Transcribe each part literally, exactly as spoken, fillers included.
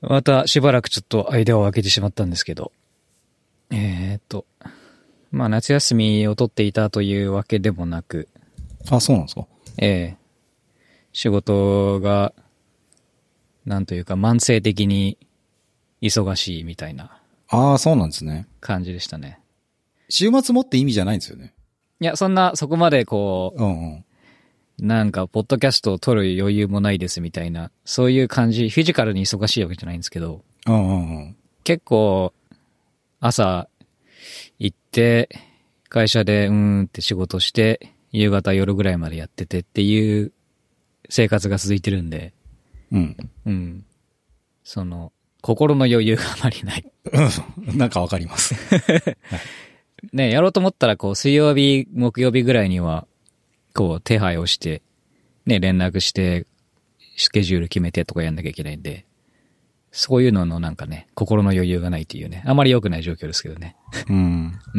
またしばらくちょっと間を空けてしまったんですけど、えーっと、まあ夏休みを取っていたというわけでもなく、 あ、そうなんですか。 ええ仕事が、なんというか慢性的に忙しいみたいなああ、そうなんですね。 感じでしたね。 週末もって意味じゃないんですよね。 いや、そんな、そこまでこうんうん。 う、なんか、ポッドキャストを撮る余裕もないですみたいな、そういう感じ、フィジカルに忙しいわけじゃないんですけど、 うんうんうん。 結構、朝行って、会社でうーんって仕事して、夕方夜ぐらいまでやっててっていう生活が続いてるんで、 うん。 うん。その、心の余裕があまりない。 うん。なんかわかります。 ね、やろうと思ったら、こう、水曜日、木曜日ぐらいには、こう、手配をして、ね、連絡して、スケジュール決めてとかやんなきゃいけないんで、そういうののなんかね、心の余裕がないっていうね、あまり良くない状況ですけどね。 うん。 うん。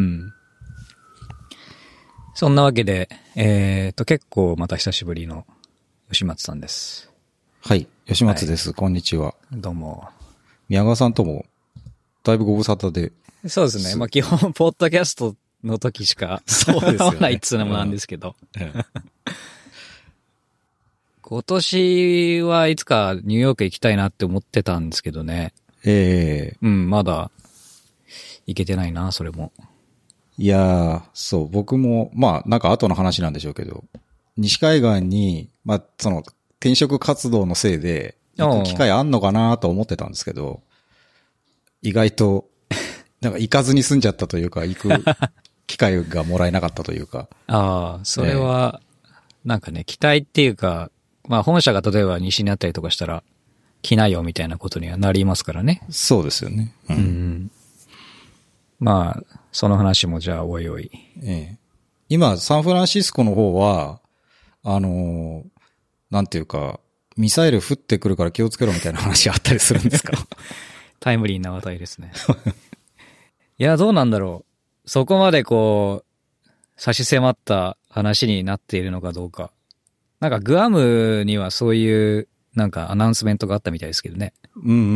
そんなわけで、えーと、結構また久しぶりの吉松さんです。 はい。吉松です。はい、こんにちは。 どうも。 宮川さんとも、だいぶご無沙汰で。 そうですね。まあ基本、ポッドキャストの時しか、 そうですよね。 ないっつうのもなんですけど。今年はいつかニューヨーク行きたいなって思ってたんですけどね。 ええー。 うん、まだ行けてないな、それも。 いやー、そう、僕も、まあ、なんか後の話なんでしょうけど、西海岸に、まあ、その、転職活動のせいで、行く機会あんのかなと思ってたんですけど、意外と、なんか行かずに済んじゃったというか、行く機会がもらえなかったというか。 ああ、それは、なんかね、期待っていうか、まあ本社が例えば西にあったりとかしたら、来なよみたいなことにはなりますからね。 そうですよね。 うん。うん、まあ、その話もじゃあおいおい。 ええ、今、サンフランシスコの方は、あのー、なんていうか、ミサイル降ってくるから気をつけろみたいな話あったりするんですか？ タイムリーな話題ですね。いや、どうなんだろう。そこまでこう、差し迫った話になっているのかどうか。なんかグアムにはそういうなんかアナウンスメントがあったみたいですけどね。 うんうん。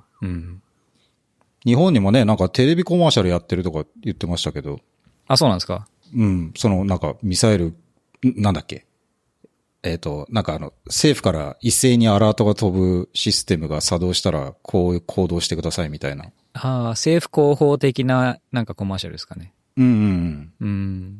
うん。日本にもね、なんかテレビコマーシャルやってるとか言ってましたけど。 あ、そうなんですか？ うん。そのなんかミサイル、なんだっけ。えっと、なんかあの、政府から一斉にアラートが飛ぶシステムが作動したら、こう行動してくださいみたいな。 ああ、政府広報的ななんかコマーシャルですかね。 うんうんうん。 うん。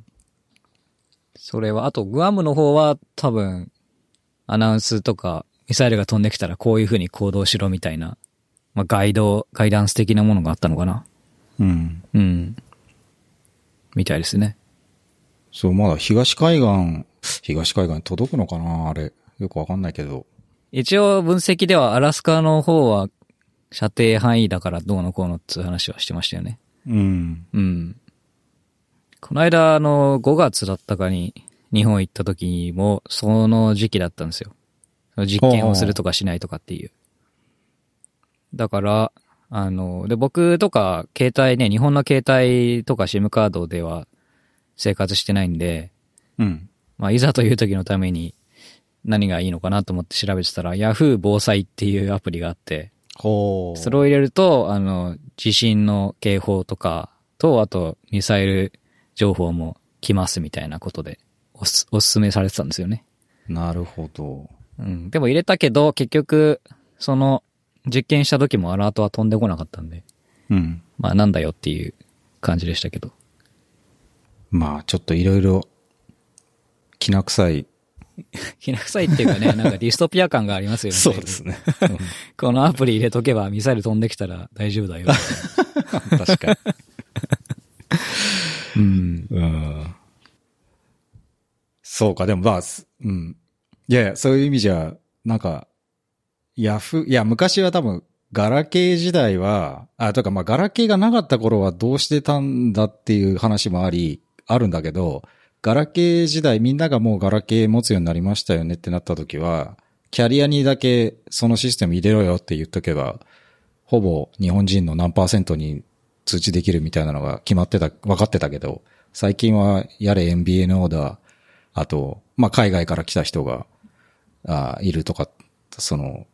それは、あとグアムの方は多分、アナウンスとか、ミサイルが飛んできたらこういう風に行動しろみたいな、まあガイド、ガイダンス的なものがあったのかな。 うん。 うん。みたいですね。 そう、まだ東海岸、東海岸に届くのかなあれ。よくわかんないけど。 一応分析ではアラスカの方は射程範囲だからどうのこうのっていう話はしてましたよね。 うん。 うん。この間、あの、ごがつだったかに日本行った時もその時期だったんですよ。実験をするとかしないとかっていう。だから、あの、で、僕とか携帯ね、日本の携帯とか SIM カードでは生活してないんで、 うん。 まあ、いざという時のために何がいいのかなと思って調べてたら、Yahoo 防災っていうアプリがあって、 ほう。 それを入れると、あの、地震の警報とかと、あと、ミサイル情報も来ますみたいなことでおす、おすすめされてたんですよね。 なるほど。 うん。でも入れたけど、結局、その、実験した時もアラートは飛んでこなかったんで。 うん。 まあ、なんだよっていう感じでしたけど。 まあ、ちょっといろいろ、きな臭い。 きな臭いっていうかね、なんかディストピア感がありますよね。 そうですね。 このアプリ入れとけばミサイル飛んできたら大丈夫だよ。 確かに。 うん。 うん。そうか、でもまあ、うん。いやいや、そういう意味じゃ、なんか、ヤフー、いや、昔は多分、ガラケー時代は、あ、とかまあ、ガラケーがなかった頃はどうしてたんだっていう話もあり、あるんだけど、ガラケー時代みんながもうガラケー持つようになりましたよねってなった時は、キャリアにだけそのシステム入れろよって言っとけば、ほぼ日本人の何パーセントに通知できるみたいなのが決まってた、分かってたけど、最近はやれ エムビーエヌオー だ、あと、まあ、海外から来た人が、あいるとか、その、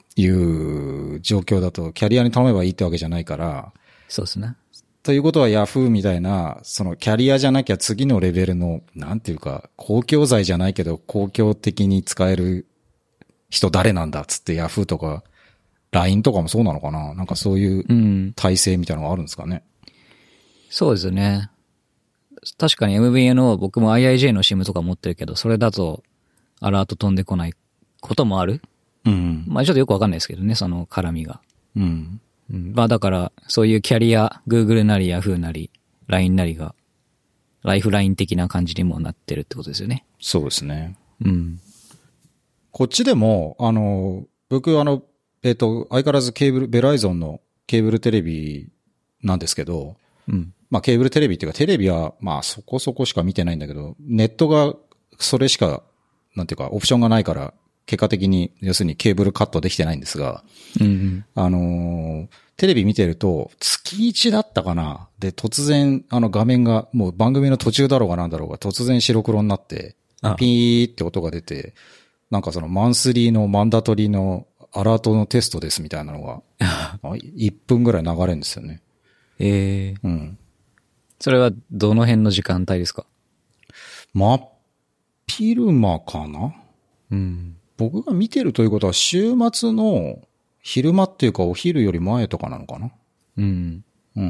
いう状況だと、キャリアに頼めばいいってわけじゃないから。 そうですね。 ということは Yahoo みたいな、そのキャリアじゃなきゃ次のレベルの、なんていうか、公共財じゃないけど、公共的に使える人誰なんだっつって Yahoo とか、ライン とかもそうなのかな、なんかそういう体制みたいなのがあるんですかね。 うん、そうですよね。確かに エムブイエヌオー 僕も アイアイジェー の シム とか持ってるけど、それだとアラート飛んでこないこともある。 うん。 まあちょっとよくわかんないですけどね、その絡みが。 うん。 うん、まあだから、そういうキャリア、Google なり Yahoo なり、ライン なりが、ライフライン的な感じにもなってるってことですよね。 そうですね。 うん。 こっちでも、あの、僕あの、えっと、相変わらずケーブル、ベライゾンのケーブルテレビなんですけど、 うん。 まあケーブルテレビっていうかテレビはまあそこそこしか見てないんだけど、ネットがそれしか、なんていうかオプションがないから、結果的に要するにケーブルカットできてないんですが、 うん、うん、 あのー、テレビ見てると月一だったかなで突然あの画面がもう番組の途中だろうがなんだろうが突然白黒になって、ピーって音が出て、なんかそのマンスリーのマンダトリーのアラートのテストですみたいなのが、いっぷんぐらい流れるんですよね。 ええー。 うん。 それはどの辺の時間帯ですか？ 真っ昼間かな？ うん。 僕が見てるということは週末の昼間っていうかお昼より前とかなのかな？ うん。 うん。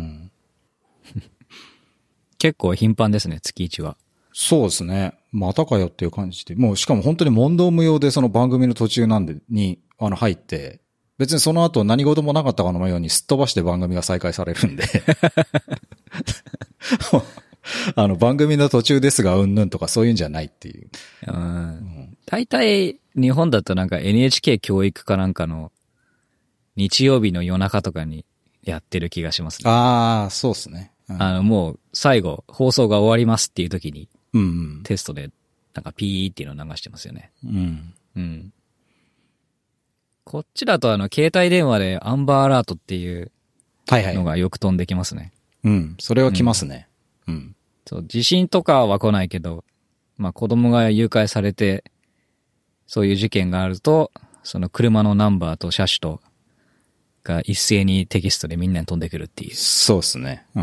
結構頻繁ですね、月一は。 そうですね。またかよっていう感じで。もうしかも本当に問答無用でその番組の途中なんで、に、あの入って、別にその後何事もなかったかのようにすっ飛ばして番組が再開されるんで。あの番組の途中ですがうんぬんとかそういうんじゃないっていう。 うん。大体日本だとなんか エヌエイチケー 教育かなんかの日曜日の夜中とかにやってる気がしますね。 ああ、そうですね。 うん、あのもう最後放送が終わりますっていう時に、 うんうん、 テストでなんかピーっていうのを流してますよね。 うん。 うん。こっちだとあの携帯電話でアンバーアラートっていうのがよく飛んできますね。 はいはい、うん。それは来ますね。うん。うん、 そう、地震とかは来ないけど、まあ子供が誘拐されて、そういう事件があると、その車のナンバーと車種とが一斉にテキストでみんなに飛んでくるっていう。 そうですね。うん。うん、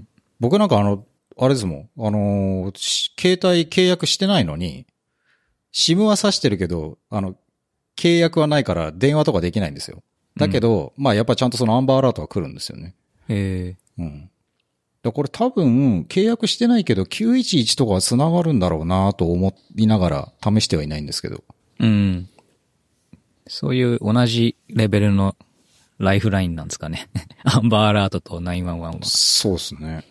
僕なんかあの、あれですもん。あのー、携帯契約してないのに、シムは挿してるけど、あの、契約はないから電話とかできないんですよ。だけど、うん、まあやっぱちゃんとそのアンバーアラートは来るんですよね。 へえ。 うん。だこれ多分、契約してないけど、きゅういちいちとかは繋がるんだろうなと思いながら試してはいないんですけど。 うん。そういう同じレベルのライフラインなんですかね。アンバーアラートときゅういちいちは。 そうですね。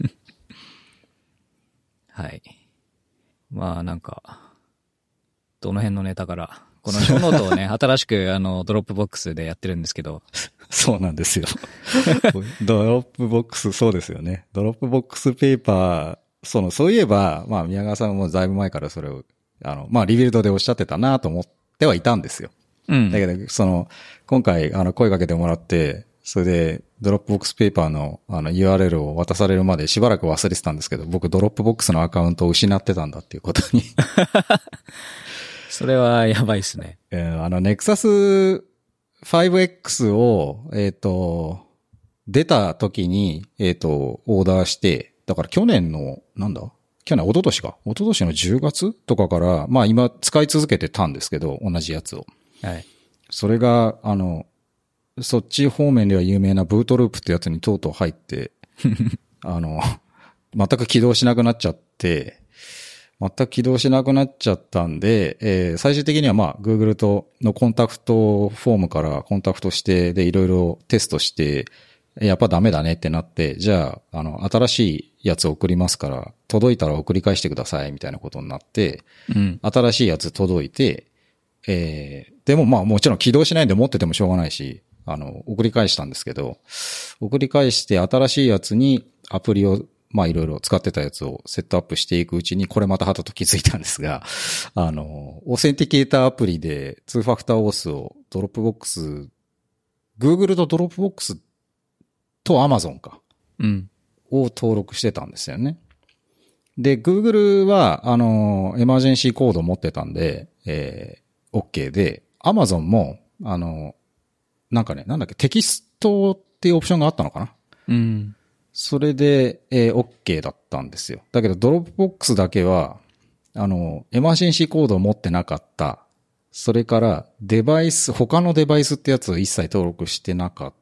はい。まあなんか、どの辺のネタから、このショーノートをね、新しくあの、ドロップボックスでやってるんですけど。 そうなんですよ。ドロップボックス、そうですよね。ドロップボックスペーパー、その、そういえば、まあ宮川さんもだいぶ前からそれを、あの、まあリビルドでおっしゃってたなと思ってはいたんですよ。 うん。 だけど、その、今回、あの、声かけてもらって、それで、ドロップボックスペーパーの、あの、ユーアールエル を渡されるまでしばらく忘れてたんですけど、僕、ドロップボックスのアカウントを失ってたんだっていうことに。 それはやばいっすね。 えー、あの、ネクサスファイブエックス を、えっと、出た時に、えっと、オーダーして、だから去年の、なんだ去年、一昨年か。一昨年のじゅうがつとかから、まあ今使い続けてたんですけど、同じやつを。 はい。 それが、あの、そっち方面では有名なブートループってやつにとうとう入って、あの、全く起動しなくなっちゃって、全く起動しなくなっちゃったんで、えー、最終的にはまあ、Google とのコンタクトフォームからコンタクトして、で、いろいろテストして、やっぱダメだねってなって、じゃあ、あの、新しいやつ送りますから、届いたら送り返してください、みたいなことになって、 うん、 新しいやつ届いて、えー、でもまあもちろん起動しないんで持っててもしょうがないし、あの、送り返したんですけど、送り返して新しいやつにアプリを、まあいろいろ使ってたやつをセットアップしていくうちに、これまたはたと気づいたんですが、あの、オーセンティケーターアプリでツーファクターオースをドロップボックス、Google とドロップボックスと Amazon か。 うん。 を登録してたんですよね。で、Google は、あの、エマージェンシーコード持ってたんで、えー、OK で、Amazon も、あの、 なんかね、なんだっけ、テキストっていうオプションがあったのかな。 うん。 それで、えー、OK だったんですよ。だけど、ドロップボックスだけは、あの、エマージェンシーコードを持ってなかった。それから、デバイス、他のデバイスってやつを一切登録してなかった。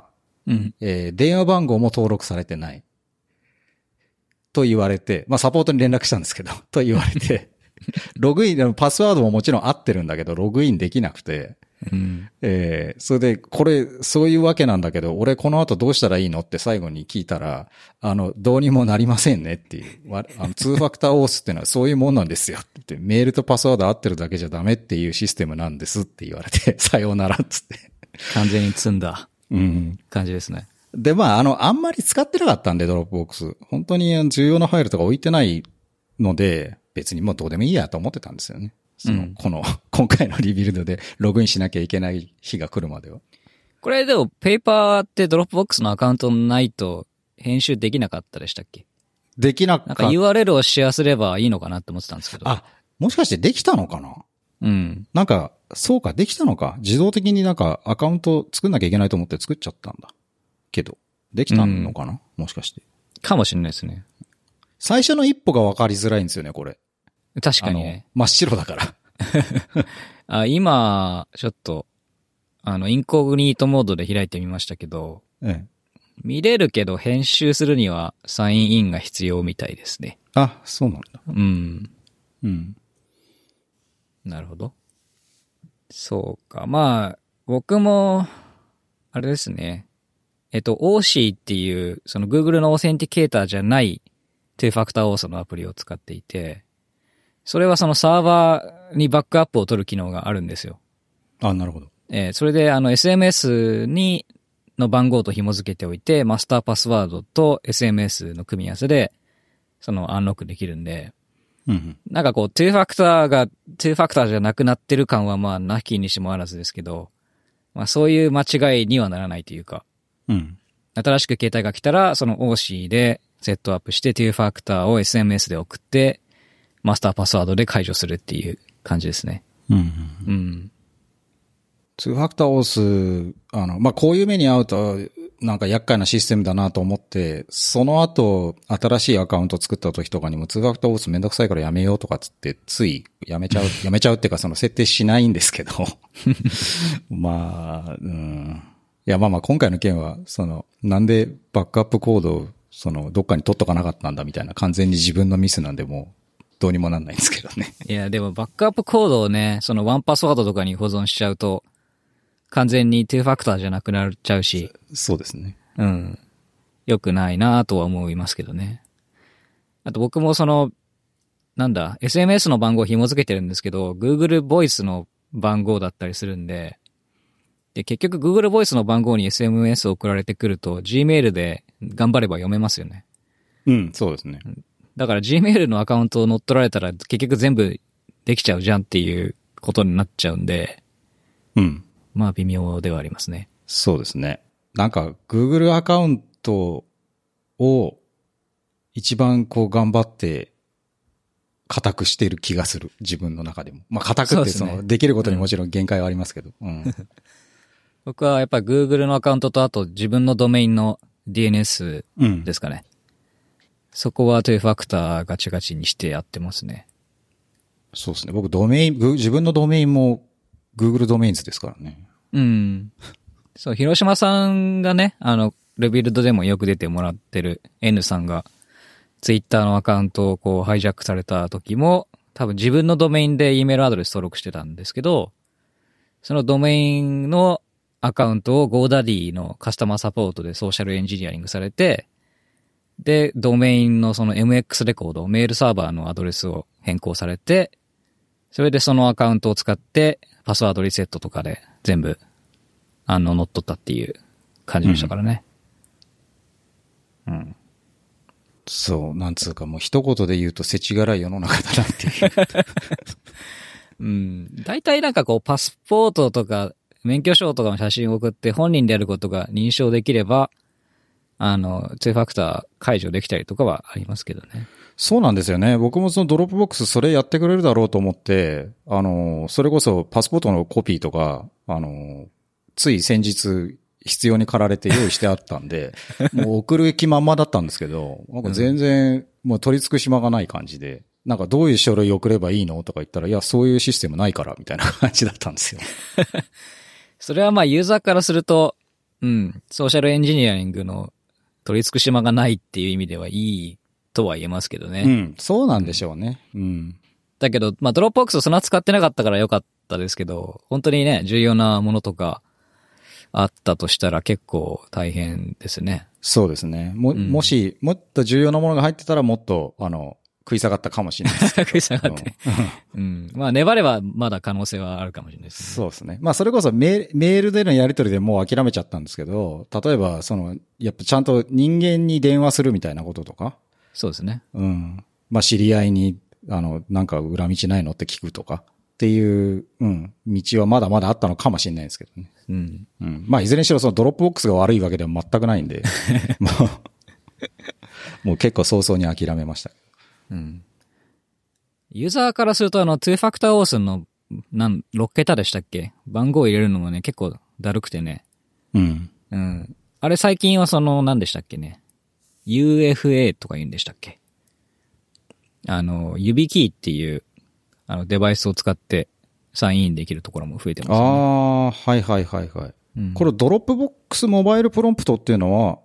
うん。 えー、電話番号も登録されてない。と言われて、まあ、サポートに連絡したんですけど、と言われて、ログイン、パスワードももちろん合ってるんだけど、ログインできなくて、 うん。 えー、それで、これ、そういうわけなんだけど、俺この後どうしたらいいのって最後に聞いたら、あの、どうにもなりませんねっていう、あの、ツーファクターオースっていうのはそういうもんなんですよって、メールとパスワード合ってるだけじゃダメっていうシステムなんですって言われて、さようならっつって。 完全に積んだうん。 感じですね。 で、まあ、あの、あんまり使ってなかったんで、ドロップボックス。本当に重要なファイルとか置いてないので、別にもうどうでもいいやと思ってたんですよね。その、うん、この、今回のリビルドでログインしなきゃいけない日が来るまでは。 これでも、ペーパーってドロップボックスのアカウントないと編集できなかったでしたっけ？ できなかった。 なんか ユーアールエル をシェアすればいいのかなって思ってたんですけど。 あ、もしかしてできたのかな？ うん。 なんか、そうか、できたのか。自動的になんかアカウント作んなきゃいけないと思って作っちゃったんだ。けど、できたのかな、うん、もしかして。 かもしれないですね。 最初の一歩が分かりづらいんですよね、これ。 確かにね。 真っ白だから。 あ、今、ちょっと、あの、インコグニートモードで開いてみましたけど、 ええ、 見れるけど編集するにはサインインが必要みたいですね。 あ、そうなんだ。 うん。 うん。 なるほど。そうか。まあ、僕も、あれですね。えっと、オーシー っていう、その Google のオーセンティケーターじゃないトゥーファクターオーソのアプリを使っていて、それはそのサーバーにバックアップを取る機能があるんですよ。 あ、なるほど。 えー、それであの エスエムエス に、の番号と紐付けておいて、マスターパスワードと エスエムエス の組み合わせで、そのアンロックできるんで、 うんうん、 なんかこう、トゥーファクターが、トゥーファクターじゃなくなってる感はまあ、なきにしもあらずですけど、まあそういう間違いにはならないというか、 うん。 新しく携帯が来たら、その オーシー でセットアップして、トゥーファクターを エスエムエス で送って、マスターパスワードで解除するっていう感じですね。 うん、うん。 うん。 ツーファクターオース、あの、まあ、こういう目に遭うと、なんか厄介なシステムだなと思って、その後、新しいアカウント作った時とかにもツーファクターオースめんどくさいからやめようとかつって、ついやめちゃう、やめちゃうっていうかその設定しないんですけど。まあ、うん。いや、まあまあ今回の件は、その、なんでバックアップコードを、その、どっかに取っとかなかったんだみたいな完全に自分のミスなんでもう、どうにもなんないんですけどね。 いや、でもバックアップコードをね、そのワンパスワードとかに保存しちゃうと、完全にトゥーファクターじゃなくなっちゃうし。 そうですね。 うん。良くないなとは思いますけどね。あと僕もその、なんだ、エスエムエス の番号紐付けてるんですけど、Google Voice の番号だったりするんで、で、結局 Google Voice の番号に エスエムエス 送られてくると Gmail で頑張れば読めますよね。 うん、そうですね。 だから Gmail のアカウントを乗っ取られたら結局全部できちゃうじゃんっていうことになっちゃうんで、 うん。 まあ微妙ではありますね。 そうですね。なんか Google アカウントを一番こう頑張って固くしている気がする。自分の中でも。まあ固くってその、できることにもちろん限界はありますけど。うん、 僕はやっぱり Google のアカウントとあと自分のドメインの ディーエヌエス ですかね。うん、そこはトゥーファクターガチガチにしてやってますね。 そうですね。僕ドメイン、自分のドメインもGoogle ドメインズですからね。 うん。そう、広島さんがね、あの、レビルドでもよく出てもらってる N さんが、ツイッターのアカウントをこうハイジャックされた時も、多分自分のドメインで E メールアドレス登録してたんですけど、そのドメインのアカウントを GoDaddy のカスタマーサポートでソーシャルエンジニアリングされて、で、ドメインのその エムエックス レコード、メールサーバーのアドレスを変更されて、それでそのアカウントを使って、パスワードリセットとかで全部、あの、乗っ取ったっていう感じでしたからね。うん。うん、 そう、なんつうかもう一言で言うと世知辛い世の中だなっていう。 うん。大体なんかこう、パスポートとか、免許証とかの写真を送って本人であることが認証できれば、あの、ツーファクター解除できたりとかはありますけどね。 そうなんですよね。僕もそのドロップボックスそれやってくれるだろうと思って、あの、それこそパスポートのコピーとか、あの、 つい先日必要に駆られて用意してあったんで、もう送る気満々だったんですけど、なんか全然もう取り付く島がない感じで、なんかどういう書類送ればいいのとか言ったら、いや、そういうシステムないから、みたいな感じだったんですよ。 それはまあユーザーからすると、うん、ソーシャルエンジニアリングの取り付く島がないっていう意味ではいいとは言えますけどね。 うん、そうなんでしょうね。うん。 だけど、まあドロップボックスそんな使ってなかったからよかったですけど、本当にね、重要なものとかあったとしたら結構大変ですね。 そうですね。も、うん、もし、もっと重要なものが入ってたらもっと、あの、食い下がったかもしれないですけど。 食い下がって。うん。まあ粘ればまだ可能性はあるかもしれないですね。 そうですね。まあそれこそメメールでのやり取りでもう諦めちゃったんですけど、例えばその、やっぱちゃんと人間に電話するみたいなこととか。 そうですね。 うん。まあ知り合いに、あの、なんか裏道ないのって聞くとかっていう、うん、道はまだまだあったのかもしれないですけどね。 うん。 うん。まあいずれにしろそのドロップボックスが悪いわけでは全くないんで、もう、もう結構早々に諦めました。 うん。ユーザーからするとあの、ツーファクターオースの、なん、ろっけたでしたっけ？番号入れるのもね、結構だるくてね。 うん。 うん。あれ最近はその、何でしたっけね。ユーエフエー とか言うんでしたっけ？あの、指キーっていう、あの、デバイスを使ってサインインできるところも増えてますよね。 ああ、はいはいはいはい。うん、これドロップボックスモバイルプロンプトっていうのは、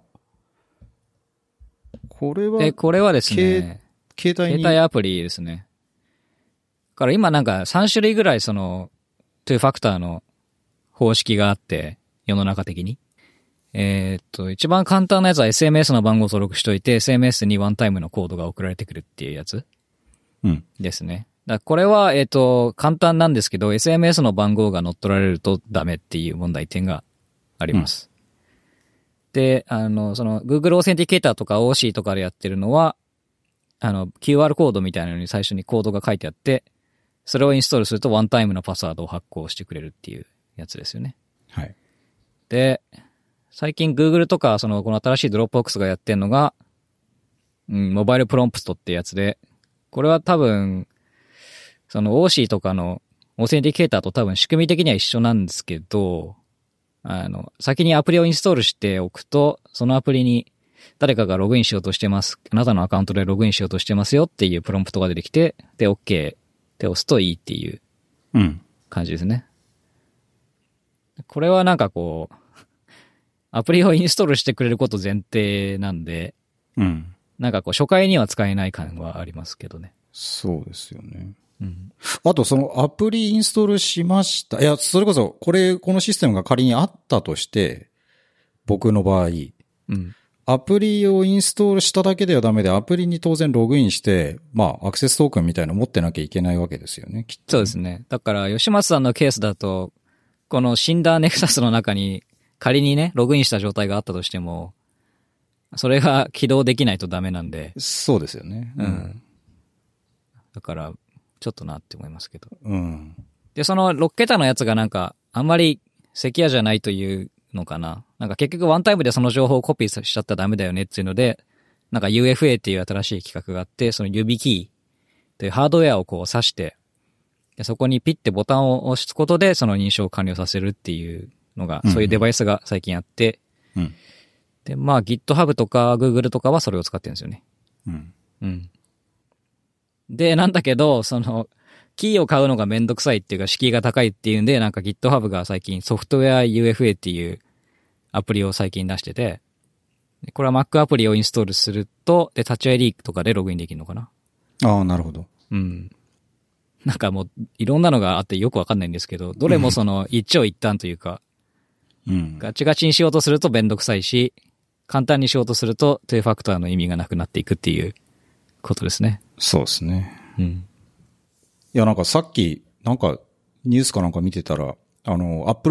これは、 え、これはですね、 携帯に。 携帯アプリですね。だから今なんかさん種類ぐらいその、トゥーファクターの方式があって、世の中的に。えー、っと、一番簡単なやつは エスエムエス の番号を登録しといて、エスエムエス にワンタイムのコードが送られてくるっていうやつ。 うん。 ですね。だこれは、えー、っと、簡単なんですけど、エスエムエス の番号が乗っ取られるとダメっていう問題点があります。うん、で、あの、その、Google オーセンティケーターとか オーシー とかでやってるのは、あの、キューアール コードみたいなのに最初にコードが書いてあって、それをインストールするとワンタイムのパスワードを発行してくれるっていうやつですよね。 はい。 で、最近 Google とか、その、この新しい Dropbox がやってるのが、うん、モバイルプロンプトってやつで、これは多分、その オーシー とかのオーセンティケーターと多分仕組み的には一緒なんですけど、あの、先にアプリをインストールしておくと、そのアプリに誰かがログインしようとしてます。あなたのアカウントでログインしようとしてますよっていうプロンプトが出てきて、で、OK って押すといいっていう感じですね。うん、これはなんかこう、アプリをインストールしてくれること前提なんで、 うん、 なんかこう初回には使えない感はありますけどね。 そうですよね。 うん、 あとそのアプリインストールしました。いや、それこそこれ、このシステムが仮にあったとして、僕の場合、 うん、 アプリをインストールしただけではダメで、アプリに当然ログインして、まあアクセストークンみたいなの持ってなきゃいけないわけですよね、きっと。 そうですね。だから吉松さんのケースだと、このシンダーネクサスの中に仮にね、ログインした状態があったとしても、それが起動できないとダメなんで。 そうですよね。 うん。うん、だから、ちょっとなって思いますけど。 うん。 で、そのろっけたのやつがなんか、あんまりセキュアじゃないというのかな。なんか結局ワンタイムでその情報をコピーしちゃったらダメだよねっていうので、なんか ユーエフエー っていう新しい企画があって、その指キーというハードウェアをこう挿して、でそこにピッてボタンを押すことでその認証を完了させるっていうのが、そういうデバイスが最近あって、 うん、 で、まあ GitHub とか Google とかはそれを使ってるんですよね。 うん。 うん。で、なんだけど、その、キーを買うのがめんどくさいっていうか、敷居が高いっていうんで、なんか GitHub が最近ソフトウェア ユーエフエー っていうアプリを最近出してて、これは Mac アプリをインストールすると、で、タッチ アイディー とかでログインできるのかな。 ああ、なるほど。 うん。なんかもう、いろんなのがあってよくわかんないんですけど、どれもその、一長一短というか、 うん、 ガチガチにしようとするとめんどくさいし、簡単にしようとすると、トゥーファクターの意味がなくなっていくっていうことですね。 そうですね。 うん。 いや、なんかさっき、なんか、ニュースかなんか見てたら、あの、Apple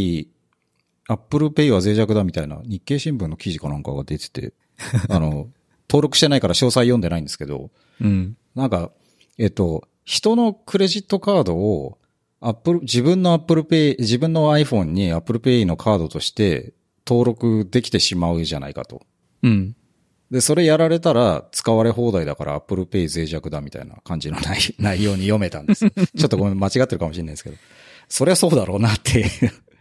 Pay、Apple Pay は脆弱だみたいな日経新聞の記事かなんかが出てて、あの、登録してないから詳細読んでないんですけど、 うん。 なんか、えっと、人のクレジットカードを、Apple、自分の Apple Pay、自分の iPhone に Apple Pay のカードとして登録できてしまうじゃないかと。 うん。 で、それやられたら使われ放題だから Apple Pay 脆弱だみたいな感じの内容に読めたんです。ちょっとごめん、間違ってるかもしれないですけど。そりゃそうだろうなっていう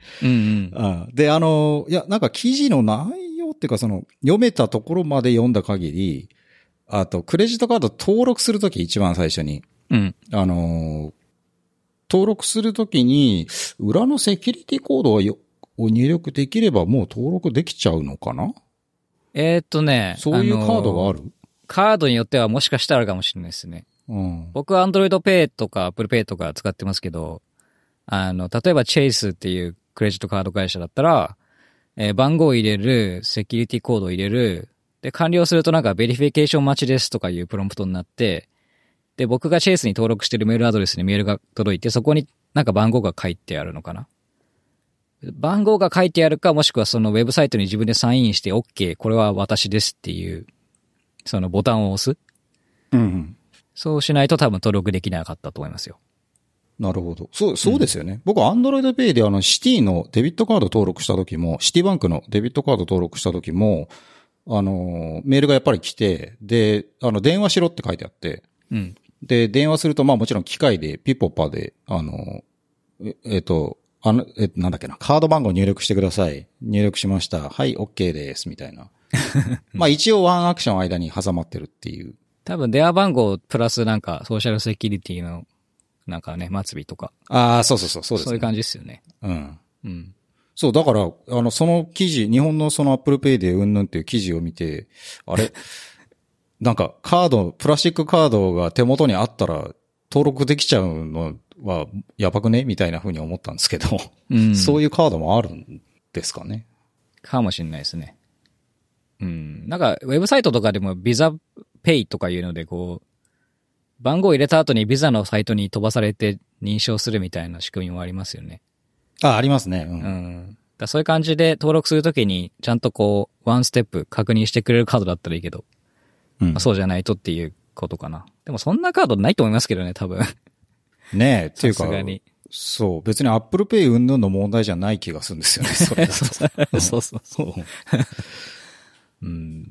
うんうん。 うん、で、あの、いや、なんか記事の内容っていうか、その、読めたところまで読んだ限り、あと、クレジットカード登録するとき、一番最初に。 うん。 あの、登録するときに、裏のセキュリティコードをよを入力できればもう登録できちゃうのかな？ えー、っとね。 そういうカードがある？ カードによってはもしかしたらあるかもしれないですね。 うん、 僕は Android Pay とか Apple Pay とか使ってますけど、あの、例えば Chase っていうクレジットカード会社だったら、えー、番号を入れる、セキュリティコードを入れる、で、完了するとなんかベリフィケーション待ちですとかいうプロンプトになって、で、僕が Chase に登録してるメールアドレスにメールが届いて、そこになんか番号が書いてあるのかな。番号が書いてあるか、もしくはそのウェブサイトに自分でサインして OK、これは私ですっていう、そのボタンを押す。 うんうん。 そうしないと多分登録できなかったと思いますよ。 なるほど。そう、そうですよね。うん、僕、Android Pay であの、シティのデビットカード登録した時も、シティバンクのデビットカード登録した時も、あの、メールがやっぱり来て、で、あの、電話しろって書いてあって、 うん。 で、電話すると、まあもちろん機械で、ピッポッパで、あの、え、えっと、あの、え、なんだっけな、カード番号入力してください。入力しました。はい、OK です、みたいな。まあ一応ワンアクション間に挟まってるっていう。 多分電話番号プラスなんかソーシャルセキュリティのなんかね、末尾とか。 ああ、そうそうそう、そうですね。 そういう感じですよね。 うん。 うん。 そう、だから、あの、その記事、日本のその Apple Pay でうんぬんっていう記事を見て、あれなんかカード、プラスチックカードが手元にあったら登録できちゃうのはやばくねみたいな風に思ったんですけど、うん、そういうカードもあるんですかね。 かもしれないですね。うん。なんか、ウェブサイトとかでもビザペイとかいうので、こう、番号を入れた後にビザのサイトに飛ばされて認証するみたいな仕組みもありますよね。 あ、ありますね。うん。 うん、だそういう感じで登録するときに、ちゃんとこう、ワンステップ確認してくれるカードだったらいいけど、うんまあ、そうじゃないとっていうことかな。でもそんなカードないと思いますけどね、多分。 ねえ、っていうか、そう、別に Apple Pay 云々の問題じゃない気がするんですよね、それだと。 そうそうそう。 うん、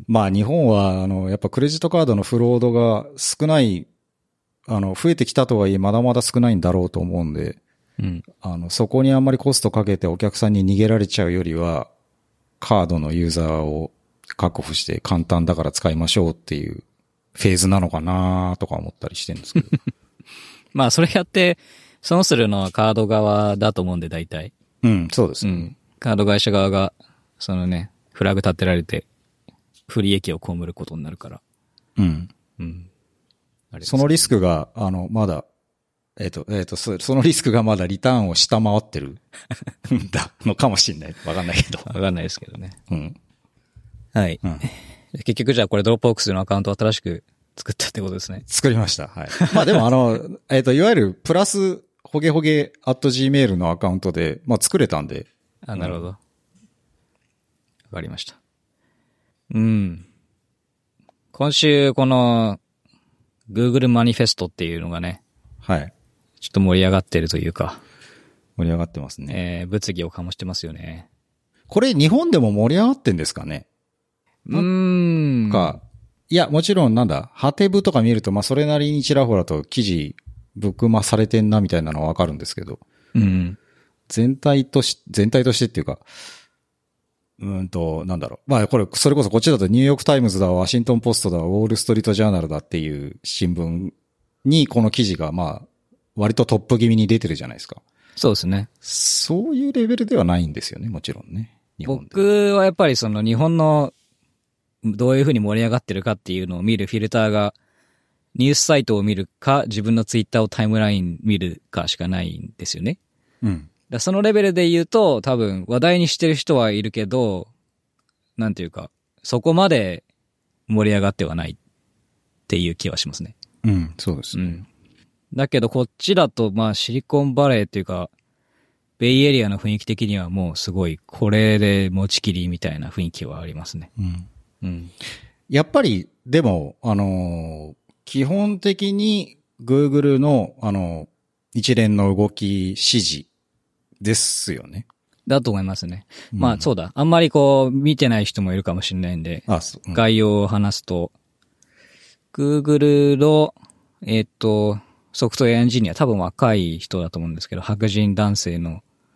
まあ日本は、あの、やっぱクレジットカードのフロードが少ない、あの、増えてきたとはいえまだまだ少ないんだろうと思うんで、 うん、 あの、そこにあんまりコストかけてお客さんに逃げられちゃうよりは、カードのユーザーを確保して簡単だから使いましょうっていうフェーズなのかなとか思ったりしてるんですけど。 まあそれやって損するのはカード側だと思うんで大体。 うん、そうですね。 うん。カード会社側が、そのね、フラグ立てられて、不利益を被ることになるから。 うん。 うん。 あれそのリスクが、あの、まだ、えっ、ー、と、えっ、ー、とそ、そのリスクがまだリターンを下回ってるんだのかもしれない。わかんないけど。 わかんないですけどね。 うん。 はい。うん、結局じゃあこれドロップボックスのアカウントを新しく作ったってことですね。 作りました。はい。まあでもあの、えっ、ー、と、いわゆるプラス、ほげほげ at gmail のアカウントで、まあ作れたんで。 あ、なるほど。わ、うん、かりました。うん。今週この Google マニフェストっていうのがね。 はい。 ちょっと盛り上がってるというか。 盛り上がってますね。 えー、物議を醸してますよね。 これ日本でも盛り上がってんですかね？ うーん。 か、いや、もちろんなんだ、ハテブとか見ると、まあそれなりにちらほらと記事、ぶっまされてんなみたいなのはわかるんですけど。 うん。 全体とし、全体としてっていうか、うーんと、なんだろう。まあこれ、それこそこっちだとニューヨークタイムズだ、ワシントンポストだ、ウォールストリートジャーナルだっていう新聞にこの記事がまあ、割とトップ気味に出てるじゃないですか。 そうですね。 そういうレベルではないんですよね、もちろんね。 日本で僕はやっぱりその日本のどういう風に盛り上がってるかっていうのを見るフィルターがニュースサイトを見るか自分のツイッターをタイムライン見るかしかないんですよね。 うん。 だそのレベルで言うと多分話題にしてる人はいるけど、なんていうかそこまで盛り上がってはないっていう気はしますね。 うん、そうですね。 うんだけどこっちだとまあシリコンバレーっていうかベイエリアの雰囲気的にはもうすごいこれで持ちきりみたいな雰囲気はありますね。 うんうん、 やっぱりでもあのー、基本的に Google のあの一連の動き指示ですよね。 だと思いますね。うん、まあそうだあんまりこう見てない人もいるかもしれないんで、 あそううん、 概要を話すと Google のえっとソフトウェアエンジニア、多分若い人だと思うんですけど、白人男性の、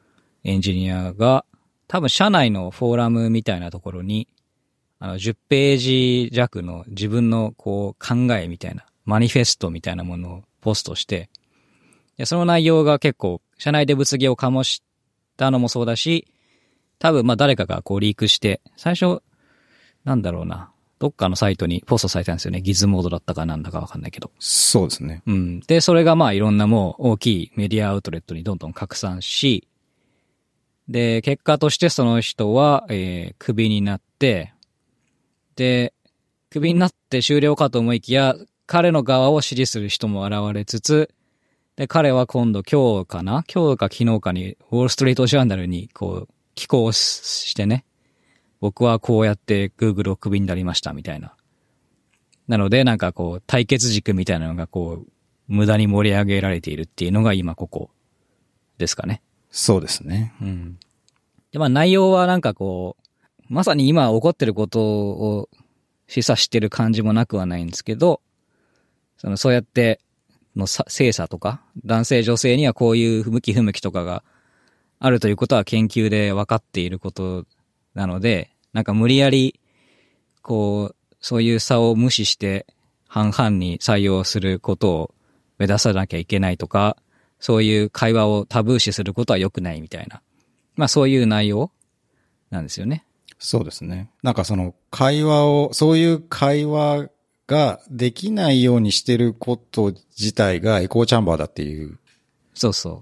エンジニアが、多分社内のフォーラムみたいなところに、あの、じゅっページ弱の自分のこう考えみたいな、マニフェストみたいなものをポストして、でその内容が結構、社内で物議を醸したのもそうだし、多分まあ誰かがこうリークして、最初、なんだろうな、どっかのサイトにポストされたんですよね。ギズモードだったかなんだかわかんないけど。 そうですね。 うん。で、それがまあいろんなもう大きいメディアアウトレットにどんどん拡散し、で、結果としてその人は、えー、クビになって、で、クビになって終了かと思いきや、彼の側を支持する人も現れつつ、で、彼は今度今日かな今日か昨日かに、ウォールストリートジャーナルにこう、寄稿してね、僕はこうやって Google をクビになりましたみたいな。なのでなんかこう、対決軸みたいなのがこう、無駄に盛り上げられているっていうのが今ここですかね。 そうですね。 うん。で、まあ内容はなんかこう、まさに今起こってることを示唆してる感じもなくはないんですけど、そのそうやっての性差とか、男性女性にはこういう向き不向きとかがあるということは研究で分かっていることなので、なんか無理やり、こう、そういう差を無視して半々に採用することを目指さなきゃいけないとか、そういう会話をタブー視することは良くないみたいな。まあそういう内容なんですよね。 そうですね。なんかその会話を、そういう会話ができないようにしてること自体がエコーチャンバーだっていう。 そうそう。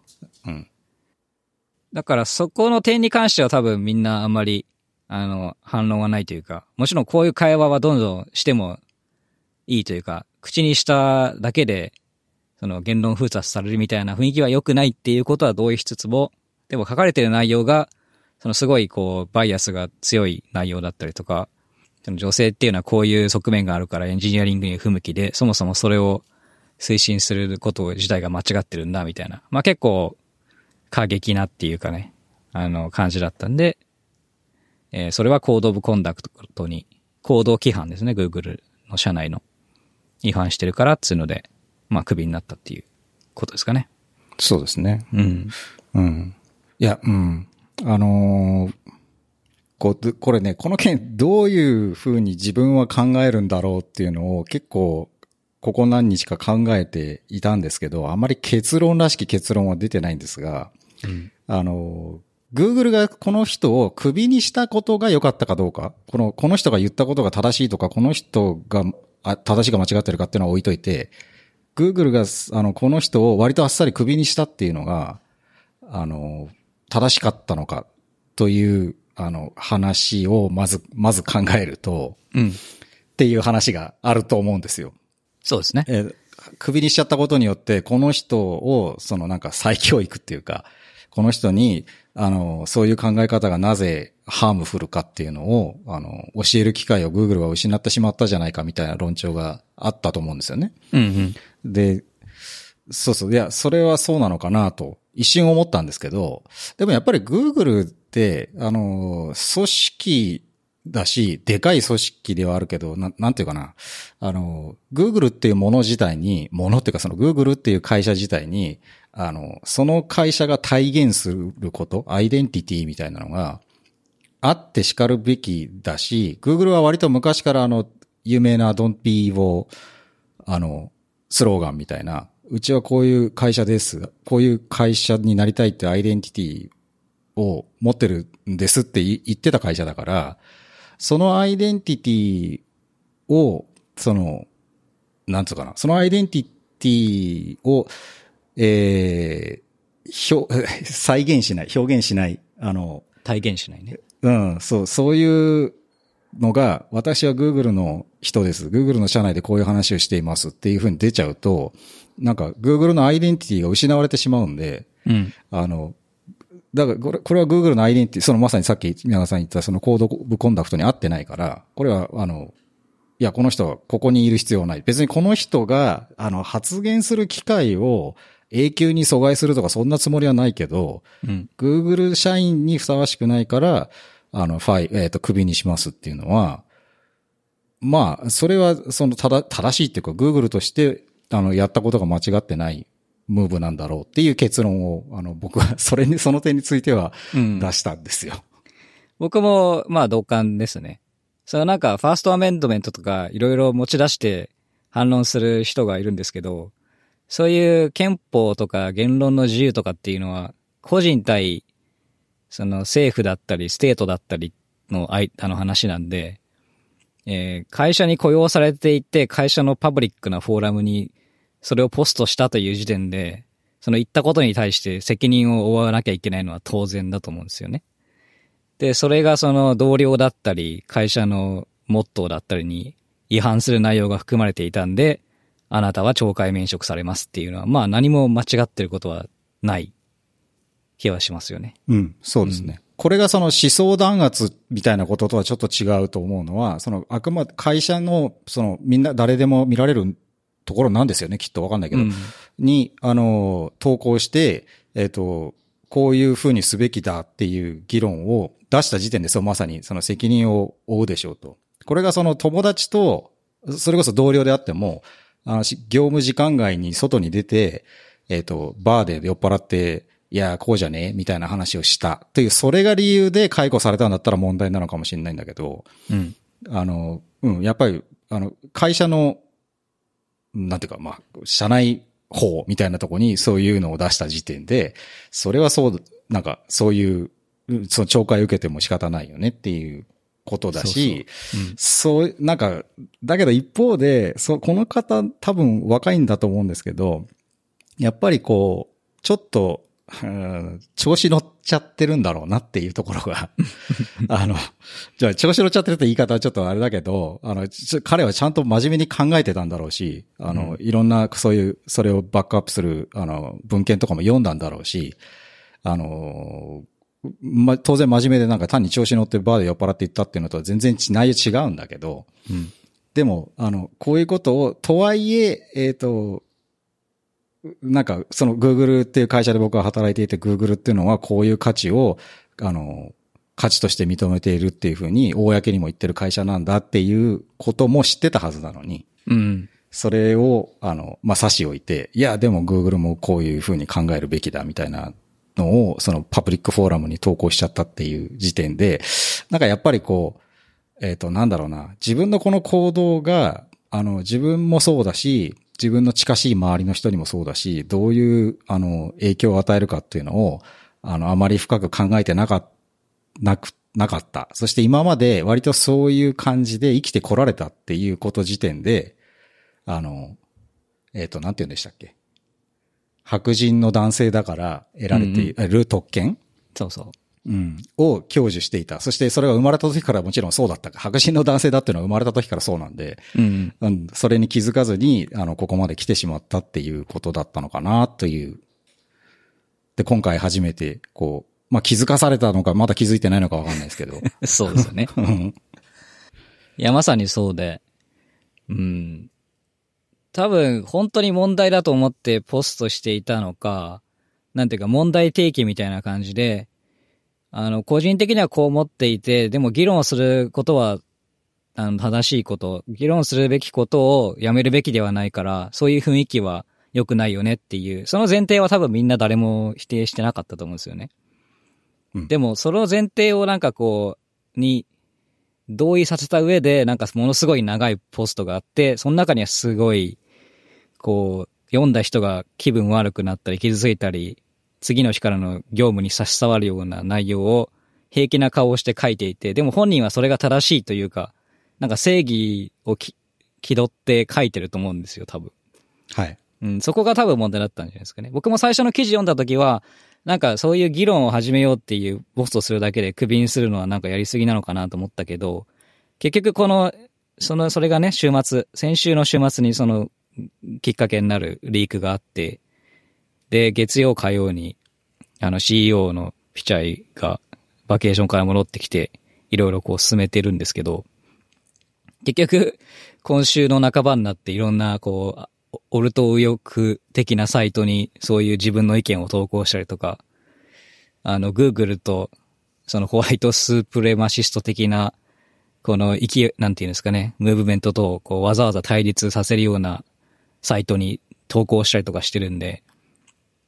うん。 だからそこの点に関しては多分みんなあんまり、あの、反論はないというか、もちろんこういう会話はどんどんしてもいいというか、口にしただけで、その言論封殺されるみたいな雰囲気は良くないっていうことは同意しつつも、でも書かれてる内容が、そのすごいこう、バイアスが強い内容だったりとか、その女性っていうのはこういう側面があるからエンジニアリングに不向きで、そもそもそれを推進すること自体が間違ってるんだみたいな。まあ結構、過激なっていうかね、あの、感じだったんで、えー、それはコードオブコンダクトに、行動規範ですね、Google の社内の。違反してるからっていうので、まあ、クビになったっていうことですかね。 そうですね。 うん。 うん。いや、うん。あのー、こう、これね、この件、どういうふうに自分は考えるんだろうっていうのを結構、ここ何日か考えていたんですけど、あまり結論らしき結論は出てないんですが、うん、あのー、Google がこの人をクビにしたことが良かったかどうか、この、この人が言ったことが正しいとか、この人が、あ、正しいか間違ってるかっていうのは置いといて、Google が、あの、この人を割とあっさりクビにしたっていうのが、あの、正しかったのかという、あの、話をまず、まず考えると、うん。っていう話があると思うんですよ。 そうですね。 え、クビにしちゃったことによって、この人を、そのなんか再教育っていうか、この人に、あの、そういう考え方がなぜハームフルかっていうのを、あの、教える機会を Google は失ってしまったじゃないかみたいな論調があったと思うんですよね。 うんうん。 で、そうそう。いや、それはそうなのかなと一瞬思ったんですけど、でもやっぱり Googleって、あの、組織だし、でかい組織ではあるけど、な、なんていうかな。あの、Google っていうもの自体に、ものっていうかその Google っていう会社自体に、あの、その会社が体現すること、アイデンティティみたいなのがあって叱るべきだし、Google は割と昔からあの、有名な Don't be evil、あの、スローガンみたいな、うちはこういう会社です。こういう会社になりたいってアイデンティティを持ってるんですって言ってた会社だから、そのアイデンティティを、その、なんつうかな、そのアイデンティティを、えー、表、再現しない、表現しない、あの、 体現しないね。 うん、そう、そういうのが、私は Google の人です。Google の社内でこういう話をしていますっていう風に出ちゃうと、なんか Google のアイデンティティが失われてしまうんで、うん、あの、だからこれ、これは Google のアイデンティティ、そのまさにさっき宮川さん言ったそのコードオブコンダクトに合ってないから、これはあの、いや、この人はここにいる必要はない。別にこの人が、あの、発言する機会を永久に阻害するとかそんなつもりはないけど、うん、Google 社員にふさわしくないから、あの、ファイ、えっと、クビにしますっていうのは、まあ、それは、その、ただ、正しいっていうか、Google として、あの、やったことが間違ってないムーブなんだろうっていう結論を、あの、僕は、それに、その点については出したんですよ。うん、 僕も、まあ同感ですね。そのなんか、ファーストアメンドメントとか、いろいろ持ち出して反論する人がいるんですけど、そういう憲法とか言論の自由とかっていうのは、個人対、その政府だったり、ステートだったりの間の話なんで、えー、会社に雇用されていて、会社のパブリックなフォーラムに、それをポストしたという時点で、その言ったことに対して責任を負わなきゃいけないのは当然だと思うんですよね。で、それがその同僚だったり、会社のモットーだったりに違反する内容が含まれていたんで、あなたは懲戒免職されますっていうのは、まあ何も間違ってることはない気はしますよね。 うん、そうですね。うん、これがその思想弾圧みたいなこととはちょっと違うと思うのは、そのあくまで会社の、そのみんな誰でも見られるところなんですよね、きっとわかんないけど。うん、に、あの、投稿して、えっと、こういうふうにすべきだっていう議論を出した時点で、そうまさにその責任を負うでしょうと。これがその友達と、それこそ同僚であっても、あの、業務時間外に外に出て、えっと、バーで酔っ払って、いや、こうじゃねえみたいな話をしたという、それが理由で解雇されたんだったら問題なのかもしれないんだけど、うん。あの、うん、やっぱり、あの、会社の、なんていうか、まあ、社内法みたいなところにそういうのを出した時点で、それはそう、なんか、そういう、その懲戒受けても仕方ないよねっていうことだし、そうそう、うん、そう、なんか、だけど一方で、そう、この方多分若いんだと思うんですけど、やっぱりこう、ちょっと、うん、調子乗っちゃってるんだろうなっていうところが、あの、じゃあ調子乗っちゃってるって言い方はちょっとあれだけど、あの、彼はちゃんと真面目に考えてたんだろうし、あの、うん、いろんなそういう、それをバックアップする、あの、文献とかも読んだんだろうし、あの、ま、当然真面目でなんか単に調子乗ってバーで酔っ払っていったっていうのとは全然内容違うんだけど、うん、でも、あの、こういうことを、とはいえ、えっと、なんか、その Google っていう会社で僕は働いていて Google っていうのはこういう価値を、あの、価値として認めているっていうふうに、公にも言ってる会社なんだっていうことも知ってたはずなのに、うん。それを、あの、まあ、差し置いて、いや、でも Google もこういうふうに考えるべきだみたいなのを、そのパブリックフォーラムに投稿しちゃったっていう時点で、なんかやっぱりこう、えっと、なんだろうな、自分のこの行動が、あの、自分もそうだし、自分の近しい周りの人にもそうだし、どういう、あの、影響を与えるかっていうのを、あの、あまり深く考えてなかった、なく、なかった。そして今まで割とそういう感じで生きてこられたっていうこと時点で、あの、えっと、なんて言うんでしたっけ。白人の男性だから得られている特権、うんうん、 そうそう。 うん。を享受していた。そしてそれが生まれた時からもちろんそうだった。白人の男性だっていうのは生まれた時からそうなんで、うん、うん。それに気づかずに、あの、ここまで来てしまったっていうことだったのかな、という。で、今回初めて、こう、まあ、気づかされたのか、まだ気づいてないのかわかんないですけど。 そうですよね。いや、まさにそうで、うん。多分、本当に問題だと思ってポストしていたのか、なんていうか問題提起みたいな感じで、あの、個人的にはこう思っていて、でも議論することは、あの、正しいこと、議論するべきことをやめるべきではないから、そういう雰囲気は良くないよねっていう、その前提は多分みんな誰も否定してなかったと思うんですよね。うん、でも、その前提をなんかこう、に、同意させた上で、なんかものすごい長いポストがあって、その中にはすごい、こう、読んだ人が気分悪くなったり、傷ついたり、次の日からの業務に差し障るような内容を平気な顔をして書いていて、でも本人はそれが正しいというか、なんか正義をき気取って書いてると思うんですよ、多分。 はい。 うん、そこが多分問題だったんじゃないですかね。僕も最初の記事読んだ時は、なんかそういう議論を始めようっていうポストするだけでクビにするのはなんかやりすぎなのかなと思ったけど、結局この、その、それがね、週末、先週の週末にそのきっかけになるリークがあって、で、月曜火曜に、あの シーイーオー のピチャイがバケーションから戻ってきて、いろいろこう進めてるんですけど、結局、今週の半ばになっていろんなこう、オルト右翼的なサイトにそういう自分の意見を投稿したりとか、あの、Google とそのホワイトスプレマシスト的な、この勢い、なんていうんですかね、ムーブメントとこうわざわざ対立させるようなサイトに投稿したりとかしてるんで、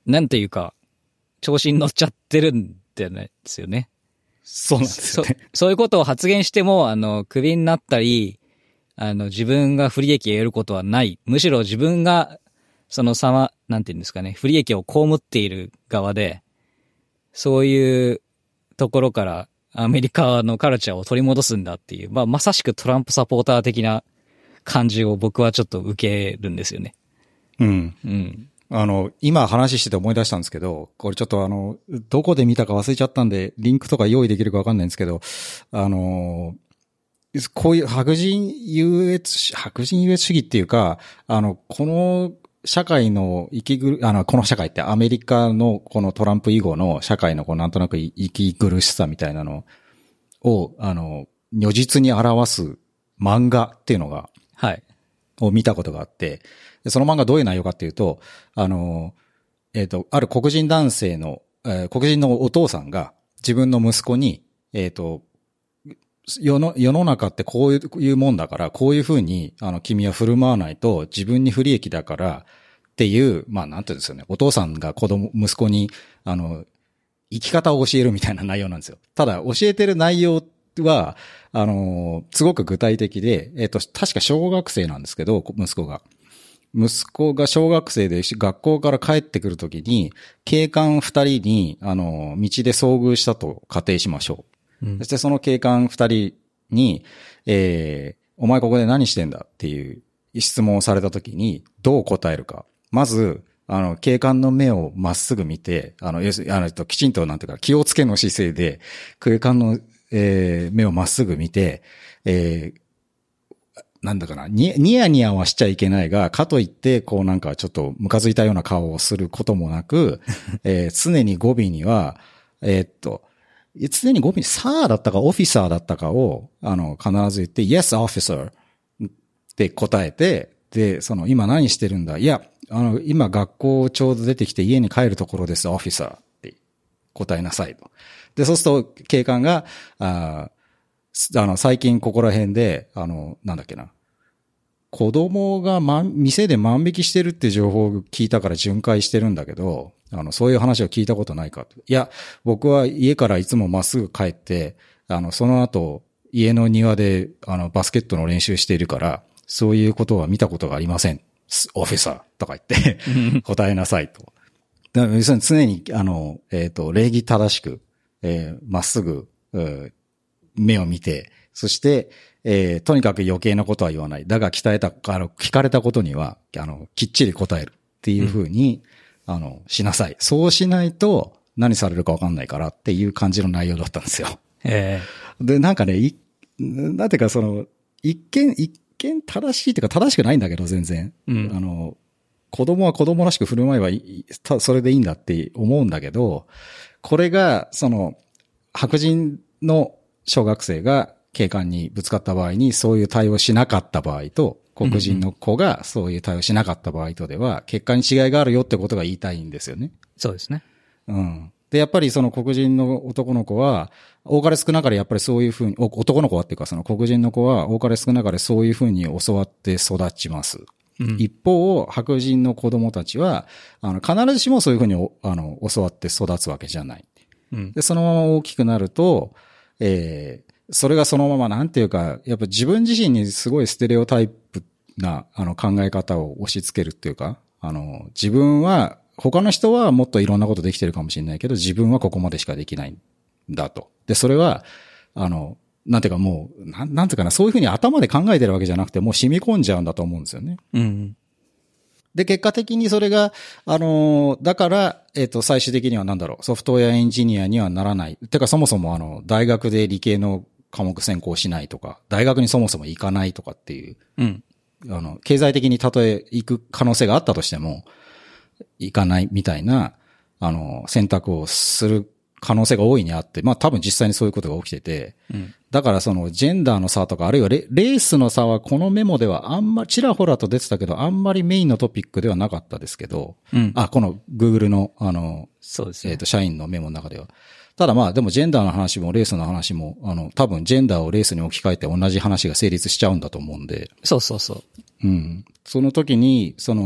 なんていうか、調子に乗っちゃってるんですよね。 そうなんですよね。 そ、そういうことを発言しても、あの、クビになったり、あの、自分が不利益を得ることはない。むしろ自分が、そのさま、なんていうんですかね、不利益を被っている側で、そういうところからアメリカのカルチャーを取り戻すんだっていう、まあ、まさしくトランプサポーター的な感じを僕はちょっと受けるんですよね。 うん。 うん。 あの、今話してて思い出したんですけど、これちょっとあの、どこで見たか忘れちゃったんで、リンクとか用意できるかわかんないんですけど、あの、こういう白人優越、白人優越主義っていうか、あの、この社会の息ぐる、あの、この社会ってアメリカのこのトランプ以後の社会のこうなんとなく息苦しさみたいなのを、あの、如実に表す漫画っていうのが、 はい。 を見たことがあって、その漫画どういう内容かっていうと、あの、えっと、ある黒人男性の、えー、黒人のお父さんが自分の息子に、えっと、世の、世の中ってこういうもんだから、こういうふうに、あの、君は振る舞わないと自分に不利益だからっていう、まあ、なんていうんですよね。お父さんが子供、息子に、あの、生き方を教えるみたいな内容なんですよ。ただ、教えてる内容は、あの、すごく具体的で、えっと、確か小学生なんですけど、息子が。息子が小学生で学校から帰ってくるときに、警官二人に、あの、道で遭遇したと仮定しましょう。うん、そしてその警官二人に、えー、お前ここで何してんだっていう質問をされたときに、どう答えるか。まず、あの、警官の目をまっすぐ見て、あの、要するに、あの、きちんとなんていうか、気をつけの姿勢で、警官の、えー、目をまっすぐ見て、えー、なんだかな、に、ニヤニヤはしちゃいけないが、かといって、こうなんかちょっとムカついたような顔をすることもなく、えー、常に語尾には、えー、っと、常に語尾にサーだったかオフィサーだったかを、あの、必ず言って、Yes, officer って答えて、で、その、今何してるんだ？いや、あの、今学校ちょうど出てきて家に帰るところです、オフィサーって答えなさいと。で、そうすると、警官が、ああの、最近ここら辺で、あの、なんだっけな。子供が、ま、店で万引きしてるって情報を聞いたから巡回してるんだけど、あの、そういう話を聞いたことないかと。いや、僕は家からいつもまっすぐ帰って、あの、その後、家の庭で、あの、バスケットの練習しているから、そういうことは見たことがありません。オフィサーとか言って答えなさいと。だから要するに常に、あの、えっと、礼儀正しく、えー、まっすぐ、目を見て、そして、えー、とにかく余計なことは言わない。だが鍛えた、あの、聞かれたことには、あの、きっちり答えるっていうふうに、うん、あの、しなさい。そうしないと何されるかわかんないからっていう感じの内容だったんですよ。 えー、で、なんかね、い、なんていうかその、一見、一見正しいっていうか正しくないんだけど、全然。うん、あの、子供は子供らしく振る舞えばいい、それでいいんだって思うんだけど、これが、その、白人の小学生が警官にぶつかった場合にそういう対応しなかった場合と、黒人の子がそういう対応しなかった場合とでは、結果に違いがあるよってことが言いたいんですよね。 そうですね。 うん。で、やっぱりその黒人の男の子は、多かれ少なかれやっぱりそういうふうに、男の子はっていうかその黒人の子は多かれ少なかれそういうふうに教わって育ちます。うん、一方、白人の子供たちは、あの、必ずしもそういうふうに、あの、教わって育つわけじゃない。うん、で、そのまま大きくなると、えー、それがそのままなんていうか、やっぱ自分自身にすごいステレオタイプな、あの、考え方を押し付けるっていうか、あの、自分は、他の人はもっといろんなことできてるかもしれないけど、自分はここまでしかできないんだと。で、それは、あの、なんていうかもう、なん、なんていうかな、そういうふうに頭で考えてるわけじゃなくて、もう染み込んじゃうんだと思うんですよね。 うん。 で、結果的にそれが、あの、だから、えっと、最終的にはなんだろう、ソフトウェアエンジニアにはならない。てか、そもそもあの、大学で理系の科目専攻しないとか、大学にそもそも行かないとかっていう、 うん。 あの、経済的にたとえ行く可能性があったとしても、行かないみたいな、あの、選択をする可能性が大いにあって、まあ多分実際にそういうことが起きてて、うん、だからそのジェンダーの差とか、あるいは レ, レースの差はこのメモではあんま、ちらほらと出てたけど、あんまりメインのトピックではなかったですけど、うん、あ、この Google のあの、 そうですね。 えっと、社員のメモの中では。ただまあでもジェンダーの話もレースの話も、あの、多分ジェンダーをレースに置き換えて同じ話が成立しちゃうんだと思うんで。 そうそうそう。 うん。その時に、その、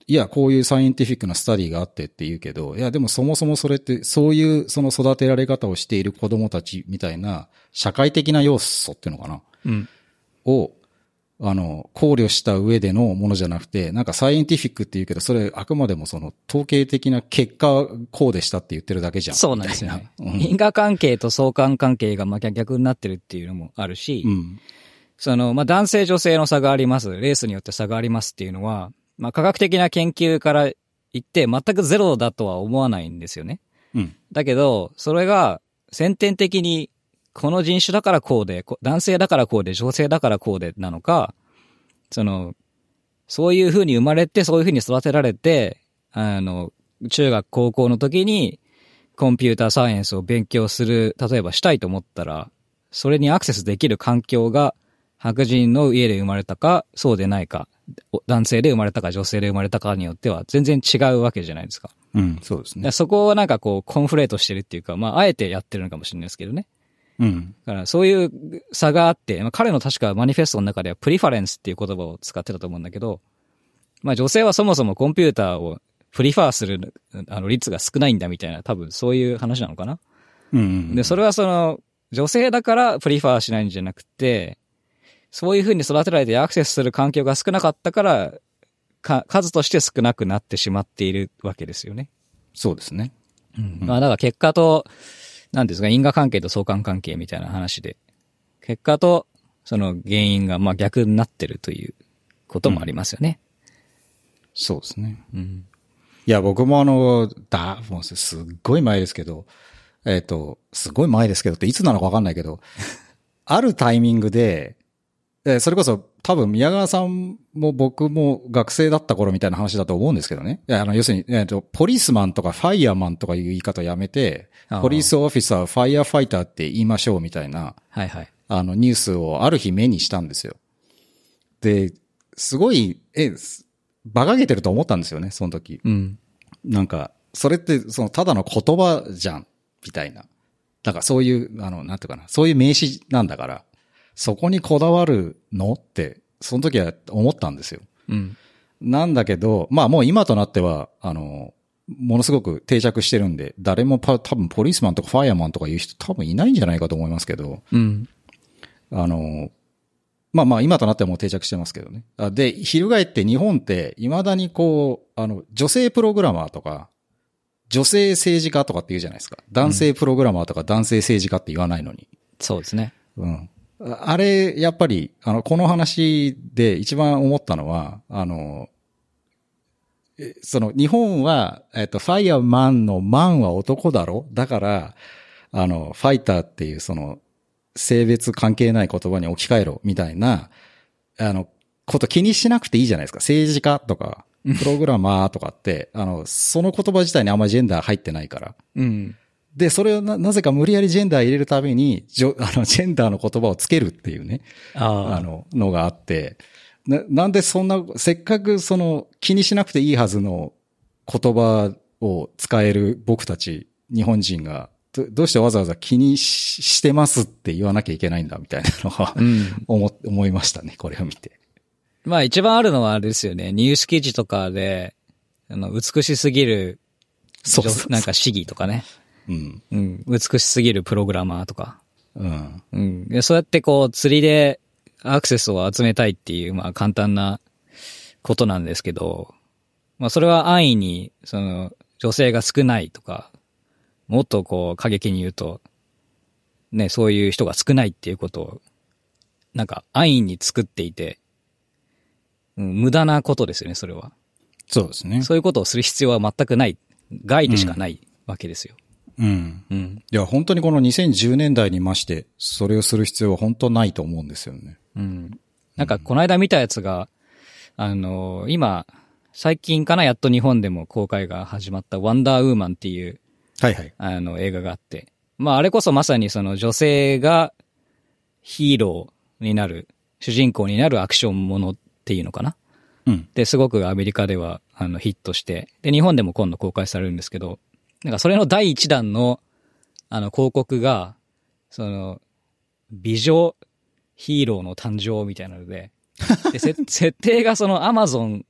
いや、こういうサイエンティフィックなスタディがあってって言うけど、いや、でもそもそもそれって、そういうその育てられ方をしている子供たちみたいな、社会的な要素っていうのかな、 うん、 を、あの、考慮した上でのものじゃなくて、なんかサイエンティフィックって言うけど、それあくまでもその統計的な結果こうでしたって言ってるだけじゃん。 そうなんですよね。 うん、 因果関係と相関関係がまあ逆になってるっていうのもあるし、 うん、 その、まあ男性女性の差があります。レースによって差がありますっていうのは、まあ科学的な研究から言って全くゼロだとは思わないんですよね。 うん。 だけど、それが先天的にこの人種だからこうで、男性だからこうで、女性だからこうでなのか、その、そういう風に生まれて、そういう風に育てられて、あの、中学高校の時にコンピューターサイエンスを勉強する、例えばしたいと思ったら、それにアクセスできる環境が白人の家で生まれたか、そうでないか、男性で生まれたか女性で生まれたかによっては全然違うわけじゃないですか。 うん、そうですね。 そこをなんかこうコンフレートしてるっていうか、まああえてやってるのかもしれないですけどね。 うん。 だからそういう差があって、まあ、彼の確かマニフェストの中ではプリファレンスっていう言葉を使ってたと思うんだけど、まあ女性はそもそもコンピューターをプリファーするあの率が少ないんだみたいな、多分そういう話なのかな。 うん、うん。 で、それはその女性だからプリファーしないんじゃなくて、そういう風に育てられてアクセスする環境が少なかったから、か数として少なくなってしまっているわけですよね。 そうですね。 うん。まあだから結果と、なんですか、因果関係と相関関係みたいな話で、結果とその原因がまあ逆になってるということもありますよね。 うん、そうですね。 うん。 いや、僕もあの、だ、もうすっごい前ですけど、えっと、すごい前ですけどっていつなのかわかんないけど、あるタイミングで、え、それこそ多分宮川さんも僕も学生だった頃みたいな話だと思うんですけどね。いや、あの、要するに、えっと、ポリスマンとかファイヤーマンとかいう言い方をやめて、ポリスオフィサー、ファイヤーファイターって言いましょうみたいな、 はいはい。 あの、ニュースをある日目にしたんですよ。で、すごい、え、馬鹿げてると思ったんですよね、その時。 うん。 なんか、それって、その、ただの言葉じゃん、みたいな。だからそういう、あの、なんていうかな、そういう名詞なんだから、そこにこだわるのって、その時は思ったんですよ。 うん。 なんだけど、まあもう今となっては、あの、ものすごく定着してるんで、誰もパ多分ポリスマンとかファイアマンとかいう人多分いないんじゃないかと思いますけど、 うん。 あの、まあまあ今となってはもう定着してますけどね。で、翻って日本って未だにこう、あの、女性プログラマーとか、女性政治家とかって言うじゃないですか。男性プログラマーとか男性政治家って言わないのに。 そうですね。 うん。あれ、やっぱり、あの、この話で一番思ったのは、あの、その、日本は、えっと、ファイアーマンのマンは男だろ？だから、あの、ファイターっていうその、性別関係ない言葉に置き換えろ、みたいな、あの、こと気にしなくていいじゃないですか。政治家とか、プログラマーとかって、あの、その言葉自体にあんまりジェンダー入ってないから。 うん。 で、それをな、なぜか無理やりジェンダー入れるために、ジョ、あの、ジェンダーの言葉をつけるっていうね。 ああの、のがあって、な、なんでそんな、せっかくその、気にしなくていいはずの言葉を使える僕たち、日本人が、ど, どうしてわざわざ気に し, してますって言わなきゃいけないんだみたいなのは、うん、思、思いましたね、これを見て。 まあ一番あるのはあれですよね。ニュース記事とかで、あの、美しすぎる、 そうそうそう、 なんか市議とかね。 うん。 うん。美しすぎるプログラマーとか。 うん。 うん。でそうやってこう、釣りでアクセスを集めたいっていう、まあ簡単なことなんですけど、まあそれは安易に、その、女性が少ないとか、もっとこう、過激に言うと、ね、そういう人が少ないっていうことを、なんか安易に作っていて、うん、無駄なことですよね、それは。 そうですね。 そういうことをする必要は全くない。害でしかないわけですよ。 うん。うん。いや、本当にこのにせんじゅうねんだいにまして、それをする必要は本当ないと思うんですよね。 うん。なんか、この間見たやつが、あのー、今、最近かな、やっと日本でも公開が始まったワンダーウーマンっていう、 はいはい。 あの、映画があって。まあ、あれこそまさにその女性がヒーローになる、主人公になるアクションものっていうのかな。 うん。 で、すごくアメリカでは、あの、ヒットして、で、日本でも今度公開されるんですけど、なんかそれの第一弾の、あの、広告が、その、美女ヒーローの誕生みたいなので、で、設定がそのアマゾン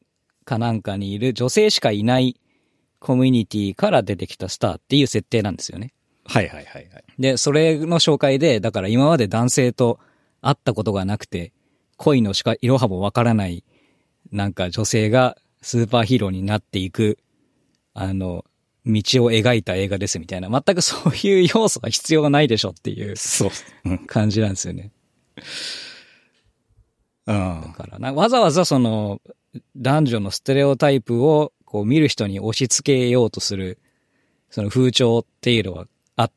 かなんかにいる女性しかいないコミュニティから出てきたスターっていう設定なんですよね。 はいはいはいはい。 で、それの紹介で、だから今まで男性と会ったことがなくて、恋のしか、いろはもわからない、なんか女性がスーパーヒーローになっていく、あの、道を描いた映画ですみたいな、全くそういう要素が必要ないでしょっていうそう。うん。 感じなんですよね。 うん。 だからな、わざわざその、男女のステレオタイプをこう見る人に押し付けようとする、その風潮っていうのはあって、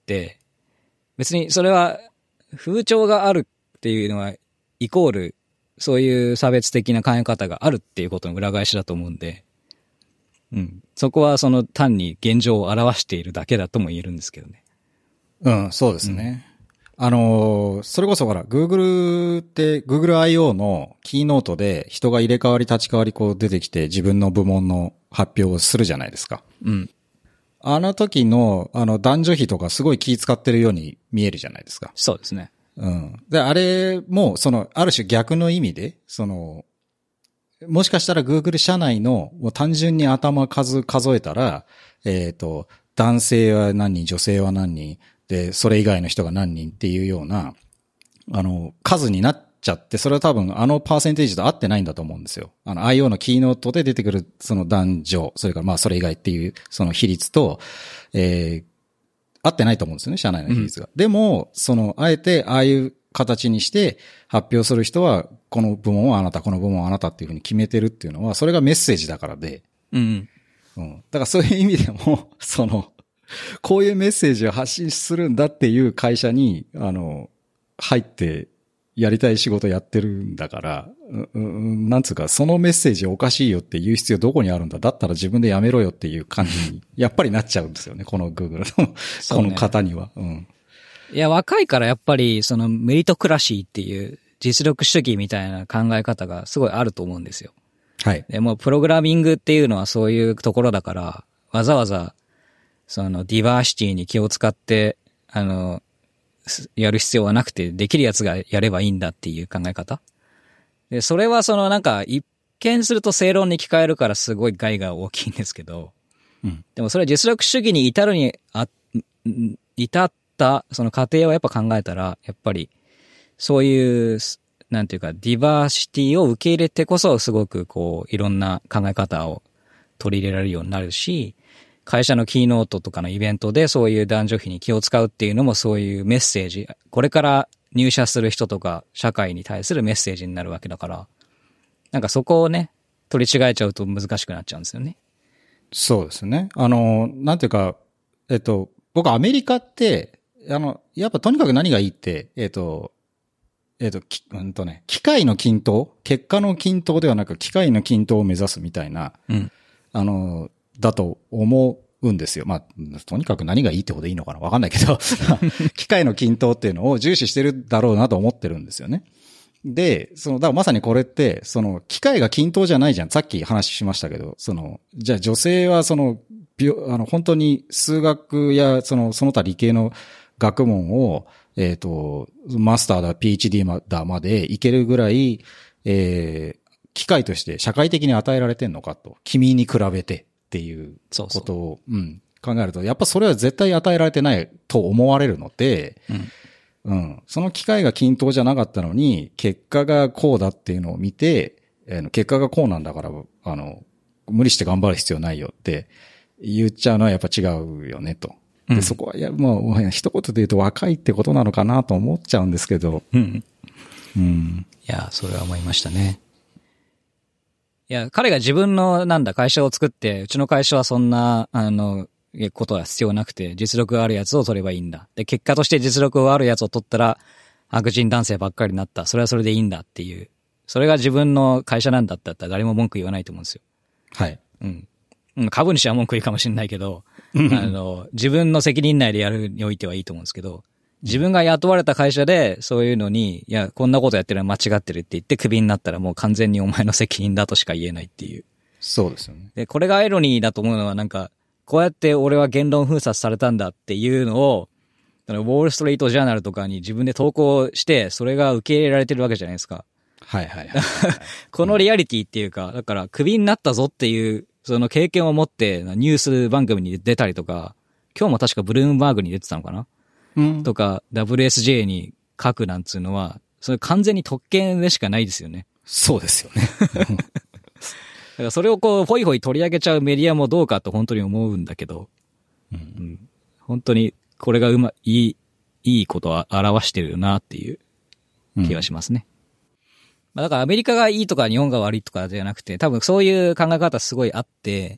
別にそれは風潮があるっていうのはイコールそういう差別的な考え方があるっていうことの裏返しだと思うんで、うん。そこはその単に現状を表しているだけだとも言えるんですけどね。 うん、そうですね。うん、あのー、それこそほら、Google って、Google アイオー のキーノートで人が入れ替わり立ち替わりこう出てきて自分の部門の発表をするじゃないですか。 うん。 あの時の、あの、男女比とかすごい気使ってるように見えるじゃないですか。 そうですね。 うん。で、あれも、その、ある種逆の意味で、その、もしかしたら Google 社内の、もう単純に頭数数えたら、えっと、男性は何人、女性は何人、で、それ以外の人が何人っていうような、あの、数になっちゃって、それは多分あのパーセンテージと合ってないんだと思うんですよ。あの アイオー のキーノートで出てくるその男女、それからまあそれ以外っていうその比率と、えー、合ってないと思うんですよね、社内の比率が。うん、でも、その、あえてああいう形にして発表する人は、この部門はあなた、この部門はあなたっていうふうに決めてるっていうのは、それがメッセージだからで。 うん。 うん。だからそういう意味でも、その、こういうメッセージを発信するんだっていう会社に、あの、入ってやりたい仕事やってるんだから、う、う、なんつうか、そのメッセージおかしいよって言う必要どこにあるんだ。だったら自分でやめろよっていう感じに、やっぱりなっちゃうんですよね。この Google の、この方には。うね、 うん。いや、若いからやっぱり、そのメリトクラシーっていう実力主義みたいな考え方がすごいあると思うんですよ。 はい。 でも、プログラミングっていうのはそういうところだから、わざわざ、そのディバーシティに気を使って、あの、やる必要はなくて、できるやつがやればいいんだっていう考え方。で、それはそのなんか、一見すると正論に聞こえるからすごい害が大きいんですけど、 うん、 でもそれは実力主義に至るにあ、至ったその過程をやっぱ考えたら、やっぱり、そういう、なんていうか、ディバーシティを受け入れてこそ、すごくこう、いろんな考え方を取り入れられるようになるし、会社のキーノートとかのイベントでそういう男女比に気を使うっていうのもそういうメッセージ、これから入社する人とか社会に対するメッセージになるわけだから、なんかそこをね、取り違えちゃうと難しくなっちゃうんですよね。 そうですね。あの、なんていうか、えっと、僕アメリカって、あの、やっぱとにかく何がいいって、えっと、えっと、き、うんとね、機械の均等、結果の均等ではなく機械の均等を目指すみたいな、 うん、 あの、だと思うんですよ。まあ、とにかく何がいいってことでいいのかなわかんないけど、機械の均等っていうのを重視してるだろうなと思ってるんですよね。で、その、だからまさにこれって、その、機械が均等じゃないじゃん。さっき話しましたけど、その、じゃあ女性はその、あの、本当に数学や、その、その他理系の学問を、えっと、マスターだ、ピーエイチディー だまでいけるぐらい、えー、機械として社会的に与えられてんのかと。君に比べてっていうことを、そうそう、うん、考えると、やっぱそれは絶対与えられてないと思われるので、 うんうん。その機会が均等じゃなかったのに、結果がこうだっていうのを見て、えー、結果がこうなんだから、あの、無理して頑張る必要ないよって言っちゃうのはやっぱ違うよねと。で、うん、そこは、いや、もう、一言で言うと若いってことなのかなと思っちゃうんですけど。 うん。 うん。 いや、それは思いましたね。いや、彼が自分の、なんだ、会社を作って、うちの会社はそんな、あの、ことは必要なくて、実力があるやつを取ればいいんだ。で、結果として実力があるやつを取ったら、白人男性ばっかりになった。それはそれでいいんだっていう。それが自分の会社なんだったら誰も文句言わないと思うんですよ。 はい。 うん。株主は文句言うかもしれないけど、あの、自分の責任内でやるにおいてはいいと思うんですけど、自分が雇われた会社でそういうのに、いや、こんなことやってるのは間違ってるって言ってクビになったらもう完全にお前の責任だとしか言えないっていう。 そうですよね。 で、これがアイロニーだと思うのはなんか、こうやって俺は言論封殺されたんだっていうのを、ウォールストリートジャーナルとかに自分で投稿して、それが受け入れられてるわけじゃないですか。 はいはいはい。 このリアリティっていうか、だからクビになったぞっていう、その経験を持ってニュース番組に出たりとか、今日も確かブルームバーグに出てたのかな、うん、とか ダブリューエスジェー に書くなんつうのは、それ完全に特権でしかないですよね。 そうですよね。 だからそれをこう、ホイホイ取り上げちゃうメディアもどうかと本当に思うんだけど、うんうん、本当にこれがうま、いい、いいことを表してるよなっていう気がしますね。うん、まあ、だからアメリカがいいとか日本が悪いとかじゃなくて、多分そういう考え方すごいあって、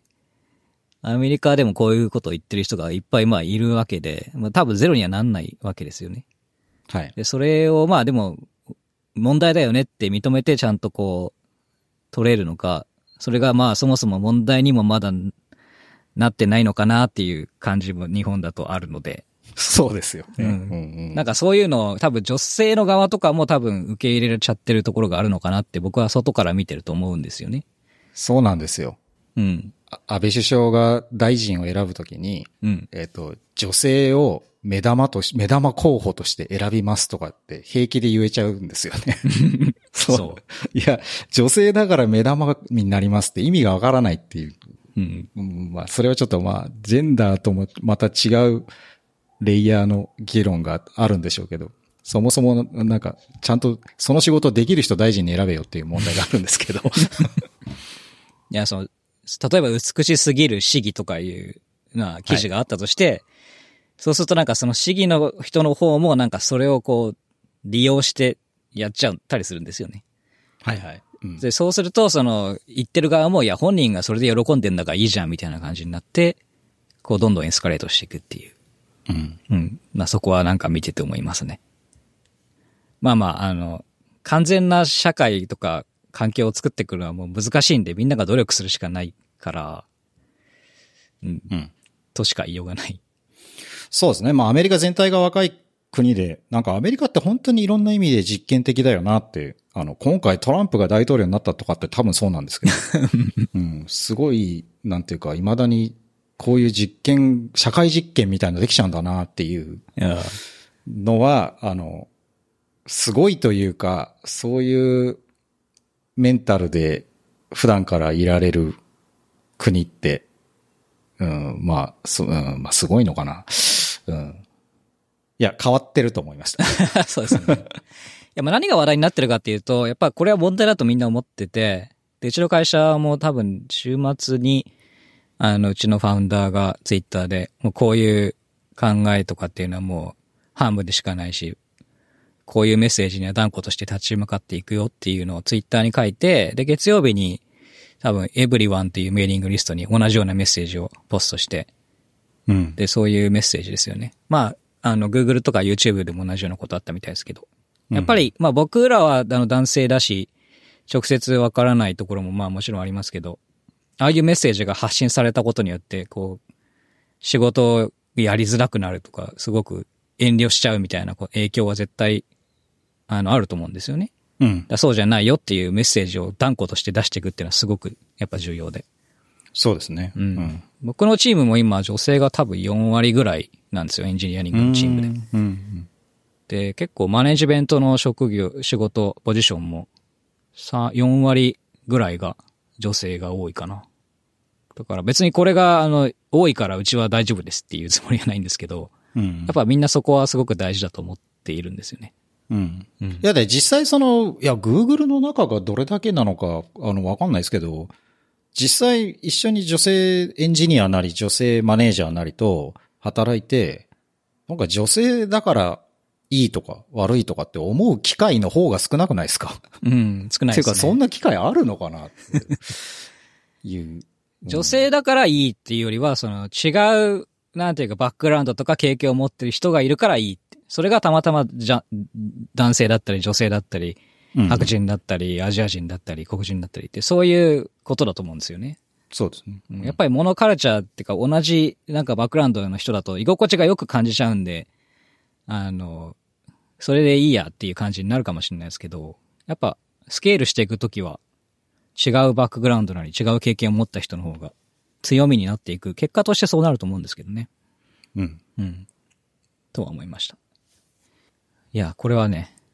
アメリカでもこういうことを言ってる人がいっぱいまあいるわけで、まあ多分ゼロにはなんないわけですよね。 はい。 で、それをまあでも問題だよねって認めてちゃんとこう取れるのか、それがまあそもそも問題にもまだなってないのかなっていう感じも日本だとあるので。 そうですよね。うんうんうん、なんかそういうのを多分女性の側とかも多分受け入れちゃってるところがあるのかなって僕は外から見てると思うんですよね。 そうなんですよ。 うん。 安倍首相が大臣を選ぶときに、うん、えっと、女性を目玉とし、目玉候補として選びますとかって平気で言えちゃうんですよね。そう。そう。いや、女性だから目玉になりますって意味がわからないっていう。うん。うん、まあ、それはちょっとまあ、ジェンダーともまた違うレイヤーの議論があるんでしょうけど、そもそもなんか、ちゃんとその仕事できる人大臣に選べよっていう問題があるんですけど。 いや、その、例えば美しすぎる市議とかいうな記事があったとして、はい、そうするとなんかその市議の人の方もなんかそれをこう利用してやっちゃったりするんですよね。 はいはい。うん、 で、そうするとその言ってる側もいや本人がそれで喜んでんだからいいじゃんみたいな感じになって、こうどんどんエスカレートしていくっていう。うん。うん。まあそこはなんか見てて思いますね。まあまあ、あの、完全な社会とか環境を作ってくるのはもう難しいんでみんなが努力するしかないから、うん。うん。としか言いようがない。 そうですね。まあアメリカ全体が若い国で、なんかアメリカって本当にいろんな意味で実験的だよなって、あの、今回トランプが大統領になったとかって多分そうなんですけど、うん。すごい、なんていうか、未だにこういう実験、社会実験みたいなのできちゃうんだなっていうのは、あの、すごいというか、そういうメンタルで普段からいられる国って、うん、まあ、す、うん、まあ、すごいのかな。うん。いや、変わってると思いました。 そうですね。いや、まあ何が話題になってるかっていうと、やっぱこれは問題だとみんな思ってて、で、うちの会社も多分週末に、あの、うちのファウンダーがツイッターで、もうこういう考えとかっていうのはもう、ハムでしかないし、こういうメッセージには断固として立ち向かっていくよっていうのをツイッターに書いて、で、月曜日に多分エブリワンっていうメーリングリストに同じようなメッセージをポストして、うん。で、そういうメッセージですよね。まあ、あの、Google とか YouTube でも同じようなことあったみたいですけど。やっぱり、まあ僕らはあの男性だし、直接わからないところもまあもちろんありますけど、ああいうメッセージが発信されたことによって、こう、仕事をやりづらくなるとか、すごく遠慮しちゃうみたいな影響は絶対、あの、あると思うんですよね。うん。だそうじゃないよっていうメッセージを断固として出していくっていうのはすごくやっぱ重要で。 そうですね。 うん。うん、僕のチームも今女性が多分よん割ぐらいなんですよ、エンジニアリングのチームで。うんうん、で、結構マネジメントの職業、仕事、ポジションもさよん割ぐらいが女性が多いかな。だから別にこれがあの多いからうちは大丈夫ですっていうつもりはないんですけど、うん、やっぱみんなそこはすごく大事だと思っているんですよね。 うん。うん、いやで実際その、いや Google の中がどれだけなのかあのわかんないですけど、実際一緒に女性エンジニアなり女性マネージャーなりと働いて、なんか女性だからいいとか悪いとかって思う機会の方が少なくないですか？ うん、少ないですね。 ていうかそんな機会あるのかなっていう。うん、 女性だからいいっていうよりは、その違う、なんていうかバックグラウンドとか経験を持ってる人がいるからいいって。それがたまたまじゃ男性だったり女性だったり、白人だったり、アジア人だったり、黒人だったりって、そういうことだと思うんですよね。 そうですね。 うん、やっぱりモノカルチャーっていうか、同じなんかバックグラウンドの人だと居心地がよく感じちゃうんで、あの、それでいいやっていう感じになるかもしれないですけど、やっぱスケールしていくときは、違うバックグラウンドなり違う経験を持った人の方が強みになっていく。結果としてそうなると思うんですけどね。 うん。 うん。とは思いました。いや、これはね、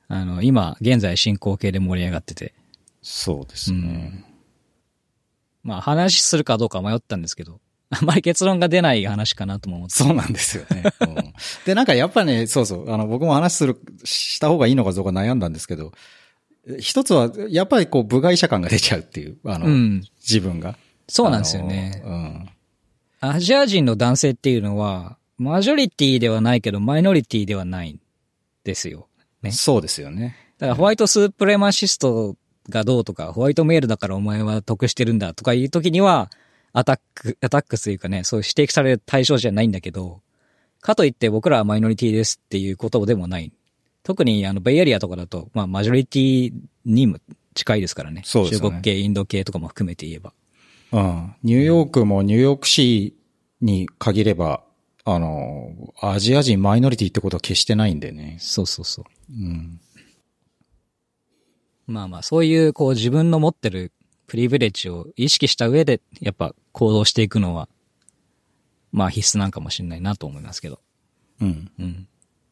あの、今、現在進行形で盛り上がってて。 そうですね。うん、 まあ話するかどうか迷ったんですけど、あんまり結論が出ない話かなとも思って。 そうなんですよね。うん、で、なんかやっぱね、そうそう、あの、僕も話する、した方がいいのかどうか悩んだんですけど、一つは、やっぱりこう、部外者感が出ちゃうっていう、あの、うん、自分が。 そうなんですよね。うん、アジア人の男性っていうのは、マジョリティではないけど、マイノリティではないんですよ。ね。 そうですよね。 だからホワイトスープレマシストがどうとか、ホワイトメールだからお前は得してるんだとかいう時には、アタック、アタックスというかね、そう指摘される対象じゃないんだけど、かといって僕らはマイノリティですっていうことでもない。特にあの、ベイエリアとかだと、まあ、マジョリティにも近いですからね。そうですね。中国系、インド系とかも含めて言えば。 うん。ニューヨークもニューヨーク市に限れば、あの、アジア人マイノリティってことは決してないんでね。 そうそうそう。 うん。 まあまあ、そういう、こう自分の持ってるプリビレッジを意識した上で、やっぱ行動していくのは、まあ必須なんかもしれないなと思いますけど。 うん。 うん。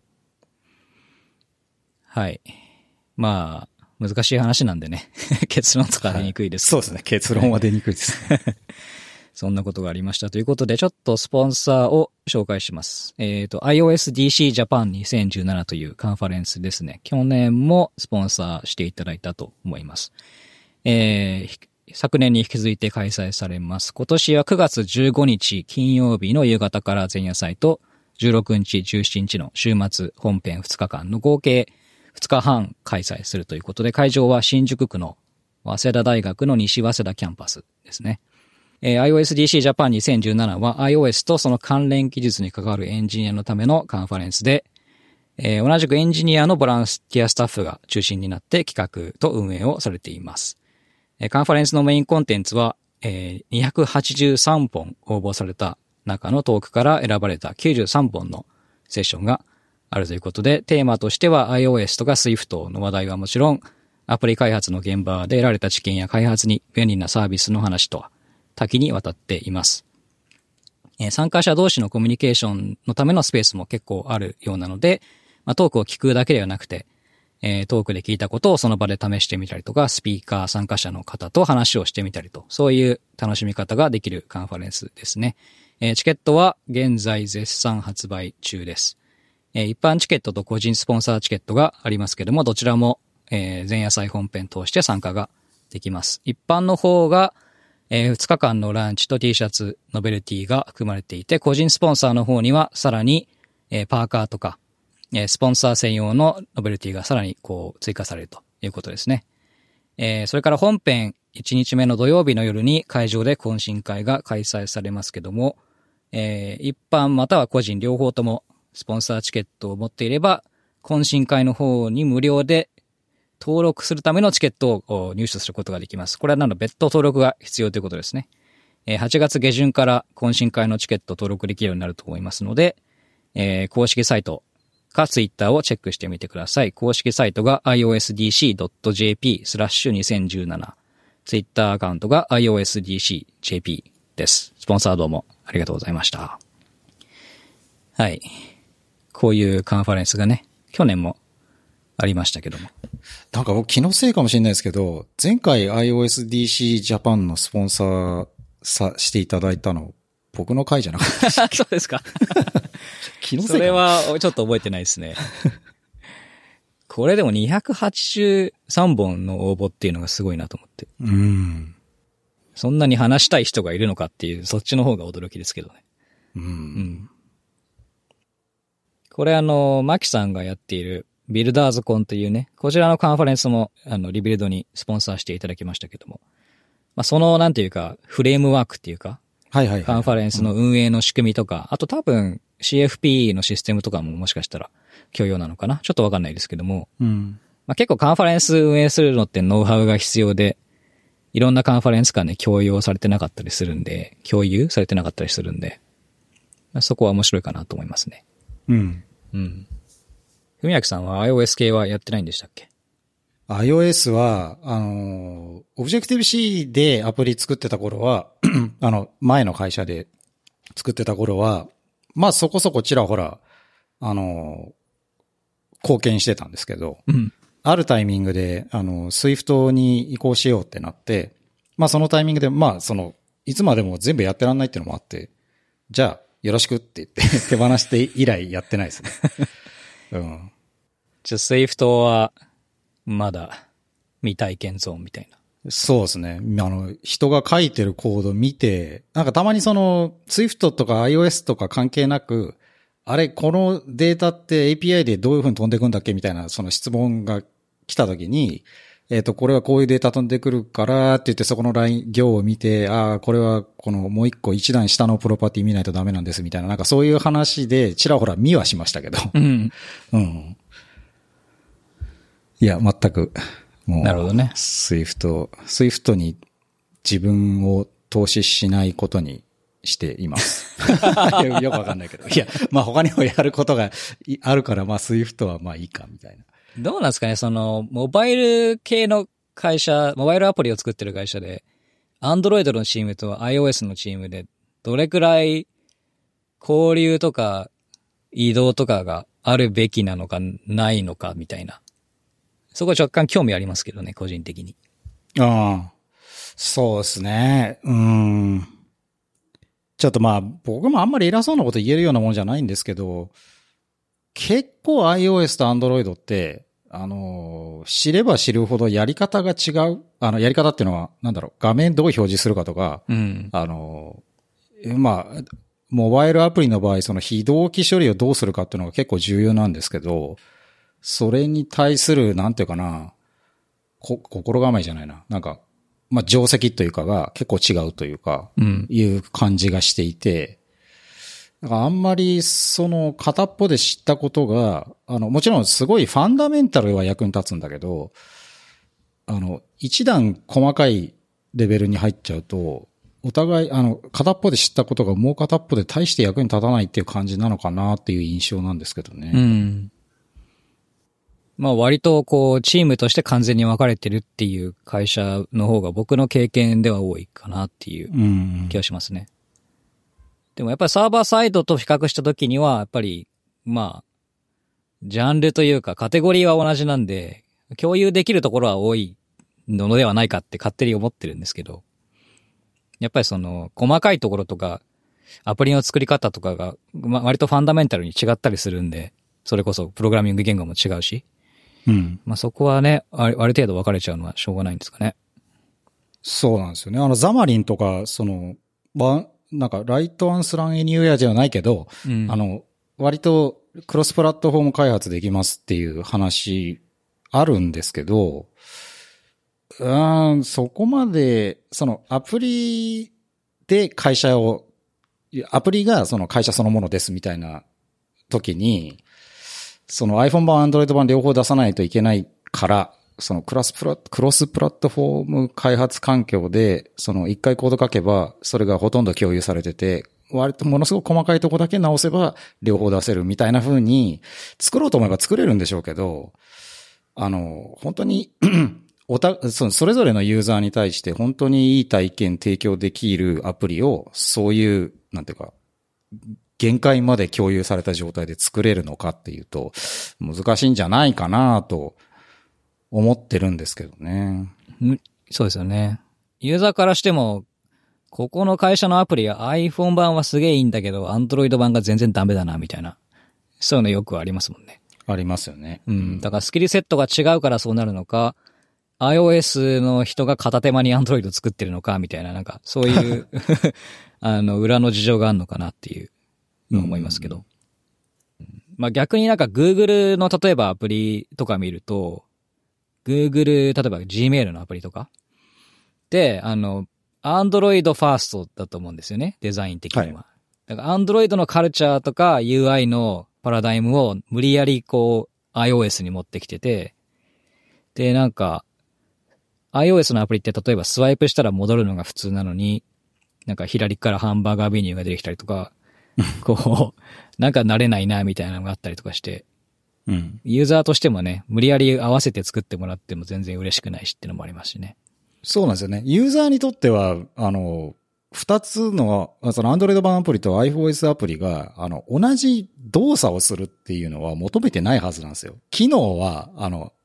はい。まあ、難しい話なんでね。結論とか出にくいです、 はい。そうですね。結論は出にくいですね。 そんなことがありましたということで、ちょっとスポンサーを紹介します。えっと、iOSDC Japan にせんじゅうななというカンファレンスですね。去年もスポンサーしていただいたと思います。えー、昨年に引き続いて開催されます。今年はくがつじゅうごにち金曜日の夕方から前夜祭とじゅうろくにち、じゅうしちにちの週末本編ふつかかんの合計ふつかはん開催するということで、会場は新宿区の早稲田大学の西早稲田キャンパスですね。えー、iOSDC Japan にせんじゅうななは iOS とその関連技術に関わるエンジニアのためのカンファレンスで、えー、同じくエンジニアのボランティアスタッフが中心になって企画と運営をされています。えー、カンファレンスのメインコンテンツは、えー、にひゃくはちじゅうさんぽん応募された中のトークから選ばれたきゅうじゅうさんぽんのセッションがあるということで、テーマとしては iOS とか Swift の話題はもちろん、アプリ開発の現場で得られた知見や開発に便利なサービスの話とは多岐にわたっています。えー、参加者同士のコミュニケーションのためのスペースも結構あるようなので、まあ、トークを聞くだけではなくて、えー、トークで聞いたことをその場で試してみたりとか、スピーカー参加者の方と話をしてみたりと、そういう楽しみ方ができるカンファレンスですね。えー、チケットは現在絶賛発売中です。えー、一般チケットと個人スポンサーチケットがありますけども、どちらも、えー、前夜祭本編通して参加ができます。一般の方が、えー、ふつかかんのランチと T シャツ、ノベルティが含まれていて、個人スポンサーの方にはさらに、えー、パーカーとか、えー、スポンサー専用のノベルティがさらにこう追加されるということですね。えー、それから本編いちにちめの土曜日の夜に会場で懇親会が開催されますけども、えー、一般または個人両方ともスポンサーチケットを持っていれば、懇親会の方に無料で登録するためのチケットを入手することができます。これはなんと別途登録が必要ということですね。はちがつげじゅんから懇親会のチケット登録できるようになると思いますので、えー、公式サイトかツイッターをチェックしてみてください。公式サイトが アイオーエスディーシードットジェーピースラッシュにせんじゅうなな。ツイッターアカウントが アイオーエスディーシージェーピー です。スポンサーどうもありがとうございました。はい。こういうカンファレンスがね、去年もありましたけども。 なんか僕気のせいかもしれないですけど、前回 iOSDC Japan のスポンサーさしていただいたの、僕の回じゃなかったですか？ そうですか。 気のせいかな。 それはちょっと覚えてないですね。これでもにひゃくはちじゅうさんぼんの応募っていうのがすごいなと思って。 うん。 そんなに話したい人がいるのかっていう、そっちの方が驚きですけどね。 うん。うん、 これあの、マキさんがやっているビルダーズコンというね、こちらのカンファレンスもあのリビルドにスポンサーしていただきましたけども、まあ、そのなんていうかフレームワークっていうか、 はいはいはい、 カンファレンスの運営の仕組みとか、うん、あと多分 シーエフピー のシステムとかももしかしたら共用なのかな、ちょっとわかんないですけども、 うんまあ、結構カンファレンス運営するのってノウハウが必要で、いろんなカンファレンス間で共用されてなかったりするんで、共有されてなかったりするんで、まあ、そこは面白いかなと思いますね。 うん。 うん。文明さんは iOS 系はやってないんでしたっけ？ iOS は、あの、Objective-C でアプリ作ってた頃は、あの、前の会社で作ってた頃は、まあそこそこちらほら、あの、貢献してたんですけど、 うん、 あるタイミングで、あの、Swift に移行しようってなって、まあそのタイミングで、まあその、いつまでも全部やってらんないっていうのもあって、じゃあ、よろしくって言って手放して以来やってないですね。うん。 じゃあ、Swift は、まだ、未体験ゾーンみたいな。 そうですね。あの、人が書いてるコード見て、なんかたまにその、Swift とか iOS とか関係なく、あれ、このデータって エーピーアイ でどういう風に飛んでくんだっけみたいな、その質問が来た時に、えっと、これはこういうデータ飛んでくるからって言ってそこのライン、行を見て、ああ、これはこのもう一個一段下のプロパティ見ないとダメなんですみたいな、なんかそういう話でちらほら見はしましたけど。 うん。 うん。いや、全く。もうなるほどね。 スイフト、スイフトに自分を投資しないことにしています。よくわかんないけど。いや、まあ他にもやることがあるから、まあスイフトはまあいいかみたいな。 どうなんですかね、その、モバイル系の会社、モバイルアプリを作ってる会社で、Android のチームと iOS のチームで、どれくらい交流とか移動とかがあるべきなのかないのかみたいな。そこは若干興味ありますけどね、個人的に。 ああ、そうですね。うーん。ちょっとまあ、僕もあんまり偉そうなこと言えるようなもんじゃないんですけど、結構 iOS と Android って、あの、知れば知るほどやり方が違う。あの、やり方っていうのは、なんだろう、画面どう表示するかとか、 うん、 あの、まあ、モバイルアプリの場合、その非同期処理をどうするかっていうのが結構重要なんですけど、それに対する、なんていうかな、こ、心構えじゃないな。なんか、まあ、定石というかが結構違うというか、 うん、 いう感じがしていて、だからあんまりその片っぽで知ったことが、あの、もちろんすごいファンダメンタルは役に立つんだけど、あの、一段細かいレベルに入っちゃうと、お互い、あの、片っぽで知ったことがもう片っぽで大して役に立たないっていう感じなのかなっていう印象なんですけどね。 うん。まあ割とこう、チームとして完全に分かれてるっていう会社の方が僕の経験では多いかなっていう気がしますね。でもやっぱりサーバーサイドと比較したときには、やっぱり、まあ、ジャンルというかカテゴリーは同じなんで、共有できるところは多いのではないかって勝手に思ってるんですけど、やっぱりその、細かいところとか、アプリの作り方とかが、まあ、割とファンダメンタルに違ったりするんで、それこそプログラミング言語も違うし、 うん。 まあそこはね、ある程度分かれちゃうのはしょうがないんですかね。 そうなんですよね。あの、ザマリンとか、その、ま、なんか、ライトアンスランエニウェアじゃないけど、うん、あの、割とクロスプラットフォーム開発できますっていう話あるんですけど、うーん、そこまで、そのアプリで会社を、アプリがその会社そのものですみたいな時に、その iPhone 版、Android 版両方出さないといけないから、そのクラスプラ、クロスプラットフォーム開発環境で、その一回コード書けば、それがほとんど共有されてて、割とものすごく細かいとこだけ直せば両方出せるみたいな風に作ろうと思えば作れるんでしょうけど、あの、本当におた、その、それぞれのユーザーに対して本当にいい体験提供できるアプリを、そういう、なんていうか、限界まで共有された状態で作れるのかっていうと、難しいんじゃないかなと思ってるんですけどね。 そうですよね。ユーザーからしても、ここの会社のアプリは iPhone 版はすげえいいんだけど、Android 版が全然ダメだな、みたいな。そういうのよくありますもんね。 ありますよね。 うん。だからスキルセットが違うからそうなるのか、iOS の人が片手間に Android 作ってるのか、みたいな、なんか、そういう、あの、裏の事情があるのかなっていうのを思いますけど。うん、まあ逆になんか Google の例えばアプリとか見ると、Google、例えば Gmail のアプリとかで、あの、Android ファーストだと思うんですよね。デザイン的には。はい、だから Android のカルチャーとか ユーアイ のパラダイムを無理やりこう iOS に持ってきてて、で、なんか iOS のアプリって例えばスワイプしたら戻るのが普通なのに、なんか左からハンバーガーメニューが出てきたりとか、こう、なんか慣れないなみたいなのがあったりとかして、うん、ユーザーとしてもね、無理やり合わせて作ってもらっても全然嬉しくないしっていうのもありますしね。 そうなんですよね。ユーザーにとっては、あの、二つの、その Android 版アプリと iOS アプリが、あの、同じ動作をするっていうのは求めてないはずなんですよ。機能は、あの、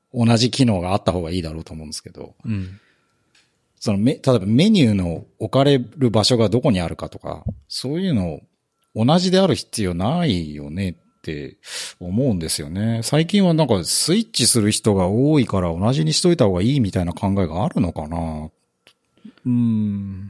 同じ機能があった方がいいだろうと思うんですけど、 うん。 そのめ、例えばメニューの置かれる場所がどこにあるかとか、そういうの同じである必要ないよねって思うんですよね。最近はなんかスイッチする人が多いから同じにしといた方がいいみたいな考えがあるのかな。 うん。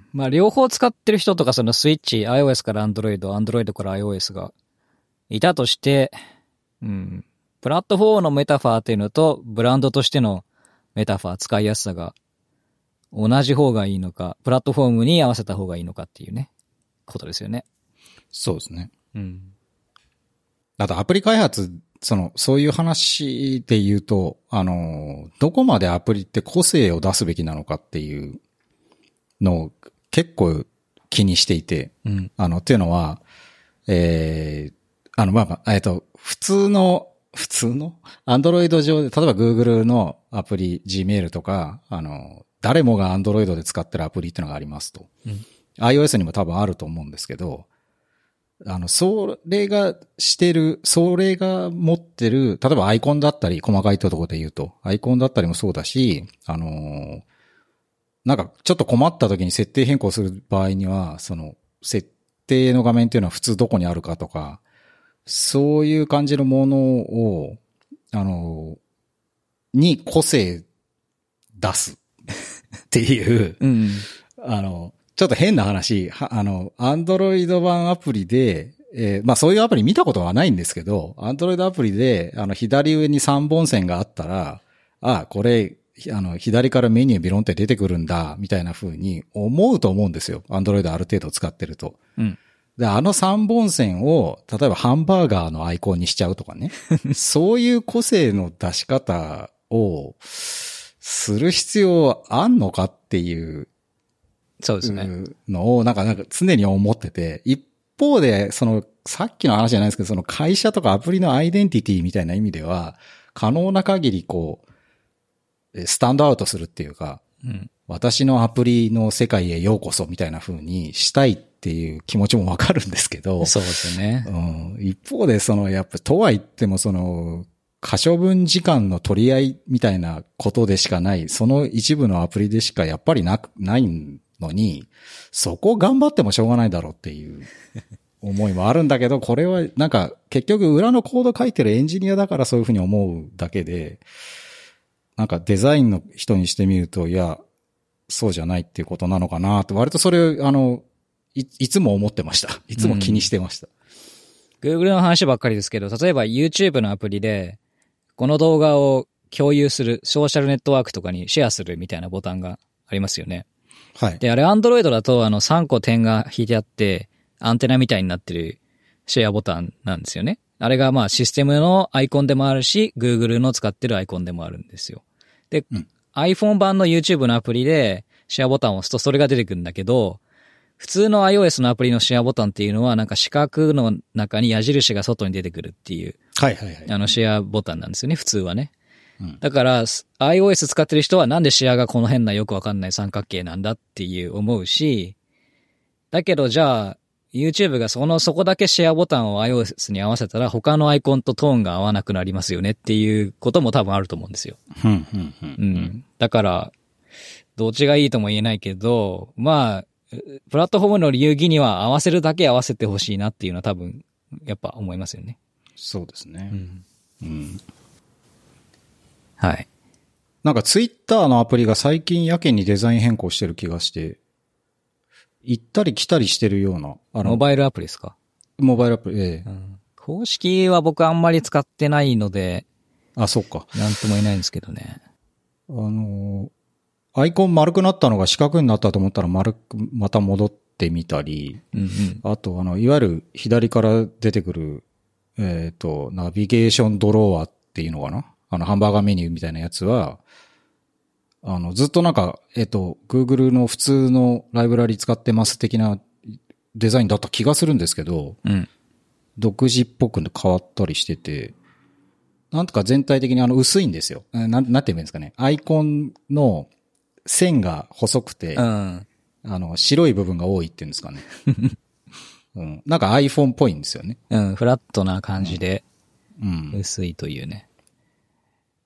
まあ、両方使ってる人とか、そのスイッチ、iOS から Android、Android から iOS がいたとして、うん。プラットフォームのメタファーっていうのと、ブランドとしてのメタファー、使いやすさが同じ方がいいのか、プラットフォームに合わせた方がいいのかっていうね、ことですよね。 そうですね。 うん。 あとアプリ開発、その、そういう話で言うと、あの、どこまでアプリって個性を出すべきなのかっていうのを結構気にしていて、 うん。 あの、っていうのは、えー、あの、まあまあ、えっと、普通の、普通の Android 上で、例えば Google のアプリ、Gmail とか、あの、誰もが Android で使ってるアプリっていうのがありますと。 うん、 iOS にも多分あると思うんですけど、あの、それがしてる、それが持ってる、例えばアイコンだったり、細かいところで言うと、アイコンだったりもそうだし、あのー、なんかちょっと困った時に設定変更する場合には、その、設定の画面っていうのは普通どこにあるかとか、そういう感じのものを、あのー、に個性出すっていう、 うん、 あの、ちょっと変な話、あの、アンドロイド版アプリで、えー、まあそういうアプリ見たことはないんですけど、アンドロイドアプリで、あの、左上にさんぼん線があったら、あ、これ、あの、左からメニュービロンって出てくるんだ、みたいな風に思うと思うんですよ。アンドロイドある程度使ってると。 うん。 で、あのさんぼん線を、例えばハンバーガーのアイコンにしちゃうとかね。そういう個性の出し方をする必要あんのかっていうそうですね。 のをなんかなんか常に思ってて、一方で、その、さっきの話じゃないですけど、その会社とかアプリのアイデンティティみたいな意味では、可能な限りこう、スタンドアウトするっていうか、 うん、 私のアプリの世界へようこそみたいな風にしたいっていう気持ちもわかるんですけど、 そうですよね。 うん、一方で、その、やっぱ、とは言っても、その、可処分時間の取り合いみたいなことでしかない、その一部のアプリでしかやっぱりなく、ないのに、そこ頑張ってもしょうがないだろうっていう思いもあるんだけど、これはなんか結局裏のコード書いてるエンジニアだからそういうふうに思うだけで、なんかデザインの人にしてみると、いや、そうじゃないっていうことなのかなと、割とそれを、あの、い、いつも思ってました。いつも気にしてました。 うん、Google の話ばっかりですけど、例えば YouTube のアプリで、この動画を共有する、ソーシャルネットワークとかにシェアするみたいなボタンがありますよね。 はい。 で、あれ Android だとあのさんこ点が引いてあって、アンテナみたいになってるシェアボタンなんですよね。あれがまあシステムのアイコンでもあるし、Google の使ってるアイコンでもあるんですよ。で、うん、iPhone 版の YouTube のアプリでシェアボタンを押すとそれが出てくるんだけど、普通の iOS のアプリのシェアボタンっていうのはなんか四角の中に矢印が外に出てくるっていう、 はいはいはい。 あのシェアボタンなんですよね、普通はね。うん、だから、iOS 使ってる人はなんでシェアがこの変なよくわかんない三角形なんだっていう思うし、だけどじゃあ、YouTube がその、そこだけシェアボタンを iOS に合わせたら他のアイコンとトーンが合わなくなりますよねっていうことも多分あると思うんですよ。 うんうんうんうん、 だから、どっちがいいとも言えないけど、まあ、プラットフォームの流儀には合わせるだけ合わせてほしいなっていうのは多分、やっぱ思いますよね。 そうですね。 うんうん、 はい。 なんかツイッターのアプリが最近やけにデザイン変更してる気がして、行ったり来たりしてるような。 あのモバイルアプリですか？ モバイルアプリ、ええ、 うん。公式は僕あんまり使ってないので、 あ、そうか。 なんとも言えないんですけどね。 あの、アイコン丸くなったのが四角になったと思ったら丸く、また戻ってみたり、 うんうん、 あと、あの、いわゆる左から出てくる、えっと、ナビゲーションドローワーっていうのかな？あの、ハンバーガーメニューみたいなやつは、あの、ずっとなんか、えっと、Google の普通のライブラリ使ってます的なデザインだった気がするんですけど、 うん、 独自っぽく変わったりしてて、なんとか全体的にあの、薄いんですよ。なん、なんて言うんですかね。アイコンの線が細くて、 うん、 あの、白い部分が多いっていうんですかね。うん、なんか iPhone っぽいんですよね。 うん、フラットな感じで、 うん、 薄いというね。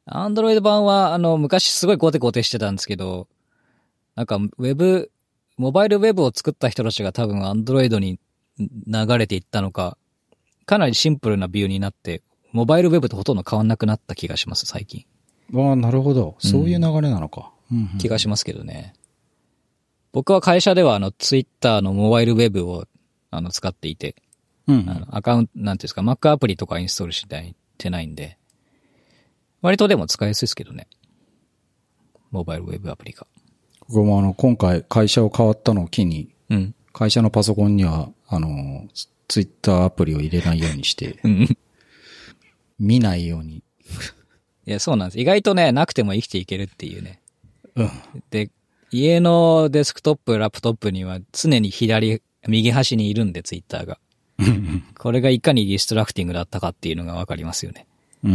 アンドロイド版は、あの、昔すごいゴテゴテしてたんですけど、なんか、ウェブ、モバイルウェブを作った人たちが多分アンドロイドに流れていったのか、かなりシンプルなビューになって、モバイルウェブとほとんど変わんなくなった気がします、最近。 ああ、なるほど。そういう流れなのか。 うん、気がしますけどね。僕は会社では、あの、ツイッターのモバイルウェブを、あの、使っていて、うん、あのアカウント、なんていうんですか、Mac アプリとかインストールしてないんで、割とでも使いやすいですけどね。モバイルウェブアプリが。 僕もあの、今回会社を変わったのを機に、 うん、 会社のパソコンには、あの、ツイッターアプリを入れないようにして、見ないように。 いや、そうなんです。意外とね、なくても生きていけるっていうね。 うん。 で、家のデスクトップ、ラップトップには常に左、右端にいるんで、ツイッターが。これがいかにディストラクティングだったかっていうのがわかりますよね。 うん。うん、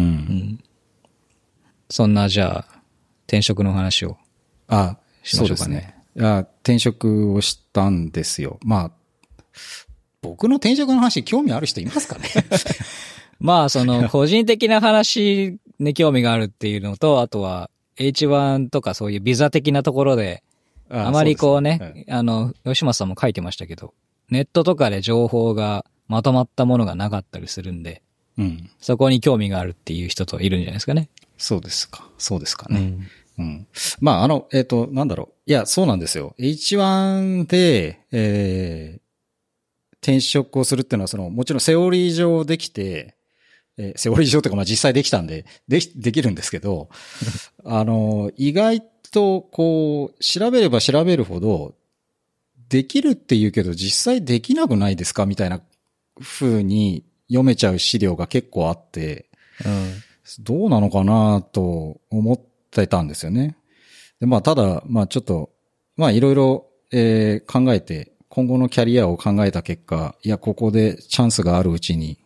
そんな、じゃあ、転職の話を。 あ、しましょうかね。そうですね。いや、転職をしたんですよ。まあ、僕の転職の話興味ある人いますかねまあ、その、個人的な話に興味があるっていうのと、あとは、エイチワン とかそういうビザ的なところで、あまりこうね、うねはい、あの、吉松さんも書いてましたけど、ネットとかで情報がまとまったものがなかったりするんで、 うん、 そこに興味があるっていう人といるんじゃないですかね。 そうですか。そうですかね。うん。うん、まあ、あの、えっと、なんだろう。いや、そうなんですよ。エイチワン で、えー、転職をするっていうのは、その、もちろんセオリー上できて、えー、セオリー上というか、まあ実際できたんで、でき、できるんですけど、あの、意外と、こう、調べれば調べるほど、できるって言うけど、実際できなくないですかみたいな風に読めちゃう資料が結構あって、 うん、 どうなのかなと思ってたんですよね。で、まあ、ただ、まあちょっと、まあいろいろ、えー、考えて、今後のキャリアを考えた結果、いや、ここでチャンスがあるうちに、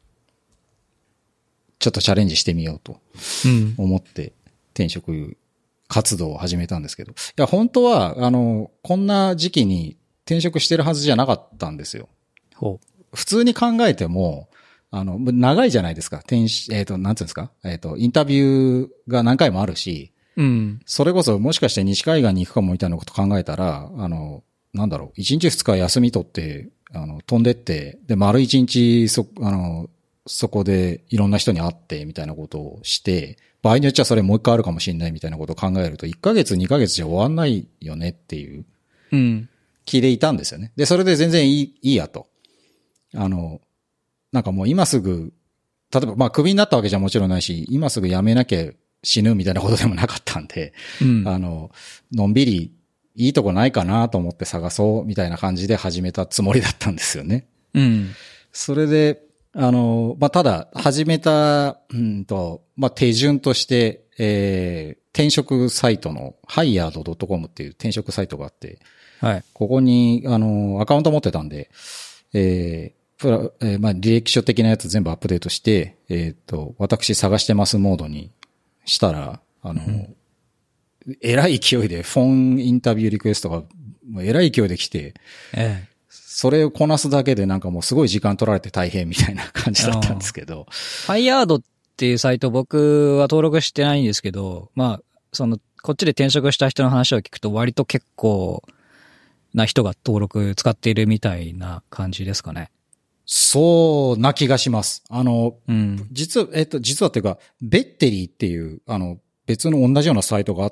ちょっとチャレンジしてみようと思って転職活動を始めたんですけど、いや、本当は、あの、こんな時期に転職してるはずじゃなかったんですよ。 ほう。 普通に考えても、あの、長いじゃないですか。転し、えっと、なんていうんですかえっと、インタビューが何回もあるし、 うん。 それこそもしかして西海岸に行くかもみたいなこと考えたら、あの、なんだろう、一日二日休み取って、あの、飛んでって、で、丸一日、そ、あの、そこでいろんな人に会って、みたいなことをして、場合によっちゃそれもう一回あるかもしれないみたいなことを考えると、いっかげつ、にかげつじゃ終わんないよねっていう、 うん。 気でいたんですよね。で、それで全然いい、いいやと。あの、なんかもう今すぐ、例えば、まあ、クビになったわけじゃもちろんないし、今すぐ辞めなきゃ死ぬみたいなことでもなかったんで、 うん、 あの、のんびり、いいとこないかなと思って探そうみたいな感じで始めたつもりだったんですよね。 うん。 それで、あの、まあ、ただ、始めた、うんと、まあ、手順として、えー、転職サイトの ハイヤードドットコム っていう転職サイトがあって、 はい。 ここに、あの、アカウント持ってたんで、えー、プラ、えー、まあ、履歴書的なやつ全部アップデートして、えっと、私探してますモードにしたら、あの、うんえらい勢いでフォンインタビューリクエストがもうえらい勢いで来て、 ええ、 それをこなすだけでなんかもうすごい時間取られて大変みたいな感じだったんですけど。 ハイヤードっていうサイト僕は登録してないんですけど、まあ、その、こっちで転職した人の話を聞くと割と結構な人が登録使っているみたいな感じですかね。 そうな気がします。あの、 うん、 実は、えっと、実はっていうか、ベッテリーっていう、あの、別の同じようなサイトがあって、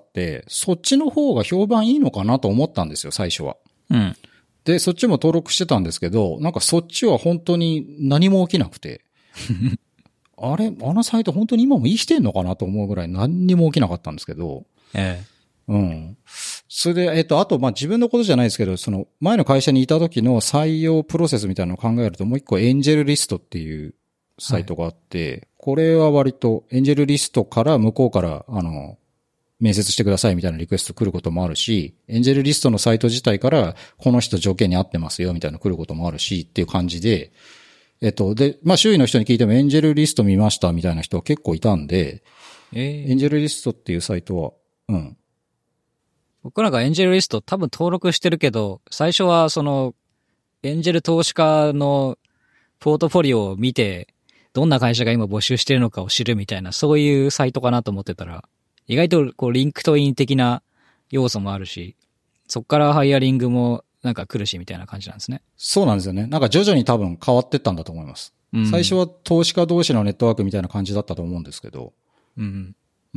そっちの方が評判いいのかなと思ったんですよ、最初は。 うん。 で、そっちも登録してたんですけど、なんかそっちは本当に何も起きなくて。あれ、あのサイト本当に今も生きてんのかなと思うぐらい何にも起きなかったんですけど。 ええ。 うん。それで、えっと、あと、ま、自分のことじゃないですけど、その、前の会社にいた時の採用プロセスみたいなのを考えると、もう一個エンジェルリストっていうサイトがあって、はい、これは割とエンジェルリストから向こうから、あの、面接してくださいみたいなリクエスト来ることもあるし、エンジェルリストのサイト自体から、この人条件に合ってますよみたいな来ることもあるしっていう感じで、えっと、で、まあ、周囲の人に聞いてもエンジェルリスト見ましたみたいな人は結構いたんで、 えー、 エンジェルリストっていうサイトは、うん。 僕なんかエンジェルリスト多分登録してるけど、最初はその、エンジェル投資家のポートフォリオを見て、 どんな会社が今募集してるのかを知るみたいな、そういうサイトかなと思ってたら、意外とこうリンクトイン的な要素もあるし、そっからハイアリングもなんか来るしみたいな感じなんですね。 そうなんですよね。なんか徐々に多分変わってったんだと思います。うん、最初は投資家同士のネットワークみたいな感じだったと思うんですけど。 うん。 うん。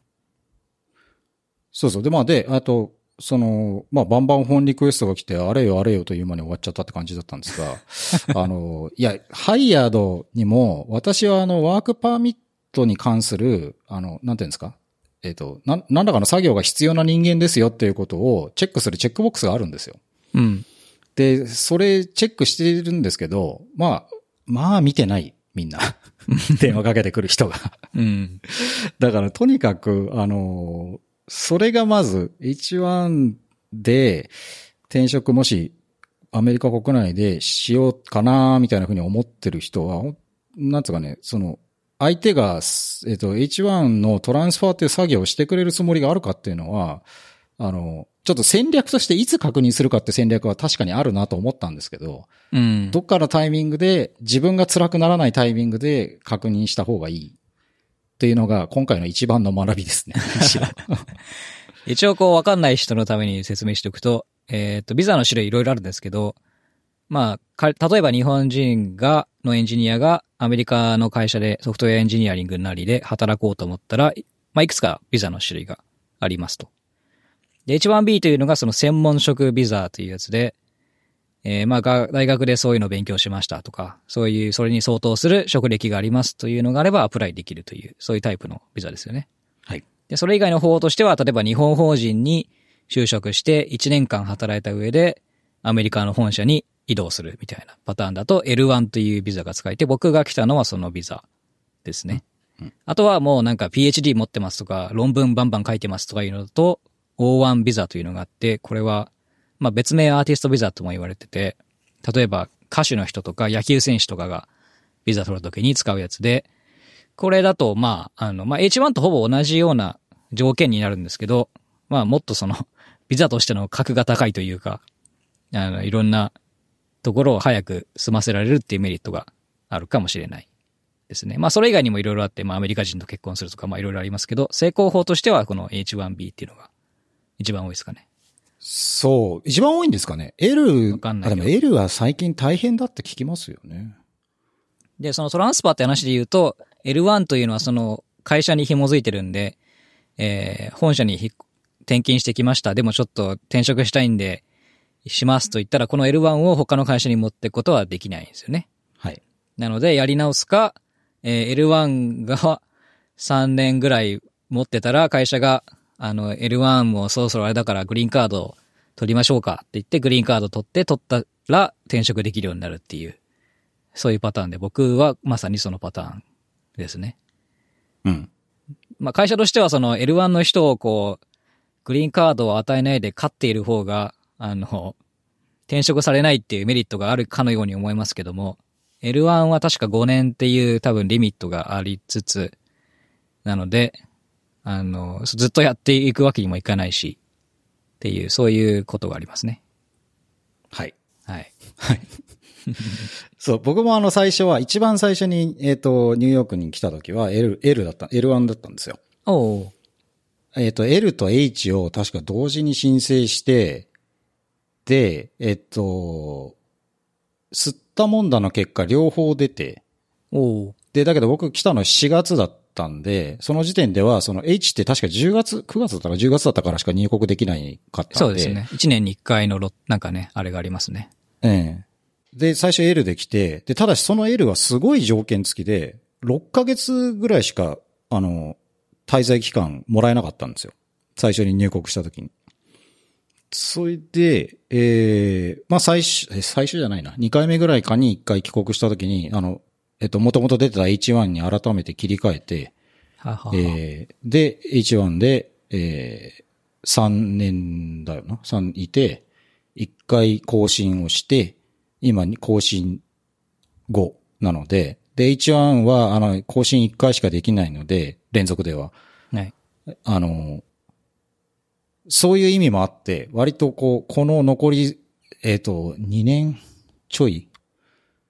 そうそう。で、まあで、あと、その、まあ、バンバン本リクエストが来て、あれよあれよという間に終わっちゃったって感じだったんですが、あの、いや、ハイヤードにも、私はあの、ワークパーミットに関する、あの、なんていうんですかえっと、な、何らかの作業が必要な人間ですよっていうことをチェックするチェックボックスがあるんですよ。 うん。 で、それチェックしてるんですけど、まあ、まあ見てない、みんな。電話かけてくる人が。 うん。 だからとにかく、あの、それがまず エイチワン で転職もしアメリカ国内でしようかなみたいなふうに思ってる人は、なんつうかね、その、相手が、えっと、エイチワン のトランスファーっていう作業をしてくれるつもりがあるかっていうのは、あの、ちょっと戦略としていつ確認するかって戦略は確かにあるなと思ったんですけど、 うん、 どっかのタイミングで自分が辛くならないタイミングで確認した方がいいっていうのが今回の一番の学びですね。 一応こう分かんない人のために説明しておくと、えっと、ビザの種類いろいろあるんですけど、まあ、例えば日本人が、のエンジニアがアメリカの会社でソフトウェアエンジニアリングなりで働こうと思ったら、まあ、いくつかビザの種類がありますと。で、エイチワンビー というのがその専門職ビザというやつで、えー、まあ、大学でそういうのを勉強しましたとか、そういう、それに相当する職歴がありますというのがあればアプライできるという、そういうタイプのビザですよね。 はい。 で、それ以外の方法としては、例えば日本法人に就職していちねんかん働いた上で、アメリカの本社に移動するみたいなパターンだと エルワン というビザが使えて、僕が来たのはそのビザですね。うんうん、あとはもうなんか ピーエイチディー 持ってますとか、論文バンバン書いてますとかいうのと、オーワン ビザというのがあって、これは、まあ別名アーティストビザとも言われてて、例えば歌手の人とか野球選手とかがビザ取るときに使うやつで、これだとまあ、あの、まあ エイチワン とほぼ同じような条件になるんですけど、まあもっとその、ビザとしての格が高いというか、あの、いろんなところを早く済ませられるっていうメリットがあるかもしれないですね。まあそれ以外にもいろいろあって、まあアメリカ人と結婚するとか、まあいろいろありますけど、成功法としてはこの エイチワンビー っていうのが一番多いですかね。 そう。一番多いんですかね。L、 わかんないあ、でも L は最近大変だって聞きますよね。 で、そのトランスファーって話で言うと、エルワン というのはその会社に紐づいてるんで、えー、本社に転勤してきました。でもちょっと転職したいんで、しますと言ったら、この エルワン を他の会社に持っていくことはできないんですよね。 はい。 なので、やり直すか、えー、エルワン がさんねんぐらい持ってたら、会社が、あの、エルワン もそろそろあれだからグリーンカードを取りましょうかって言って、グリーンカード取って、取ったら転職できるようになるっていう、そういうパターンで、僕はまさにそのパターンですね。 うん。 まあ、会社としてはその エルワン の人をこう、グリーンカードを与えないで勝っている方が、あの、転職されないっていうメリットがあるかのように思いますけども、エルワン は確かごねんっていう多分リミットがありつつ、なので、あの、ずっとやっていくわけにもいかないし、っていう、そういうことがありますね。 はい。 はい。 はい。そう、僕もあの最初は、一番最初に、えっと、ニューヨークに来た時は L、L だった、エルワン だったんですよ。 おう。 えっと、L と H を確か同時に申請して、で、えっと、吸ったもんだの結果両方出て、 おう。 で、だけど僕来たのしがつだったんで、その時点ではその H って確かじゅうがつ、くがつだったかじゅうがつだったからしか入国できないかったんで。 そうですね。いちねんにいっかいのロ、なんかね、あれがありますね。 ええ。で、最初 L で来て、で、ただしその L はすごい条件付きで、ろっかげつぐらいしか、あの、滞在期間もらえなかったんですよ。最初に入国した時に。それで、ええー、まあ最初、最初じゃないな。にかいめぐらいかにいっかい帰国した時に、あの、えっと、もともと出てた エイチワン に改めて切り替えて、 はははえー、で、エイチワン で、えー、さんねんだよな。さんいて、いっかい更新をして、今に更新後なので、で、エイチワン は、あの、更新いっかいしかできないので、連続では。 はい。 あの、そういう意味もあって、割とこう、この残り、えっと、にねんちょい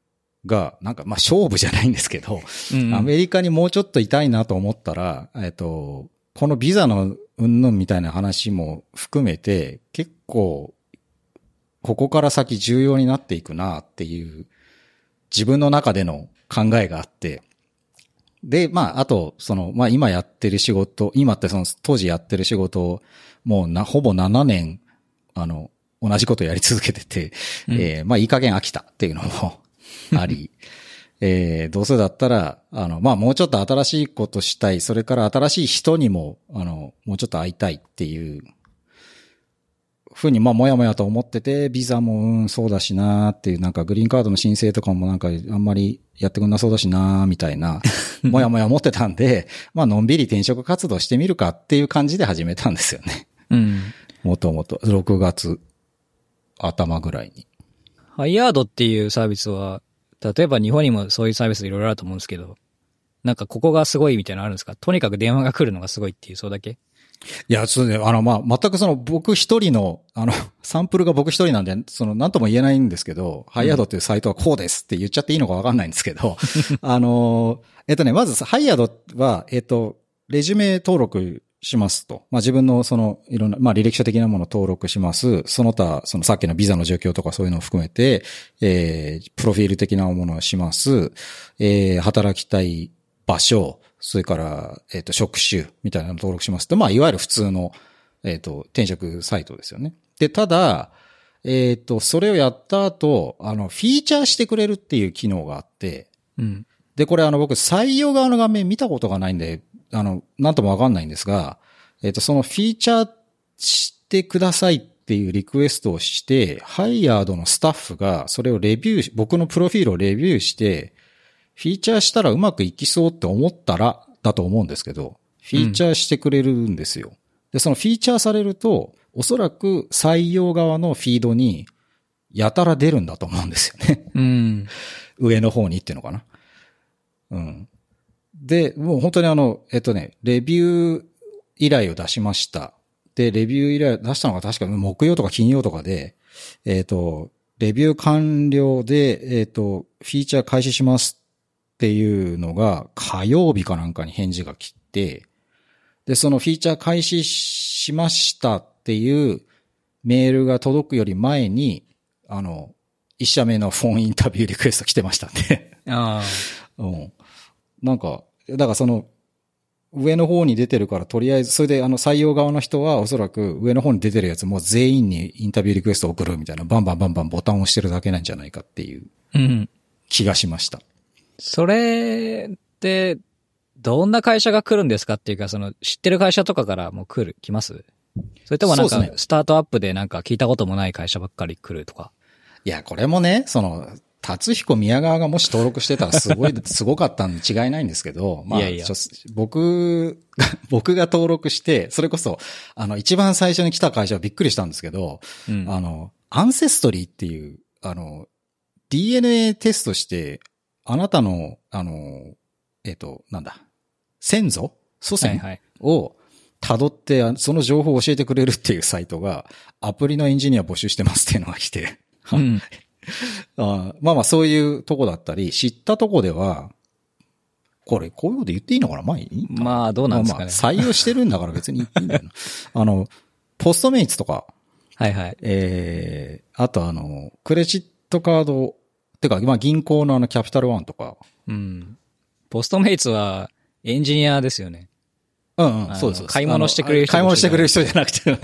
が、なんか、まあ、勝負じゃないんですけど、 うんうん、 アメリカにもうちょっといたいなと思ったら、えっと、このビザのうんぬんみたいな話も含めて、結構、ここから先重要になっていくなっていう、自分の中での考えがあって、で、まあ、あと、その、まあ、今やってる仕事、今ってその、当時やってる仕事を、もうな、ほぼななねん、あの、同じことやり続けてて、うん、えー、まあ、いい加減飽きたっていうのもあり、えー、どうせだったら、あの、まあ、もうちょっと新しいことしたい、それから新しい人にも、あの、もうちょっと会いたいっていう、ふうに、まあ、もやもやと思ってて、ビザも、うん、そうだしなーっていう、なんか、グリーンカードの申請とかもなんか、あんまりやってくんなそうだしなーみたいな、もやもや思ってたんで、まあ、のんびり転職活動してみるかっていう感じで始めたんですよね。 うん。 もともと、ろくがつ頭ぐらいに。 ハイヤードっていうサービスは、例えば日本にもそういうサービスいろいろあると思うんですけど、なんかここがすごいみたいなのあるんですか？とにかく電話が来るのがすごいっていう、そうだけ？ いや、そうね、あの、まあ、全くその僕一人の、あの、サンプルが僕一人なんで、その、なんとも言えないんですけど、うん、ハイヤードっていうサイトはこうですって言っちゃっていいのかわかんないんですけど、あの、えっとね、まず、ハイヤードは、えっと、レジュメ登録しますと。まあ、自分のその、いろんな、まあ、履歴書的なものを登録します。その他、そのさっきのビザの状況とかそういうのを含めて、えー、プロフィール的なものをします。えー、働きたい場所、それから、えっと、職種みたいなのを登録しますと、まあ、いわゆる普通の、えっと、転職サイトですよね。で、ただ、えっと、それをやった後、あの、フィーチャーしてくれるっていう機能があって、 うん。 で、これあの、僕、採用側の画面見たことがないんで、あの、なんともわかんないんですが、えっと、そのフィーチャーしてくださいっていうリクエストをして、ハイヤードのスタッフが、それをレビュー、僕のプロフィールをレビューして、フィーチャーしたらうまくいきそうって思ったらだと思うんですけど、フィーチャーしてくれるんですよ。うん、で、そのフィーチャーされると、おそらく採用側のフィードにやたら出るんだと思うんですよね。 うん、 上の方にっていうのかな。うん。で、もう本当にあの、えっとね、レビュー依頼を出しました。で、レビュー依頼出したのが確か木曜とか金曜とかで、えっと、レビュー完了で、えっと、フィーチャー開始しますっていうのが火曜日かなんかに返事が来て、で、そのフィーチャー開始しましたっていうメールが届くより前に、あの、一社目のフォンインタビューリクエスト来てましたんで。 ああ。 うん。なんか、だからその、上の方に出てるからとりあえず、それであの採用側の人はおそらく上の方に出てるやつも全員にインタビューリクエストを送るみたいな、バンバンバンバンボタンを押してるだけなんじゃないかっていう気がしました。うんそれって、どんな会社が来るんですかっていうか、その、知ってる会社とかからもう来る、来ますそれともなんか、スタートアップでなんか聞いたこともない会社ばっかり来るとか。 いや、これもね、その、達彦宮川がもし登録してたらすごい、すごかったに違いないんですけど、まあ、いやいや僕、僕が登録して、それこそ、あの、一番最初に来た会社はびっくりしたんですけど、うん、あの、アンセストリーっていう、あの、ディーエヌエー テストして、あなたの、あの、えっと、なんだ、先祖祖先を辿って、その情報を教えてくれるっていうサイトが、アプリのエンジニア募集してますっていうのが来て、うん、あまあまあそういうとこだったり、知ったとこでは、これ、こういうこと言っていいのかなまあいいまあどうなんですかね。 まあ、採用してるんだから別に言っていいんだよな。あの、ポストメイツとか、 はいはい。 えー、あとあの、クレジットカード、てか、まあ銀行のあのキャピタルワンとか。 うん。ポストメイツはエンジニアですよね。 うんうん、そうです。 買い物してくれる人。 買い物してくれる人じゃなくて。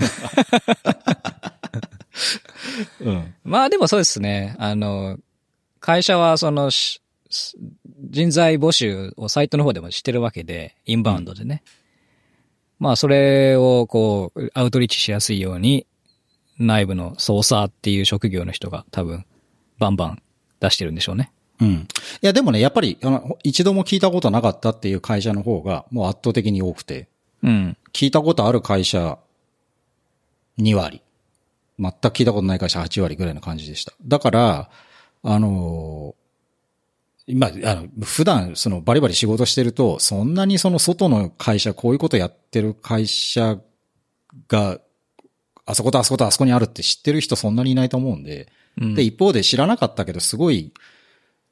うん、まあでもそうですね。あの、会社はその、人材募集をサイトの方でもしてるわけで、インバウンドでね。うん、まあそれをこう、アウトリーチしやすいように、内部のソーサーっていう職業の人が多分、バンバン出してるんでしょうね。 うん。いやでもね、やっぱり、あの、一度も聞いたことなかったっていう会社の方が、もう圧倒的に多くて。 うん。 聞いたことある会社、にわり。全く聞いたことない会社はちわりぐらいの感じでした。だから、あのー、今、あの、普段、そのバリバリ仕事してると、そんなにその外の会社、こういうことやってる会社が、あそことあそことあそこにあるって知ってる人そんなにいないと思うんで、うん、で、一方で知らなかったけど、すごい、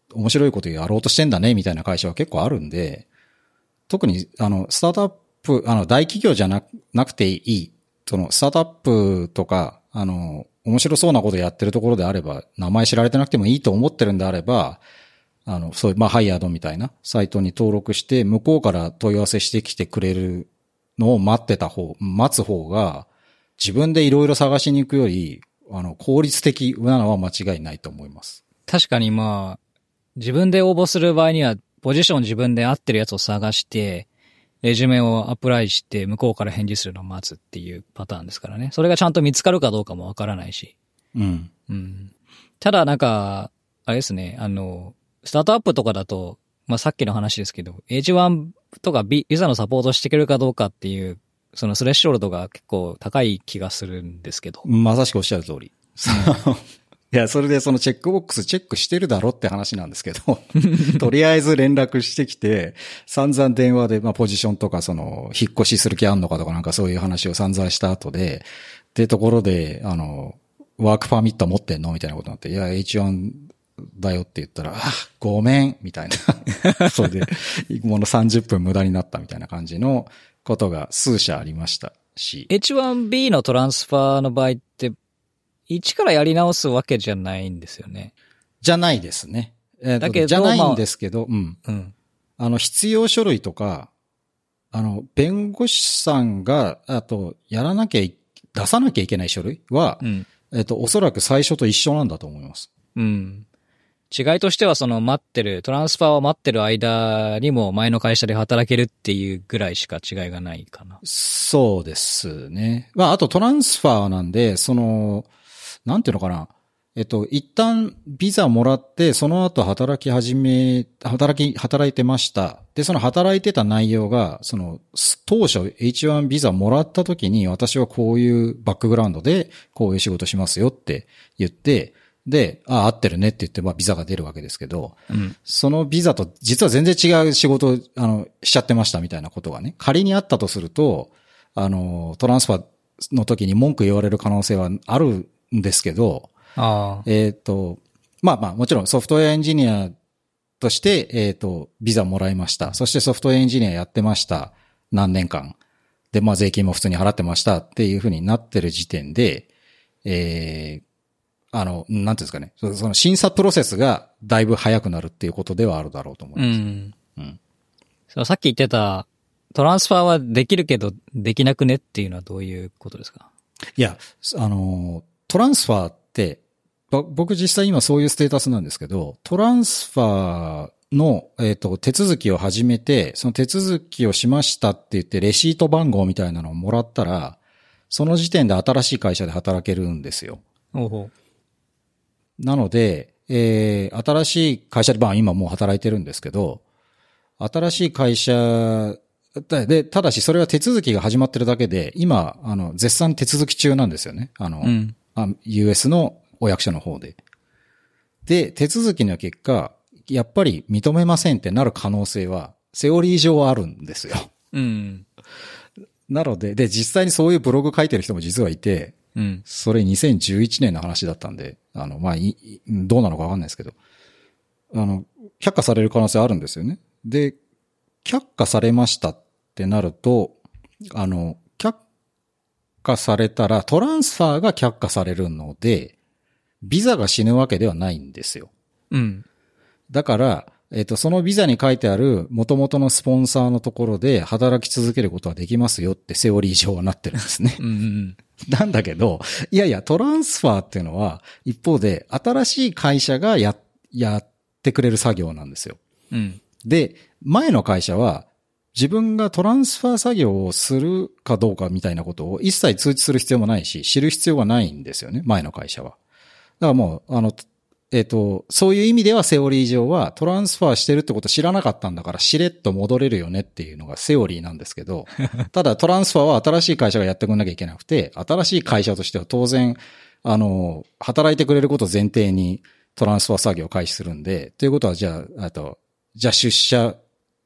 面白いことやろうとしてんだね、みたいな会社は結構あるんで、特に、あの、スタートアップ、あの、大企業じゃな、なくていい、その、スタートアップとか、あの、面白そうなことやってるところであれば、名前知られてなくてもいいと思ってるんであれば、あの、そういう、まあ、ハイヤードみたいなサイトに登録して、向こうから問い合わせしてきてくれるのを待ってた方、待つ方が、自分でいろいろ探しに行くより、あの、効率的なのは間違いないと思います。 確かにまあ、自分で応募する場合には、ポジション自分で合ってるやつを探して、レジュメをアプライして、向こうから返事するのを待つっていうパターンですからね。それがちゃんと見つかるかどうかもわからないし。 うん。 うん。ただなんか、あれですね、あの、スタートアップとかだと、まあさっきの話ですけど、エイチワン とか ビザのサポートしてくれるかどうかっていう、そのスレッショルドが結構高い気がするんですけど。 まさしくおっしゃる通り。いや、それでそのチェックボックスチェックしてるだろって話なんですけど、とりあえず連絡してきて、散々電話で、まあポジションとかその、引っ越しする気あんのかとかなんかそういう話を散々した後で、ってところで、あの、ワークパーミット持ってんのみたいなことになって、いや、エイチワン だよって言ったら、あ、ごめんみたいな。それで、ものさんじゅっぷん無駄になったみたいな感じのことが数社ありましたし。 エイチワンビー のトランスファーの場合って、一からやり直すわけじゃないんですよね。 じゃないですね。えー、 だけど、 じゃないんですけど、まあ、うん。 うん。 あの、必要書類とか、あの、弁護士さんが、あと、やらなきゃい、出さなきゃいけない書類は、うん、えっと、おそらく最初と一緒なんだと思います。 うん。違いとしては、その待ってる、トランスファーを待ってる間にも前の会社で働けるっていうぐらいしか違いがないかな。 そうですね。まあ、あとトランスファーなんで、その、なんていうのかな。えっと、一旦ビザもらって、その後働き始め、働き、働いてました。で、その働いてた内容が、その、当初 エイチワン ビザもらった時に、私はこういうバックグラウンドで、こういう仕事しますよって言って、で、ああ、合ってるねって言って、まあ、ビザが出るわけですけど、うん、そのビザと実は全然違う仕事を、あの、しちゃってましたみたいなことがね、仮にあったとすると、あの、トランスファーの時に文句言われる可能性はあるんですけど、 あえっと、まあまあ、もちろんソフトウェアエンジニアとして、えっと、ビザもらいました。そしてソフトウェアエンジニアやってました。何年間。で、まあ税金も普通に払ってましたっていうふうになってる時点で、えー、あの、なんていうんですかね。その審査プロセスがだいぶ早くなるっていうことではあるだろうと思います。うん。うん。 そう、さっき言ってた、トランスファーはできるけどできなくねっていうのはどういうことですか？ いや、あの、トランスファーって、僕実際今そういうステータスなんですけど、トランスファーの、えっと、手続きを始めて、その手続きをしましたって言って、レシート番号みたいなのをもらったら、その時点で新しい会社で働けるんですよ。 おうほう。 なので、えー、新しい会社で、まあ今もう働いてるんですけど、新しい会社で、ただしそれは手続きが始まってるだけで、今、あの、絶賛手続き中なんですよね。あの、うん、ユーエス のお役所の方で。で、手続きの結果、やっぱり認めませんってなる可能性は、セオリー上はあるんですよ。 うん。 なので、で、実際にそういうブログ書いてる人も実はいて、 うん。 それにせんじゅういちねんの話だったんで、あの、まあ、い、どうなのかわかんないですけど、あの、却下される可能性あるんですよね。で、却下されましたってなると、あの、却下されたらトランスファーが却下されるので、ビザが死ぬわけではないんですよ。 うん。 だから、えっと、そのビザに書いてある元々のスポンサーのところで働き続けることはできますよってセオリー上はなってるんですね。 うんうん、 なんだけど、いやいや、トランスファーっていうのは、一方で新しい会社がや、やってくれる作業なんですよ。 うん。 で、前の会社は、自分がトランスファー作業をするかどうかみたいなことを一切通知する必要もないし、知る必要がないんですよね、前の会社は。だからもう、あの、えっと、そういう意味ではセオリー上はトランスファーしてるってこと知らなかったんだからしれっと戻れるよねっていうのがセオリーなんですけど、ただトランスファーは新しい会社がやってくれなきゃいけなくて、新しい会社としては当然、あの、働いてくれることを前提にトランスファー作業を開始するんで、ということはじゃあ、あと、じゃあ出社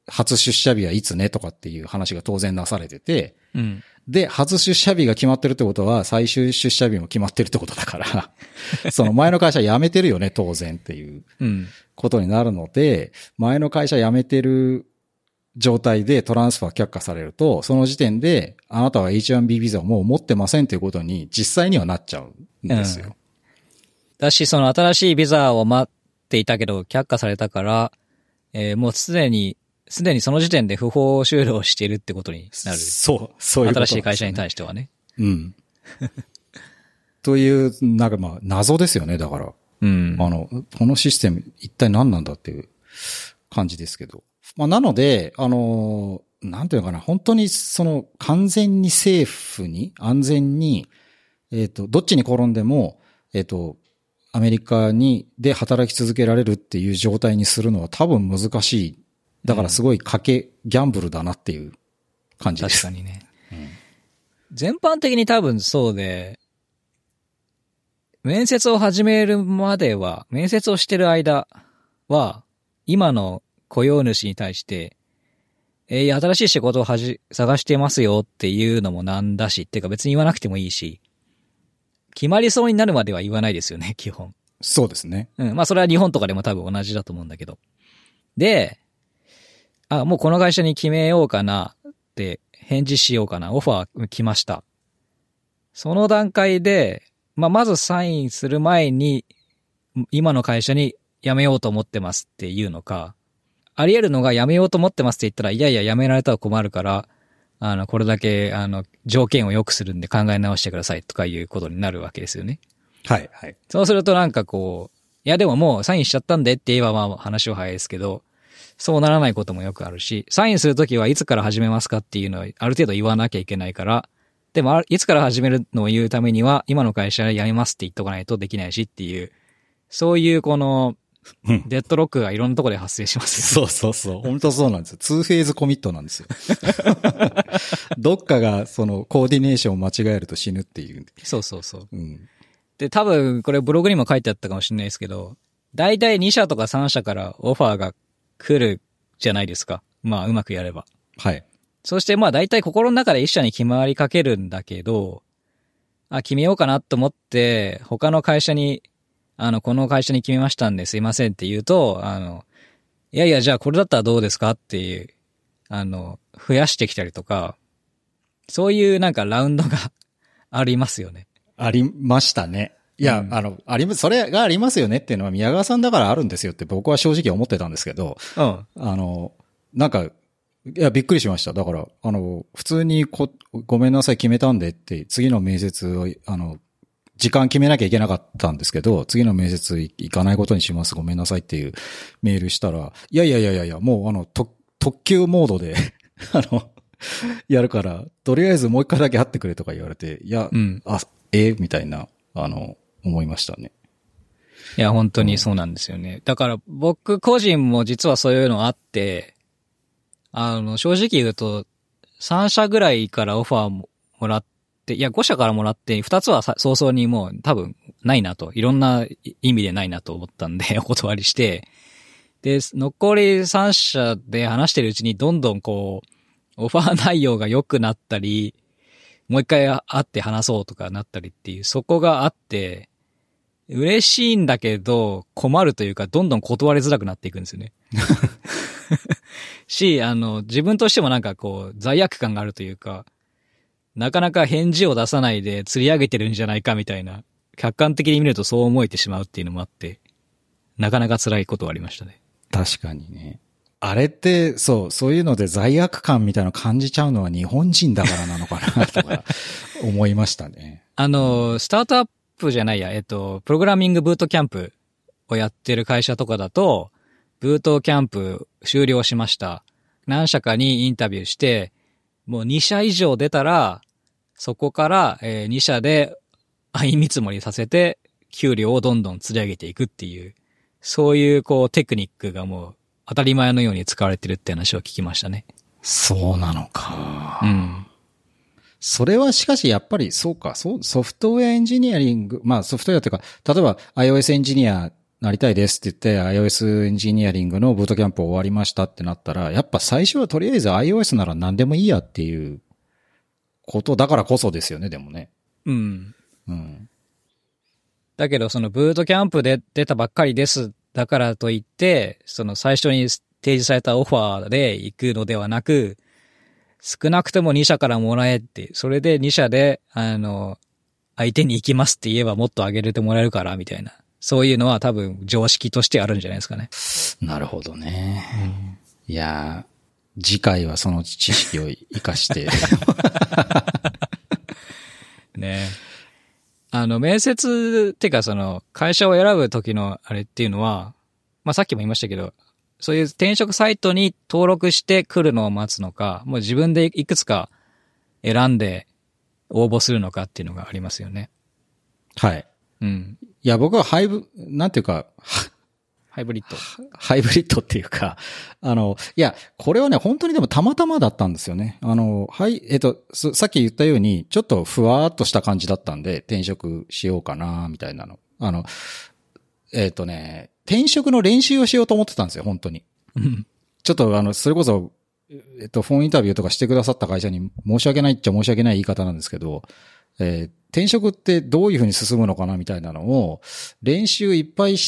初出社日はいつねとかっていう話が当然なされてて、 うん。 で、初出社日が決まってるってことは、最終出社日も決まってるってことだから、その前の会社辞めてるよね、当然っていうことになるので、前の会社辞めてる状態でトランスファー却下されると、その時点で、あなたは エイチワンビー ビザをもう持ってませんということに実際にはなっちゃうんですよ。うん、 だし、その新しいビザを待っていたけど、却下されたから、えー、もうすでに、すでにその時点で不法就労しているってことになる。 そう、そういうことですね。 新しい会社に対してはね。 うん。という、なんかまあ、謎ですよね、だから。 うん。 あの、このシステム一体何なんだっていう感じですけど。まあ、なので、あの、なんていうのかな、本当にその完全にセーフに、安全に、えっと、どっちに転んでも、えっと、アメリカに、で働き続けられるっていう状態にするのは多分難しい。だからすごい賭け、ギャンブルだなっていう感じです。 確かにね。うん、全般的に多分そうで、面接を始めるまでは、面接をしてる間は、今の雇用主に対して、えー、新しい仕事をはじ、探してますよっていうのもなんだし、っていうか別に言わなくてもいいし、決まりそうになるまでは言わないですよね、基本。 そうですね。 うん。まあそれは日本とかでも多分同じだと思うんだけど。で、あ、もうこの会社に決めようかなって返事しようかな。オファー来ました。その段階で、まあまずサインする前に、今の会社に辞めようと思ってますっていうのか、あり得るのが辞めようと思ってますって言ったら、いやいや辞められたら困るから、あの、これだけ、あの、条件を良くするんで考え直してくださいとかいうことになるわけですよね。 はい、はい。 そうするとなんかこう、いやでももうサインしちゃったんでって言えばまあ話は早いですけど、そうならないこともよくあるし、サインするときはいつから始めますかっていうのはある程度言わなきゃいけないから、でもいつから始めるのを言うためには、今の会社辞めますって言っとかないとできないしっていう、そういうこの、デッドロックがいろんなところで発生しますよね。そうそうそう。本当そうなんですよ。ツーフェーズコミットなんですよ。どっかがそのコーディネーションを間違えると死ぬっていう。 そうそうそう。 うん、 で、多分これブログにも書いてあったかもしれないですけど、だいたいに社とかさん社からオファーが来るじゃないですか。まあうまくやれば。 はい。 そしてまあ大体心の中で一社に決まりかけるんだけど、あ、決めようかなと思って、他の会社に、あの、この会社に決めましたんですいませんって言うと、あの、いやいや、じゃあこれだったらどうですかっていう、あの、増やしてきたりとか、そういうなんかラウンドがありますよね。 ありましたね。いや、うん、あの、あり、それがありますよねっていうのは宮川さんだからあるんですよって僕は正直思ってたんですけど、 うん。 あの、なんか、いや、びっくりしました。だから、あの、普通にこ、ごめんなさい決めたんでって、次の面接を、あの、時間決めなきゃいけなかったんですけど、次の面接行かないことにします。ごめんなさいっていうメールしたら、いやいやいやいや、もうあの、特、特急モードで、あの、やるから、とりあえずもう一回だけ会ってくれとか言われて、いや、 うん、 あ、えー、みたいな、あの、思いましたね。 いや、本当にそうなんですよね。だから僕個人も実はそういうのあって、あの、正直言うと、さん社ぐらいからオファーもらって、いや、ご社からもらって、ふたつは早々にもう多分ないなと、いろんな意味でないなと思ったんで、お断りして、で、残りさん社で話してるうちにどんどんこう、オファー内容が良くなったり、もう一回会って話そうとかなったりっていう、そこがあって、嬉しいんだけど、困るというか、どんどん断りづらくなっていくんですよね。し、あの、自分としてもなんかこう、罪悪感があるというか、なかなか返事を出さないで釣り上げてるんじゃないかみたいな、客観的に見るとそう思えてしまうっていうのもあって、なかなか辛いことはありましたね。 確かにね。あれって、そう、そういうので罪悪感みたいなの感じちゃうのは日本人だからなのかな、とか思いましたね。 あの、スタートアップじゃないや、えっと、プログラミングブートキャンプをやってる会社とかだと、ブートキャンプ終了しました。何社かにインタビューして、もうに社以上出たら、そこからに社で相見積もりさせて、給料をどんどん釣り上げていくっていう、そういうこうテクニックがもう当たり前のように使われてるって話を聞きましたね。 そうなのか。 うん。 それはしかしやっぱりそうか、そう、ソフトウェアエンジニアリング、まあソフトウェアというか、例えば iOS エンジニアなりたいですって言って iOS エンジニアリングのブートキャンプ終わりましたってなったら、やっぱ最初はとりあえず iOS なら何でもいいやっていうことだからこそですよね、でもね。 うん。 うん。 だけど、そのブートキャンプで出たばっかりです。だからといって、その最初に提示されたオファーで行くのではなく、少なくともに社からもらえって、それでに社で、あの、相手に行きますって言えばもっと上げてもらえるから、みたいな。そういうのは多分常識としてあるんじゃないですかね。 なるほどね。うん、いやー、次回はその知識を活かして。 ね。あの、面接っていうかその、会社を選ぶ時のあれっていうのは、まあさっきも言いましたけど、そういう転職サイトに登録して来るのを待つのか、もう自分でいくつか選んで応募するのかっていうのがありますよね。 はい。 うん。 いや、僕はハイブ、なんていうか、 ハイブリッド。 ハイブリッドっていうか、あの、いや、これはね、本当にでもたまたまだったんですよね。あの、はい、えっと、さっき言ったように、ちょっとふわーっとした感じだったんで、転職しようかな、みたいなの。あの、えっとね、転職の練習をしようと思ってたんですよ、本当に。ちょっとあの、それこそ、えっと、フォンインタビューとかしてくださった会社に申し訳ないっちゃ申し訳ない言い方なんですけど、えー、転職ってどういうふうに進むのかなみたいなのを練習いっぱいして、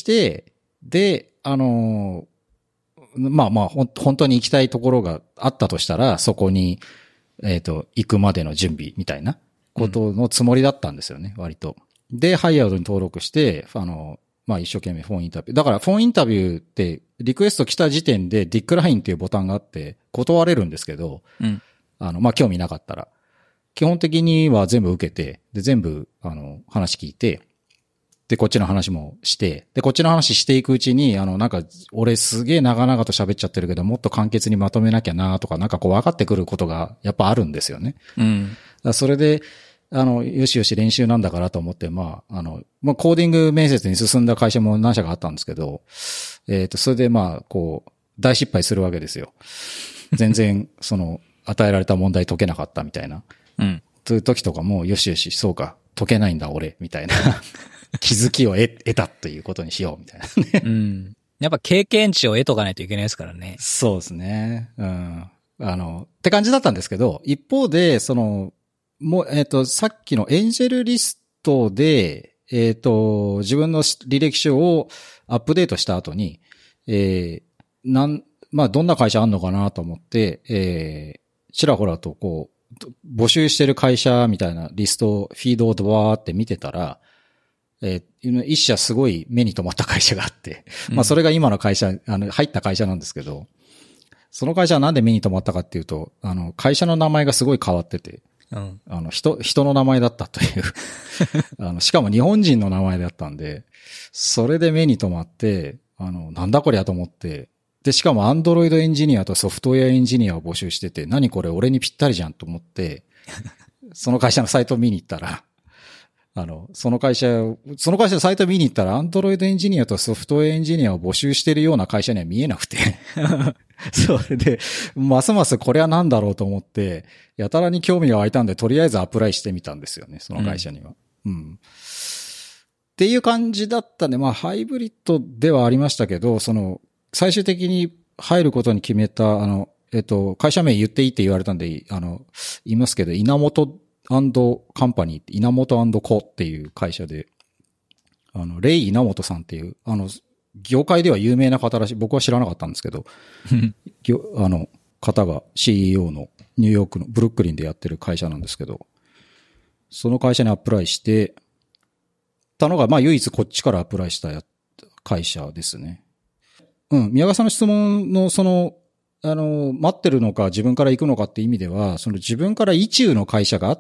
で、あのー、まあまあ、ほん、本当に行きたいところがあったとしたら、そこに、えっと、行くまでの準備みたいなことのつもりだったんですよね、うん、割と。で、ハイヤードに登録して、あの、まあ一生懸命フォンインタビュー。だからフォンインタビューってリクエスト来た時点でディクラインっていうボタンがあって断れるんですけど、 うん、 あの、まあ興味なかったら。基本的には全部受けて、で、全部、あの、話聞いて、で、こっちの話もして、で、こっちの話していくうちに、あの、なんか、俺すげえ長々と喋っちゃってるけど、もっと簡潔にまとめなきゃなとか、なんかこう分かってくることがやっぱあるんですよね。 うん。 だそれで、あの、よしよし練習なんだからと思って、まあ、あの、まあ、コーディング面接に進んだ会社も何社かあったんですけど、えっと、それでまあ、こう、大失敗するわけですよ。全然、その、与えられた問題解けなかったみたいな。 うん。 という時とかも、よしよし、そうか、解けないんだ俺、みたいな。気づきを得、得たということにしよう、みたいなね。 うん。やっぱ経験値を得とかないといけないですからね。 そうですね。うん。あの、って感じだったんですけど、一方で、その、もう、えっと、さっきのエンジェルリストで、えっと、自分の履歴書をアップデートした後に、えー、なん、まあ、どんな会社あんのかなと思って、えー、ちらほらとこう、募集してる会社みたいなリスト、フィードをドワーって見てたら、えー、一社すごい目に留まった会社があって、うん、まあそれが今の会社、あの、入った会社なんですけど、その会社はなんで目に留まったかっていうと、あの、会社の名前がすごい変わってて、うん、あの、人、人の名前だったというあの、しかも日本人の名前だったんで、それで目に留まって、あの、なんだこりゃと思って、で、しかもアンドロイドエンジニアとソフトウェアエンジニアを募集してて、何これ俺にぴったりじゃんと思って、その会社のサイトを見に行ったら、あの、その会社、その会社のサイトを見に行ったら、アンドロイドエンジニアとソフトウェアエンジニアを募集してるような会社には見えなくて。それで、ますますこれは何だろうと思って、やたらに興味が湧いたんで、とりあえずアプライしてみたんですよね、その会社には。うん。うん、っていう感じだったんで、まあ、ハイブリッドではありましたけど、その、最終的に入ることに決めた、あの、えっと、会社名言っていいって言われたんで、あの、言いますけど、稲本カンパニー、稲本&コっていう会社で、あの、レイ稲本さんっていう、あの、業界では有名な方らしい、僕は知らなかったんですけど、あの、方が シーイーオー のニューヨークのブルックリンでやってる会社なんですけど、その会社にアプライして、たのが、まあ唯一こっちからアプライした会社ですね。うん、宮川さんの質問のその、あの、待ってるのか自分から行くのかって意味では、その自分から意中の会社があって、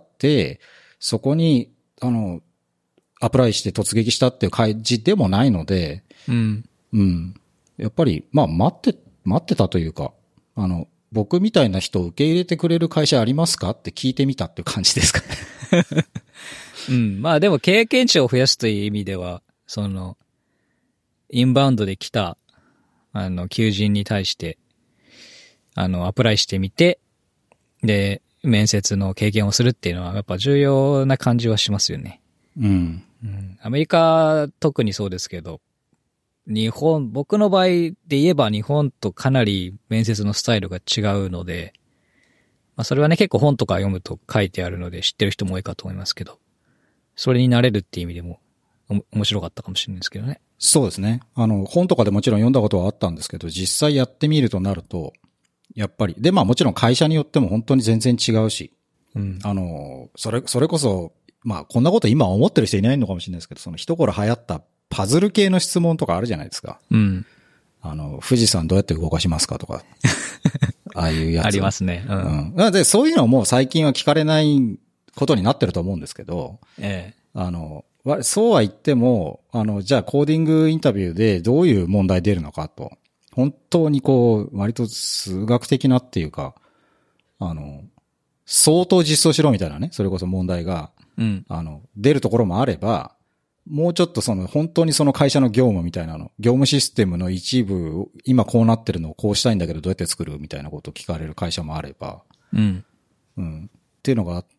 そこに、あの、アプライして突撃したっていう感じでもないので、 うん。 うん。やっぱり、まあ待って、待ってたというか、あの、僕みたいな人を受け入れてくれる会社ありますかって聞いてみたっていう感じですかね。 うん。まあでも経験値を増やすという意味では、その、インバウンドで来た、あの、求人に対して、あの、アプライしてみて、で、面接の経験をするっていうのは、やっぱ重要な感じはしますよね。 うん。 うん。アメリカ、特にそうですけど、 日本、僕の場合で言えば日本とかなり面接のスタイルが違うので、まあそれはね結構本とか読むと書いてあるので知ってる人も多いかと思いますけど、それに慣れるっていう意味でもお面白かったかもしれないですけどね。 そうですね。あの、本とかでもちろん読んだことはあったんですけど、実際やってみるとなると、やっぱり、で、まあもちろん会社によっても本当に全然違うし、 うん。 あの、それ、それこそ、まあこんなこと今思ってる人いないのかもしれないですけど、その一頃流行ったパズル系の質問とかあるじゃないですか。 うん。 あの、富士山どうやって動かしますかとか、ああいうやつ。 ありますね。うん。 うん。なので、そういうのも最近は聞かれないことになってると思うんですけど、 ええ。 あの、そうは言っても、あの、じゃあコーディングインタビューでどういう問題出るのかと。本当にこう、割と数学的なっていうか、あの、相当実装しろみたいなね、それこそ問題が、 うん。 あの、出るところもあれば、もうちょっとその、本当にその会社の業務みたいなの、業務システムの一部、今こうなってるのをこうしたいんだけどどうやって作るみたいなことを聞かれる会社もあれば、 うん。 うん。っていうのがあって、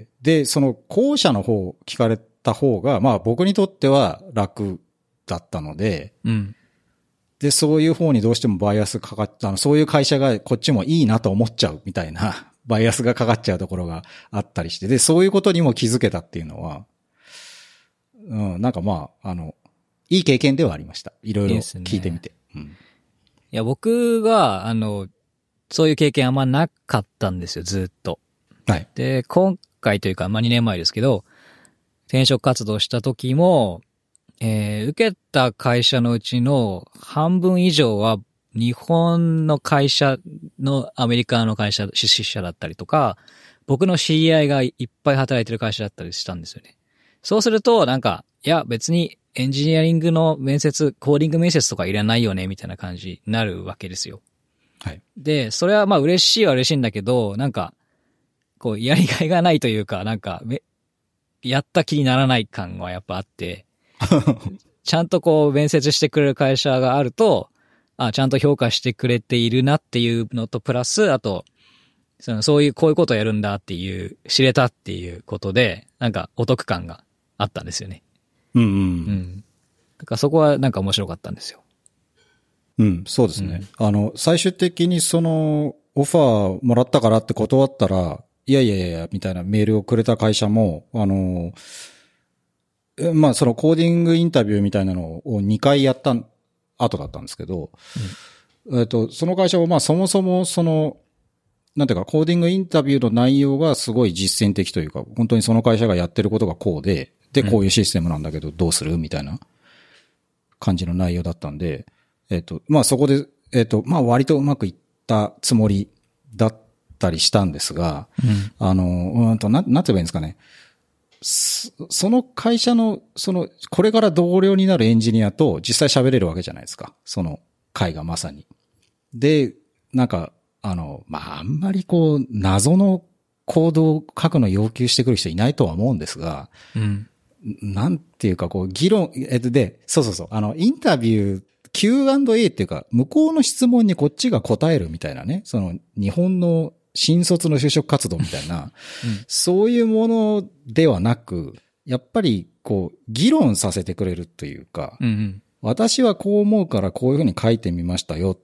で、その後者の方聞かれた方が、まあ僕にとっては楽だったので、 うん。 で、そういう方にどうしてもバイアスかかっあの、そういう会社がこっちもいいなと思っちゃうみたいな、バイアスがかかっちゃうところがあったりして、で、そういうことにも気づけたっていうのは、うん、なんかまあ、あの、いい経験ではありました。いろいろ聞いてみて。いいうん、 いや、僕は、あの、そういう経験あんまなかったんですよ、ずっと。 はい。 で、今回というか、まあにねんまえですけど、転職活動した時も、えー、受けた会社のうちの半分以上は日本の会社のアメリカの会社、出資者だったりとか、僕の知り合いがいっぱい働いてる会社だったりしたんですよね。そうすると、なんか、いや別にエンジニアリングの面接、コーディング面接とかいらないよね、みたいな感じになるわけですよ。 はい。 で、それはまあ嬉しいは嬉しいんだけど、なんか、こう、やりがいがないというか、なんか、め、やった気にならない感はやっぱあって、ちゃんとこう、面接してくれる会社があると、あ、ちゃんと評価してくれているなっていうのと、プラス、あと、その、そういう、こういうことをやるんだっていう、知れたっていうことで、なんか、お得感があったんですよね。 うんうん。うんうん。だからそこはなんか面白かったんですよ。 うん、そうですね。うん、あの、最終的にその、オファーもらったからって断ったら、いやいやいや、みたいなメールをくれた会社も、あの、まあ、そのコーディングインタビューみたいなのをにかいやった後だったんですけど、うん、えっと、その会社はまあ、そもそもその、なんていうか、コーディングインタビューの内容がすごい実践的というか、本当にその会社がやってることがこうで、で、こういうシステムなんだけど、どうするみたいな感じの内容だったんで、えっと、まあそこで、えっと、まあ割とうまくいったつもりだったりしたんですが、うん、あの、うんと、なん、なんて言えばいいんですかね。そ, その会社の、その、これから同僚になるエンジニアと実際喋れるわけじゃないですか。その会がまさに。で、なんか、あの、まああんまりこう、謎のコードを書くのを要求してくる人いないとは思うんですが、うん、なんていうかこう、議論、えっと、で、そうそうそう、あの、インタビュー、キューアンドエー っていうか、向こうの質問にこっちが答えるみたいなね、その日本の新卒の就職活動みたいな、うん、そういうものではなく、やっぱりこう、議論させてくれるというか、うんうん、私はこう思うからこういうふうに書いてみましたよって、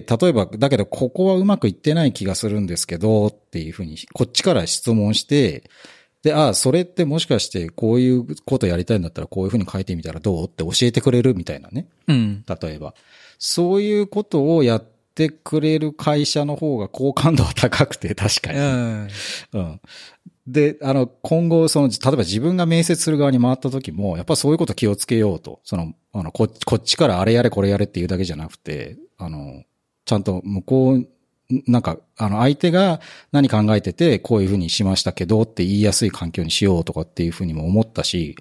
例えば、だけどここはうまくいってない気がするんですけど、っていうふうに、こっちから質問して、で、ああ、それってもしかしてこういうことやりたいんだったらこういうふうに書いてみたらどうって教えてくれるみたいなね。うん。例えば。そういうことをやってくれる会社の方が好感度は高くて、確かに。うん。うん。で、あの、今後、その、例えば自分が面接する側に回った時も、やっぱそういうこと気をつけようと。その、あの、こ、こっちからあれやれこれやれっていうだけじゃなくて、あの、ちゃんと向こう、なんか、あの、相手が何考えてて、こういうふうにしましたけどって言いやすい環境にしようとかっていうふうにも思ったし、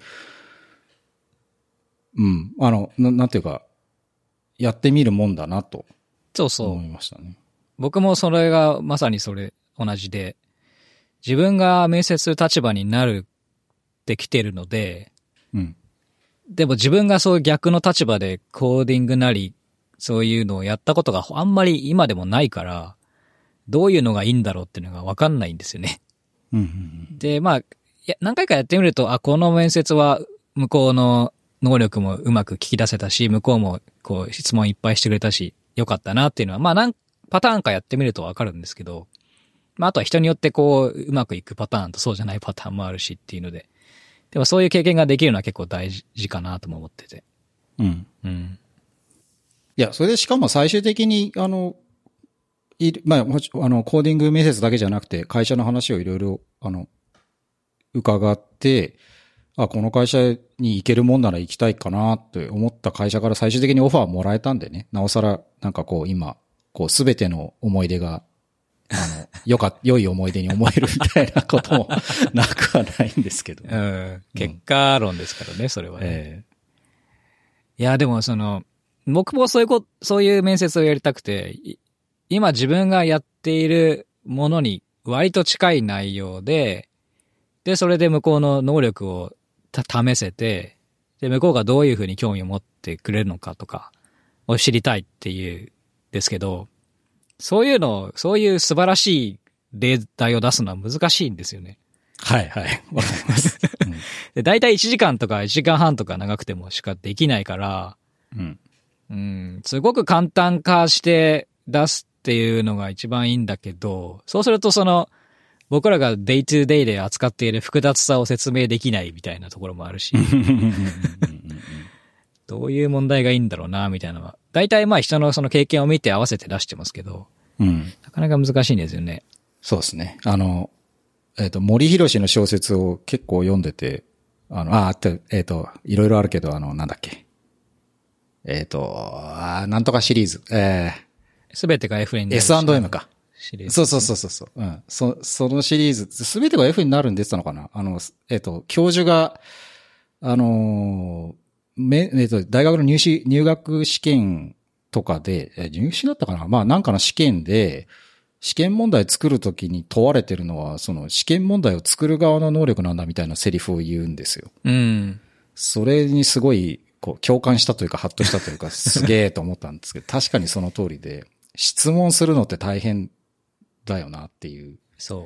うん、あの、な、なんていうか、やってみるもんだなと。 そうそう。 思いましたね。 僕もそれが、まさにそれ、同じで、自分が面接する立場になるってきてるので、うん。でも自分がそういう逆の立場でコーディングなり、そういうのをやったことがあんまり今でもないから、どういうのがいいんだろうっていうのが分かんないんですよね。うんうんうん、で、まあ、いや、何回かやってみると、あ、この面接は向こうの能力もうまく聞き出せたし、向こうもこう質問いっぱいしてくれたし、よかったなっていうのは、まあ何パターンかやってみるとわかるんですけど、まああとは人によってこう、うまくいくパターンとそうじゃないパターンもあるしっていうので、でもそういう経験ができるのは結構大事かなとも思ってて。 うん。 うん。 いや、それでしかも最終的に、あの、いまあ、あの、コーディング面接だけじゃなくて、会社の話をいろいろ、あの、伺って、あ、この会社に行けるもんなら行きたいかなって思った会社から最終的にオファーもらえたんでね、なおさら、なんかこう今、こうすべての思い出が、あの、よか、良い思い出に思えるみたいなこともなくはないんですけど、ね。 うん。結果論ですからね、それはね。えー、いや、でもその、僕もそういうこ、そういう面接をやりたくて、今自分がやっているものに割と近い内容で、で、それで向こうの能力を試せて、で、向こうがどういうふうに興味を持ってくれるのかとかを知りたいっていうですけど、そういうの、そういう素晴らしい例題を出すのは難しいんですよね。 はいはい。わかります。うん、 で、だいたいいちじかんとかいちじかんはんとか長くてもしかできないから、 うん。 うん、すごく簡単化して出すっていうのが一番いいんだけど、そうするとその、僕らがデイトゥデイで扱っている複雑さを説明できないみたいなところもあるし、どういう問題がいいんだろうな、みたいなのは。大体まあ人のその経験を見て合わせて出してますけど、 うん、 なかなか難しいんですよね。 そうですね。あの、えっと、森博の小説を結構読んでて、あの、あ、あって、えっと、いろいろあるけど、あの、なんだっけ。えっと、あ、なんとかシリーズ。えー、すべてが F になる。 エスアンドエム か。 シリーズ、 そうそうそうそう。うん。そ、そのシリーズ、すべてが F になるんでってたのかなあの、えっと、教授が、あのー、め、えっと、大学の入試、入学試験とかで、え、入試だったかなまあ、なんかの試験で、試験問題作るときに問われてるのは、その試験問題を作る側の能力なんだみたいなセリフを言うんですよ。 うん。 それにすごい、こう、共感したというか、ハッとしたというか、すげえと思ったんですけど、確かにその通りで、質問するのって大変だよなっていう。 そう。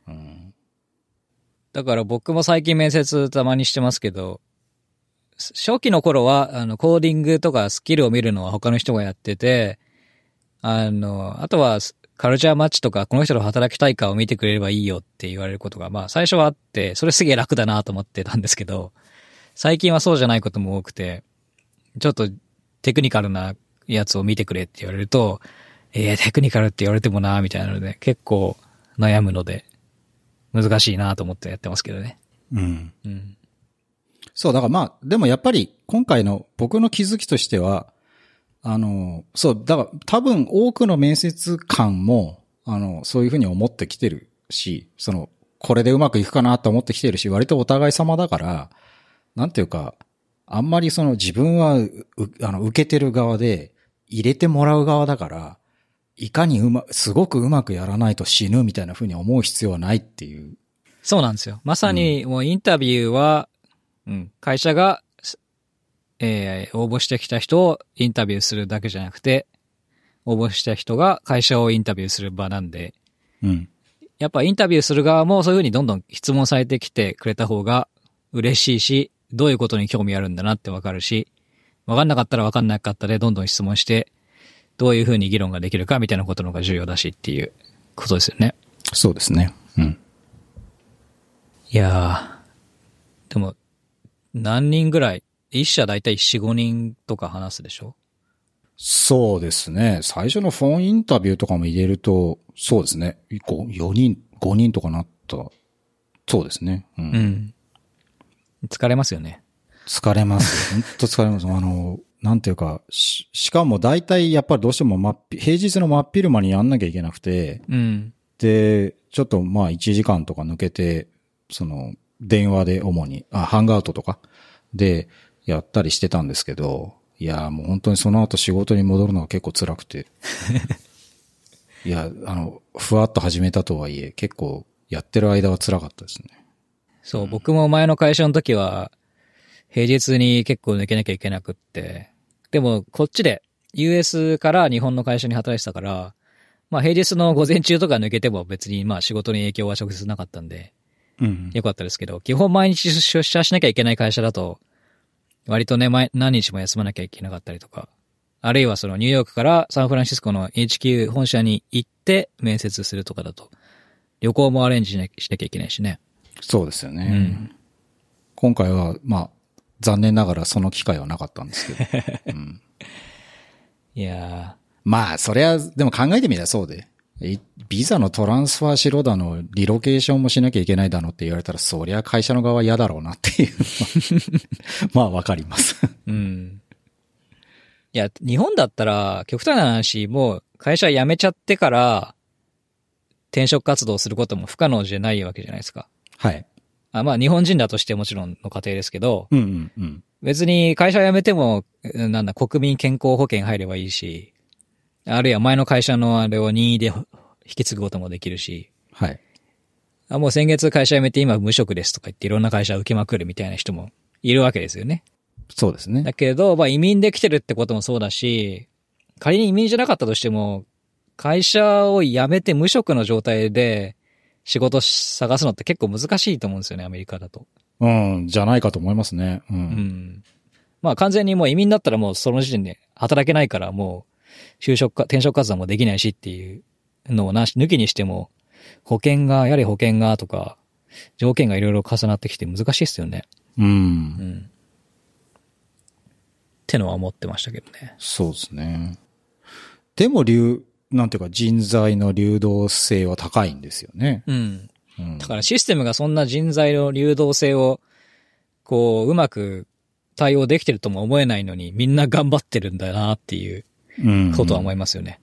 うん、 だから僕も最近面接たまにしてますけど、初期の頃は、あの、コーディングとかスキルを見るのは他の人がやってて、あの、あとは、カルチャーマッチとか、この人の働きたいかを見てくれればいいよって言われることが、まあ最初はあって、それすげえ楽だなと思ってたんですけど、最近はそうじゃないことも多くて、ちょっとテクニカルなやつを見てくれって言われると、えー、テクニカルって言われてもなみたいなので、結構悩むので、難しいなと思ってやってますけどね。 うん。 うん。 そう、だからまあ、でもやっぱり今回の僕の気づきとしては、あの、そう、だから多分多くの面接官も、あの、そういうふうに思ってきてるし、その、これでうまくいくかなと思ってきてるし、割とお互い様だから、なんていうか、あんまりその自分は、あの、受けてる側で、入れてもらう側だから、いかにうま、すごくうまくやらないと死ぬみたいなふうに思う必要はないっていう。 そうなんですよ。まさにもうインタビューは、うん、会社が、えー、応募してきた人をインタビューするだけじゃなくて、応募した人が会社をインタビューする場なんで、 うん。 やっぱインタビューする側もそういうふうにどんどん質問されてきてくれた方が嬉しいし、どういうことに興味あるんだなってわかるし、わかんなかったらわかんなかったでどんどん質問して、どういうふうに議論ができるかみたいなことの方が重要だしっていうことですよね。 そうですね。うん。 いやー、でも、何人ぐらい、一社だいたいよん、ごにんとか話すでしょ？ そうですね。最初のフォンインタビューとかも入れると、そうですね。よにん、ごにんとかなった。そうですね。うん。うん、 疲れますよね。 疲れます。本当疲れます。あの、なんていうか、し、しかも大体やっぱりどうしても真っ平日の真っ昼間にやんなきゃいけなくて、 うん。 で、ちょっとまあいちじかんとか抜けて、その、電話で主に、あ、ハンガウトとかでやったりしてたんですけど、いや、もう本当にその後仕事に戻るのが結構辛くて。いや、あの、ふわっと始めたとはいえ、結構やってる間は辛かったですね。 そう、うん、僕も前の会社の時は、平日に結構抜けなきゃいけなくって、でもこっちで ユーエス から日本の会社に働いてたから、まあ平日の午前中とか抜けても別にまあ仕事に影響は直接なかったんで、 うん、 よかったですけど、基本毎日出社しなきゃいけない会社だと、 割とね、前、何日も休まなきゃいけなかったりとか、あるいはそのニューヨークからサンフランシスコの エイチキュー 本社に行って面接するとかだと、旅行もアレンジしなきゃいけないしね。 そうですよね。 うん、 今回は、まあ、残念ながらその機会はなかったんですけど。うん、 いやー。 まあ、それは、でも考えてみたらそうで。ビザのトランスファーしろだの、リロケーションもしなきゃいけないだのって言われたら、そりゃ会社の側は嫌だろうなっていう。まあ、わかります。 うん。いや、日本だったら、極端な話、もう会社辞めちゃってから、転職活動することも不可能じゃないわけじゃないですか。 はい。 あ、まあ、日本人だとしてもちろんの過程ですけど、 うんうんうん。 別に会社辞めても、なんだ、国民健康保険入ればいいし、あるいは前の会社のあれを任意で引き継ぐこともできるし。 はい。 あ、もう先月会社辞めて今無職ですとか言っていろんな会社受けまくるみたいな人もいるわけですよね。 そうですね。 だけど、まあ移民で来てるってこともそうだし、仮に移民じゃなかったとしても、会社を辞めて無職の状態で仕事探すのって結構難しいと思うんですよね、アメリカだと。 うん、じゃないかと思いますね。うん。うん、 まあ完全にもう移民だったらもうその時点で働けないからもう就職か、転職活動もできないしっていうのをなし、抜きにしても保険が、やれ保険がとか条件がいろいろ重なってきて難しいですよね。 うん。 うんってのは思ってましたけどね。 そうですね。でも流、なんていうか人材の流動性は高いんですよね。 うん。 うん、 だからシステムがそんな人材の流動性をこううまく対応できてるとも思えないのにみんな頑張ってるんだなっていうことは思いますよね。うんうん、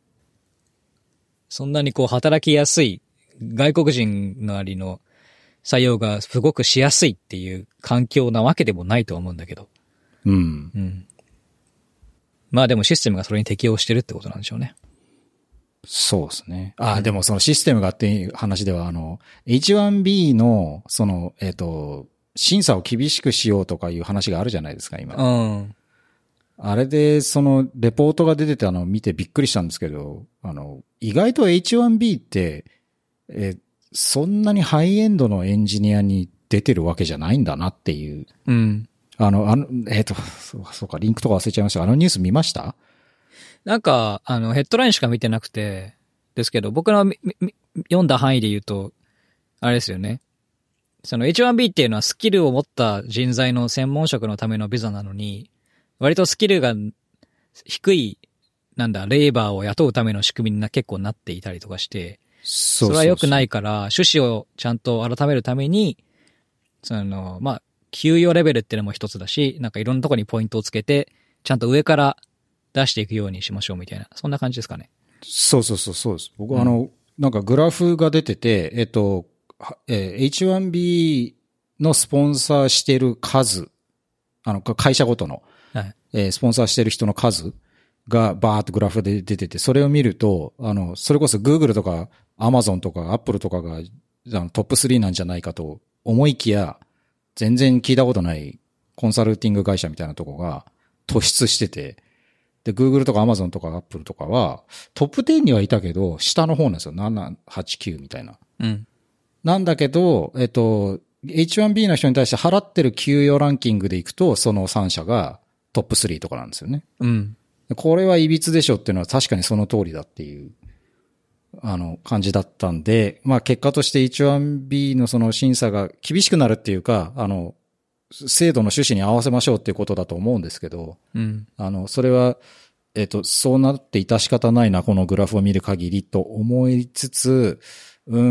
そんなにこう働きやすい外国人のありの採用がすごくしやすいっていう環境なわけでもないと思うんだけど。 うん。 うん。まあでもシステムがそれに適応してるってことなんでしょうね。 そうですね。ああ、うん、でもそのシステムがっていう話では、あの、エイチワンビー の、その、えっと、審査を厳しくしようとかいう話があるじゃないですか、今。 うん。 あれで、その、レポートが出てたのを見てびっくりしたんですけど、あの、意外と エイチワンビー って、え、そんなにハイエンドのエンジニアに出てるわけじゃないんだなっていう。 うん。 あの、あの、えっと、そう、そうか、リンクとか忘れちゃいました。あのニュース見ました？ なんか、あの、ヘッドラインしか見てなくて、ですけど、僕の読んだ範囲で言うと、あれですよね。その エイチワンビー っていうのはスキルを持った人材の専門職のためのビザなのに、割とスキルが低い、なんだ、レーバーを雇うための仕組みに結構なっていたりとかして、 そうそうそう、 それは良くないから、趣旨をちゃんと改めるために、その、まあ、給与レベルっていうのも一つだし、なんかいろんなところにポイントをつけて、ちゃんと上から出していくようにしましょうみたいな、そんな感じですかね。 そうそうそう、そうです。僕、うん、あの、なんかグラフが出てて、えっと、えー、エイチワンビー のスポンサーしてる数、あの、会社ごとの、はい、えー、スポンサーしてる人の数がバーっとグラフで出てて、それを見ると、あの、それこそ Google とか Amazon とか Apple とかがあのトップスリーなんじゃないかと思いきや、全然聞いたことないコンサルティング会社みたいなとこが突出してて、で、Google とか Amazon とか Apple とかはトップじゅうにはいたけど、下の方なんですよ。なな、はち、きゅうみたいな。 うん。 なんだけど、えっと、エイチワンビー の人に対して払ってる給与ランキングでいくと、そのさん社がトップスリーとかなんですよね。 うん。 これは歪でしょっていうのは確かにその通りだっていう、あの、感じだったんで、まあ結果として エイチワンビー のその審査が厳しくなるっていうか、あの、制度の趣旨に合わせましょうっていうことだと思うんですけど、 うん。 あの、それは、えっと、そうなって致し方ないな、このグラフを見る限りと思いつつ、うん、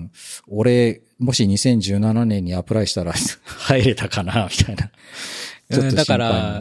俺、もしにせんじゅうななねんにアプライしたら入れたかな、みたいな。 ちょっとだから、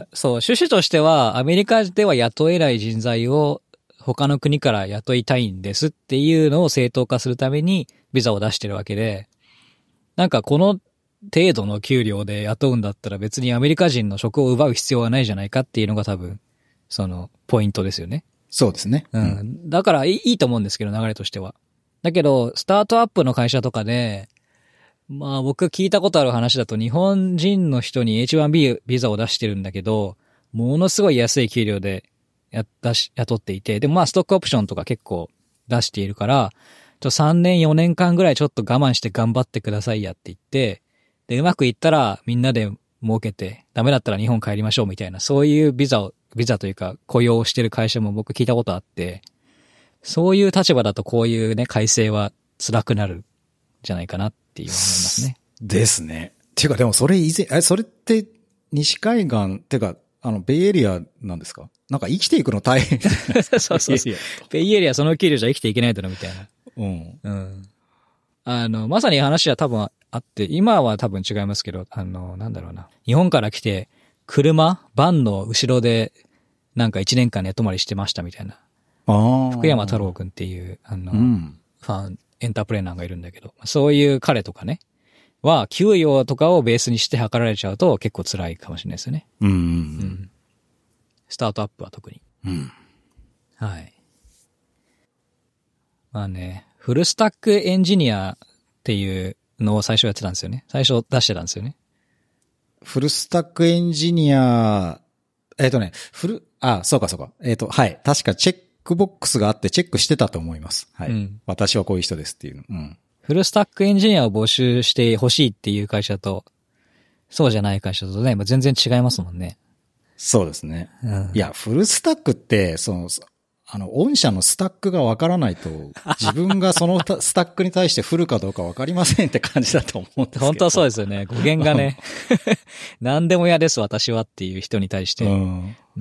そう、趣旨としては、アメリカでは雇えない人材を他の国から雇いたいんですっていうのを正当化するためにビザを出してるわけで、なんかこの程度の給料で雇うんだったら別にアメリカ人の職を奪う必要はないじゃないかっていうのが多分、その、ポイントですよね。 そうですね。 うん。だからいいと思うんですけど、流れとしては。だけど、スタートアップの会社とかで、まあ僕聞いたことある話だと日本人の人に エイチワンビー ビザを出してるんだけど、ものすごい安い給料でや出し雇っていて、でもまあストックオプションとか結構出しているから、ちょさんねんよねんかんぐらいちょっと我慢して頑張ってくださいやって言って、でうまくいったらみんなで設けて、ダメだったら日本帰りましょうみたいな、そういうビザを、ビザというか雇用をしてる会社も僕聞いたことあって、そういう立場だとこういうね、改正は辛くなるんじゃないかなっていう思いますね。 ですね。っていうかでもそれ以前、え、それって西海岸、っていうか、あの、ベイエリアなんですか？なんか生きていくの大変じゃないですか。 そうそうそう。ベイエリアその給料じゃ生きていけないだろみたいな。 うん。 うん。あの、まさに話は多分あって、今は多分違いますけど、あの、なんだろうな。日本から来て、車、バンの後ろで、なんか一年間寝泊まりしてましたみたいな。 ああ。 福山太郎くんっていう、あの、 うん、 ファン、エンタープレーナーがいるんだけど、そういう彼とかね、は、給与とかをベースにして測られちゃうと結構辛いかもしれないですよね。 うん。うんうんスタートアップは特に。 うん。 はい。まあね、フルスタックエンジニアっていうのを最初やってたんですよね。最初出してたんですよね。 フルスタックエンジニア、えっ、ー、とね、フル、あ、そうかそうか。えっ、ー、と、はい。確かチェックボックスがあってチェックしてたと思います。はい。うん、私はこういう人ですっていうの。うん。 フルスタックエンジニアを募集してほしいっていう会社と、そうじゃない会社とね、全然違いますもんね。 そうですね。 うん、 いや、フルスタックって、その、あの、御社のスタックがわからないと、自分がそのスタックに対してフルかどうかわかりませんって感じだと思うんですけど。 本当はそうですよね。語源がね、何でも嫌です私はっていう人に対して、うんうん、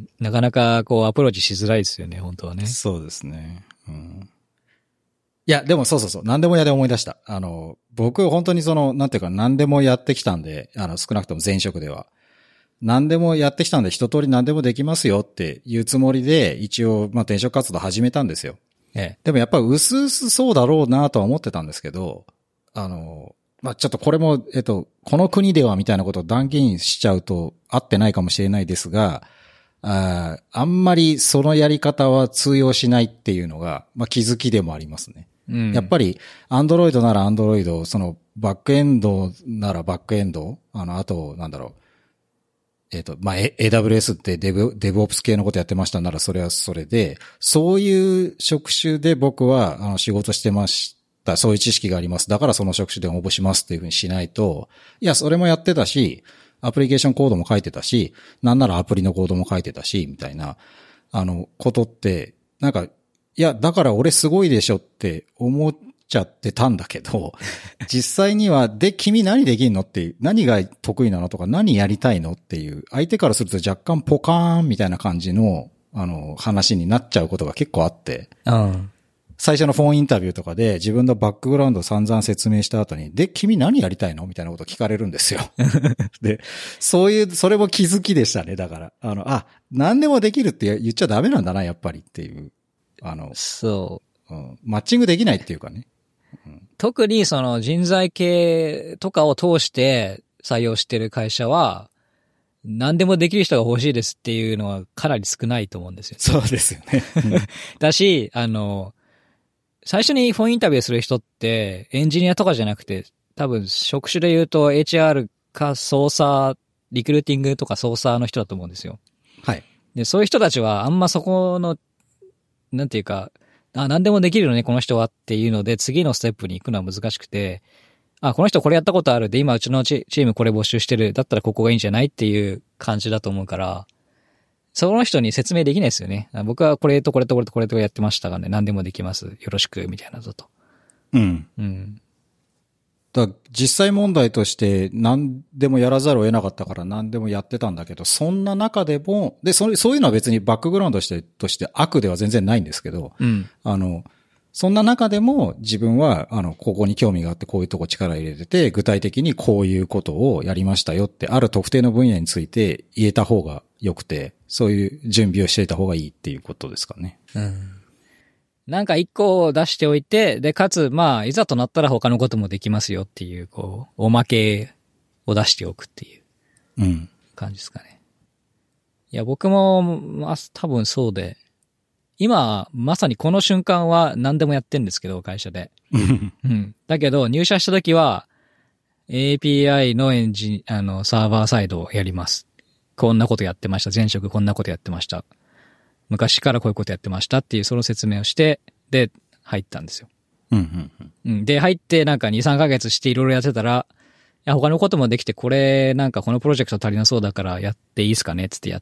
なかなかこうアプローチしづらいですよね、本当はね。 そうですね。うん、いや、でもそうそうそう、何でも嫌で思い出した。あの、僕本当にその、なんていうか何でもやってきたんで、あの、少なくとも前職では。何でもやってきたんで一通り何でもできますよっていうつもりで一応まあ転職活動始めたんですよ。 ええ、 でもやっぱり薄々そうだろうなとは思ってたんですけど、あの、まあちょっとこれも、えっと、この国ではみたいなことを断言しちゃうと合ってないかもしれないですが、あ, あんまりそのやり方は通用しないっていうのが、まあ気づきでもありますね。うん、やっぱり、アンドロイドならアンドロイド、そのバックエンドならバックエンド、あの、あと、なんだろう、えっと、まあ、エーダブリューエス ってデブ、デブオプス系のことやってましたならそれはそれで、そういう職種で僕はあの仕事してました。そういう知識があります。だからその職種で応募しますっていうふうにしないと、いや、それもやってたし、アプリケーションコードも書いてたし、なんならアプリのコードも書いてたし、みたいな、あの、ことって、なんか、いや、だから俺すごいでしょって思っちゃってたんだけど、実際には、で、君何できんのっていう、何が得意なのとか、何やりたいのっていう、相手からすると若干ポカーンみたいな感じの、あの、話になっちゃうことが結構あって、 うん、 最初のフォンインタビューとかで自分のバックグラウンドを散々説明した後に、で、君何やりたいのみたいなことを聞かれるんですよ。で、そういう、それも気づきでしたね、だから。あの、あ、何でもできるって言っちゃダメなんだな、やっぱりっていう。あの、 そう。 うん、マッチングできないっていうかね。 うん、特にその人材系とかを通して採用してる会社は、何でもできる人が欲しいですっていうのはかなり少ないと思うんですよ。 そうですよね。 だし、あの、最初にフォンインタビューする人ってエンジニアとかじゃなくて、多分職種で言うと エイチアール かソーサー、リクルーティングとかソーサーの人だと思うんですよ。 はい。 で、そういう人たちはあんまそこの、なんていうか、あ、何でもできるのね、この人はっていうので、次のステップに行くのは難しくて、あ、この人これやったことあるで、今うちのチームこれ募集してる。だったらここがいいんじゃないっていう感じだと思うから、その人に説明できないですよね。僕はこれとこれとこれとこれとやってましたがね、何でもできます。よろしく、みたいなぞと。 うん。 うん。 だ実際問題として何でもやらざるを得なかったから何でもやってたんだけど、そんな中でも、で、そそういうのは別にバックグラウンドとして、として悪では全然ないんですけど、 うん、 あの、そんな中でも自分は、あの、ここに興味があってこういうとこ力入れてて、具体的にこういうことをやりましたよって、ある特定の分野について言えた方が良くて、そういう準備をしていた方がいいっていうことですかね。 うん。なんか一個出しておいて、で、かつ、まあ、いざとなったら他のこともできますよっていう、こう、おまけを出しておくっていう、 うん。感じですかね。いや、僕も、まあ、多分そうで、今、まさにこの瞬間は何でもやってるんですけど、会社で。うん。だけど、入社した時は、エーピーアイ のエンジン、あの、サーバーサイドをやります。こんなことやってました。前職こんなことやってました。昔からこういうことやってましたっていうその説明をして、で、入ったんですよ。 うんうんうん。 で、入ってなんかに、さんかげつしていろいろやってたら、 や、他のこともできて、これ、なんかこのプロジェクト足りなそうだからやっていいですかねつってやって、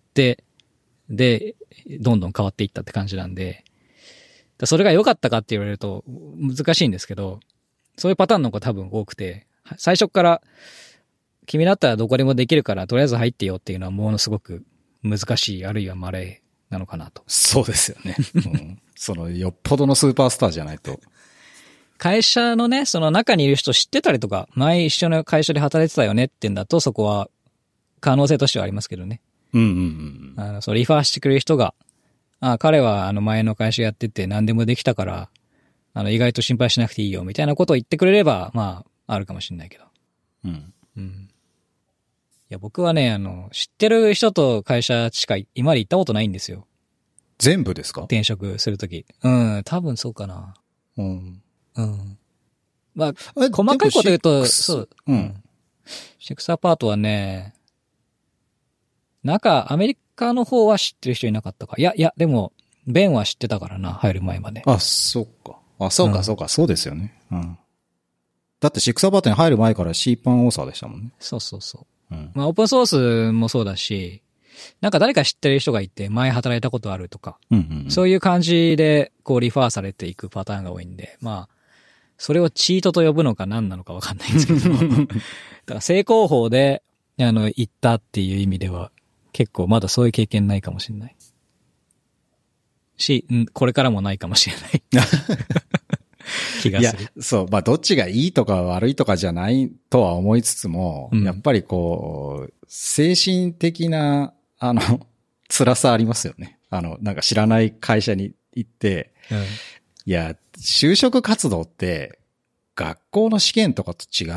で、どんどん変わっていったって感じなんで、それが良かったかって言われると難しいんですけど、そういうパターンの子多分多くて、最初から君だったらどこでもできるからとりあえず入ってよっていうのはものすごく難しい、あるいは稀なのかなと。 そうですよね。うん、そのよっぽどのスーパースターじゃないと。 会社のね、その中にいる人知ってたりとか、前一緒の会社で働いてたよねってんだと、そこは可能性としてはありますけどね。 うんうんうん。 あの、そう、リファーしてくれる人が、あ、彼はあの前の会社やってて何でもできたから、あの、意外と心配しなくていいよ、みたいなことを言ってくれれば、まあ、あるかもしれないけど。 うん。 うん。いや、僕はね、あの、知ってる人と会社しか今まで行ったことないんですよ。 全部ですか？ 転職するとき。うん、多分そうかな。 うん。 うん。まあ、細かいこと言うと、そう。 うん。 シックスアパートはね、中、アメリカの方は知ってる人いなかったか。いや、いや、でも、ベンは知ってたからな、入る前まで。 あ、そうか。あ、そうか、そうか、そうですよね。うん。だってシックスアパートに入る前から C パンオーサーでしたもんね。 そうそうそう。 うん。 まあ、オープンソースもそうだし、なんか誰か知ってる人がいて、前働いたことあるとか、 うんうんうん、 そういう感じで、こう、リファーされていくパターンが多いんで、まあ、それをチートと呼ぶのか何なのかわかんないんですけど、だから正攻法で、あの、行ったっていう意味では、結構まだそういう経験ないかもしれない。し、んこれからもないかもしれない。気がする。 いや、そう、まあ、どっちがいいとか悪いとかじゃないとは思いつつも、うん、やっぱりこう、精神的な、あの、辛さありますよね。あの、なんか知らない会社に行って、うん、いや、就職活動って、学校の試験とかと違って、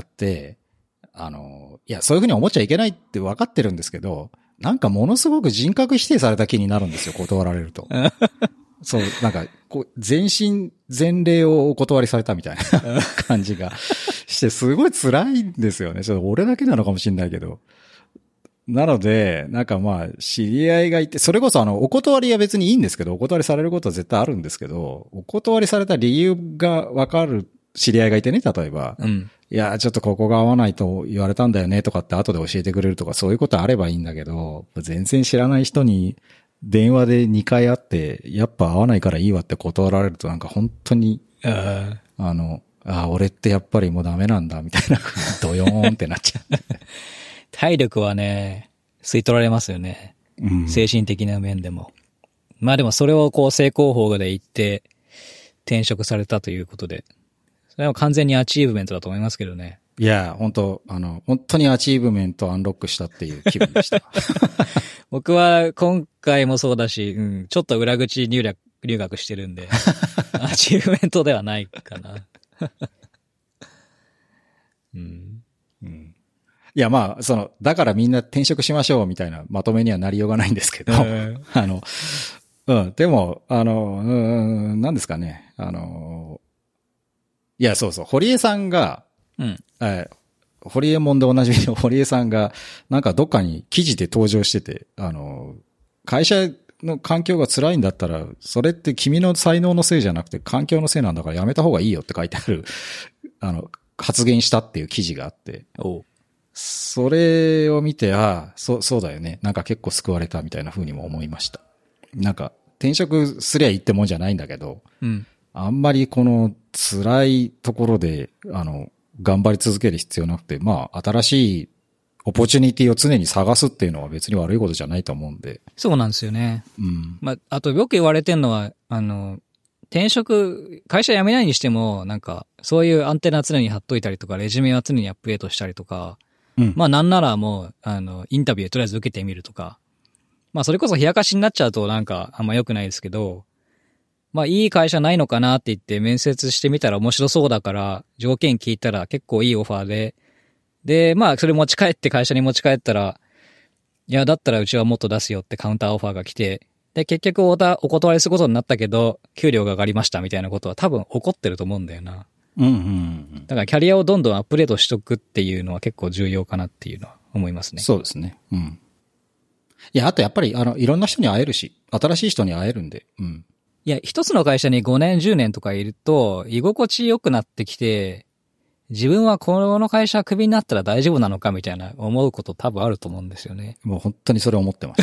あの、いや、そういうふうに思っちゃいけないって分かってるんですけど、なんかものすごく人格否定された気になるんですよ、断られると。そう、なんか、こう、全身全霊をお断りされたみたいな感じがして、すごい辛いんですよね。ちょっと俺だけなのかもしれないけど。なので、なんかまあ、知り合いがいて、それこそあの、お断りは別にいいんですけど、お断りされることは絶対あるんですけど、お断りされた理由がわかる知り合いがいてね、例えば。うん、いや、ちょっとここが合わないと言われたんだよね、とかって後で教えてくれるとか、そういうことあればいいんだけど、全然知らない人に電話でにかい会って、やっぱ合わないからいいわって断られるとなんか本当に、あ, あの、あ、俺ってやっぱりもうダメなんだ、みたいな、ドヨーンってなっちゃう。 体力はね、吸い取られますよね。うん、精神的な面でも。まあでもそれをこう正攻法で言って転職されたということで、それは完全にアチーブメントだと思いますけどね。 いや、本当あの、本当にアチーブメントをアンロックしたっていう気分でした。 僕は今回もそうだし、うん、ちょっと裏口入学、留学してるんで、アチーブメントではないかな。 うんうんいや、まあ、その、だからみんな転職しましょうみたいなまとめにはなりようがないんですけど、あの、うん、でも、あの、うん、何ですかね、あの、いや、そうそう、堀江さんが、うん、えー、堀江門でおなじみの堀江さんが、なんかどっかに記事で登場してて、あの、会社の環境が辛いんだったら、それって君の才能のせいじゃなくて環境のせいなんだからやめた方がいいよって書いてある、あの、発言したっていう記事があって、おそれを見て、ああ、そう、そうだよね。なんか結構救われたみたいな風にも思いました。なんか、転職すりゃいいってもんじゃないんだけど、うん、あんまりこの辛いところで、あの、頑張り続ける必要なくて、まあ、新しいオポチュニティを常に探すっていうのは別に悪いことじゃないと思うんで。 そうなんですよね。うん。まあ、あとよく言われてるのは、あの、転職、会社辞めないにしても、なんか、そういうアンテナ常に貼っといたりとか、レジュメは常にアップデートしたりとか、うん、まあなんならもう、あの、インタビューとりあえず受けてみるとか。まあそれこそ冷やかしになっちゃうとなんかあんま良くないですけど、まあいい会社ないのかなって言って面接してみたら面白そうだから、条件聞いたら結構いいオファーで、で、まあそれ持ち帰って会社に持ち帰ったら、いやだったらうちはもっと出すよってカウンターオファーが来て、で結局お断りすることになったけど、給料が上がりましたみたいなことは多分起こってると思うんだよな。うんうんうん、だからキャリアをどんどんアップデートしとくっていうのは結構重要かなっていうのは思いますね。 そうですね。うん。いや、あとやっぱり、あの、いろんな人に会えるし、新しい人に会えるんで、うん。 いや、一つの会社にごねん、じゅうねんとかいると、居心地良くなってきて、 自分はこの会社クビになったら大丈夫なのかみたいな思うこと多分あると思うんですよね。 もう本当にそれ思ってます。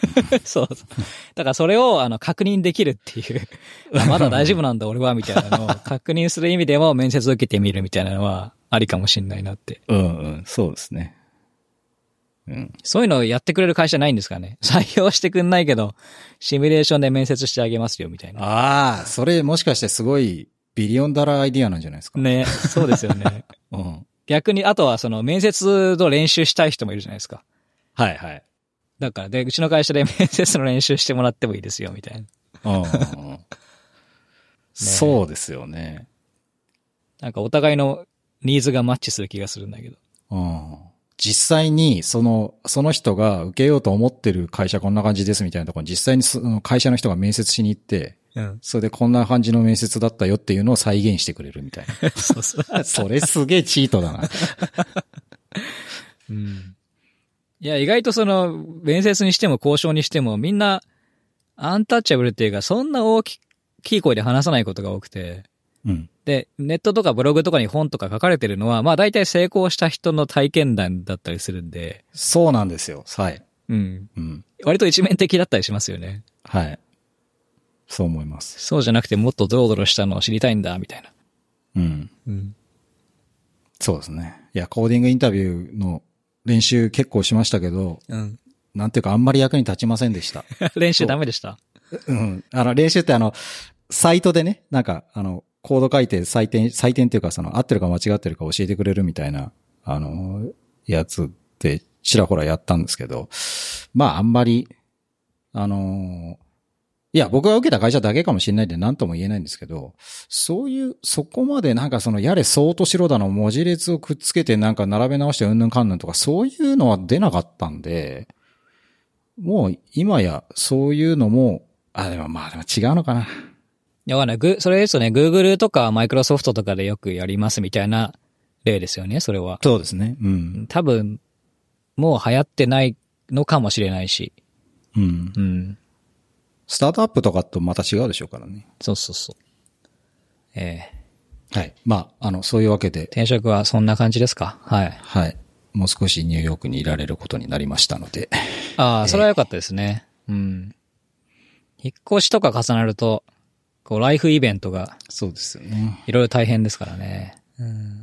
そうそう。だからそれをあの確認できるっていうあ、まだ大丈夫なんだ俺はみたいなのを確認する意味でも面接を受けてみるみたいなのはありかもしれないなって。 うんうん、そうですね。うん。 そういうのをやってくれる会社ないんですかね。採用してくんないけど、シミュレーションで面接してあげますよみたいな。 ああ、それもしかしてすごいビリオンダラーアイディアなんじゃないですか。 ね、そうですよね。 うん。 逆に、あとはその面接の練習したい人もいるじゃないですか。 はいはい。 だから、で、うちの会社で面接の練習してもらってもいいですよ、みたいな。 うんうんうんね、そうですよね。 なんかお互いのニーズがマッチする気がするんだけど。 うん、実際に、その、その人が受けようと思ってる会社こんな感じですみたいなところに実際にその会社の人が面接しに行って、うん、それでこんな感じの面接だったよっていうのを再現してくれるみたいな。そうそう。それすげえチートだな。 うん。いや、意外とその、面接にしても交渉にしてもみんな、アンタッチャブルっていうか、そんな大きい声で話さないことが多くて。 うん。 で、ネットとかブログとかに本とか書かれてるのは、まあ大体成功した人の体験談だったりするんで。 そうなんですよ。はい。 うん。 うん。 割と一面的だったりしますよね。 はい。そう思います。 そうじゃなくてもっとドロドロしたのを知りたいんだ、みたいな。 うん。 うん。 そうですね。いや、コーディングインタビューの練習結構しましたけど、 うん。 なんていうかあんまり役に立ちませんでした。 練習ダメでした。 うん。あの、練習ってあの、サイトでね、なんか、あの、コード書いて採点、採点っていうかその、合ってるか間違ってるか教えてくれるみたいな、あの、やつってちらほらやったんですけど、まああんまり、あの、いや、僕が受けた会社だけかもしれないんで何とも言えないんですけど、そういう、そこまでなんかその、やれそうとしろだの文字列をくっつけてなんか並べ直してうんぬんかんぬんとかそういうのは出なかったんで、もう今やそういうのも、あ、でもまあでも違うのかな。 いや、わかんない。ぐ、それですとね、Google とか Microsoft とかでよくやりますみたいな例ですよね、それは。 そうですね。うん。 多分、もう流行ってないのかもしれないし。 うん。 うん。 スタートアップとかとまた違うでしょうからね。 そうそうそう。ええー、はい。まあ、あの、そういうわけで。 転職はそんな感じですか？はい。 はい。もう少しニューヨークにいられることになりましたので。 ああ、それは良かったですね。えー、うん。引っ越しとか重なると、こう、ライフイベントが。 そうですよね。 いろいろ大変ですからね。うん。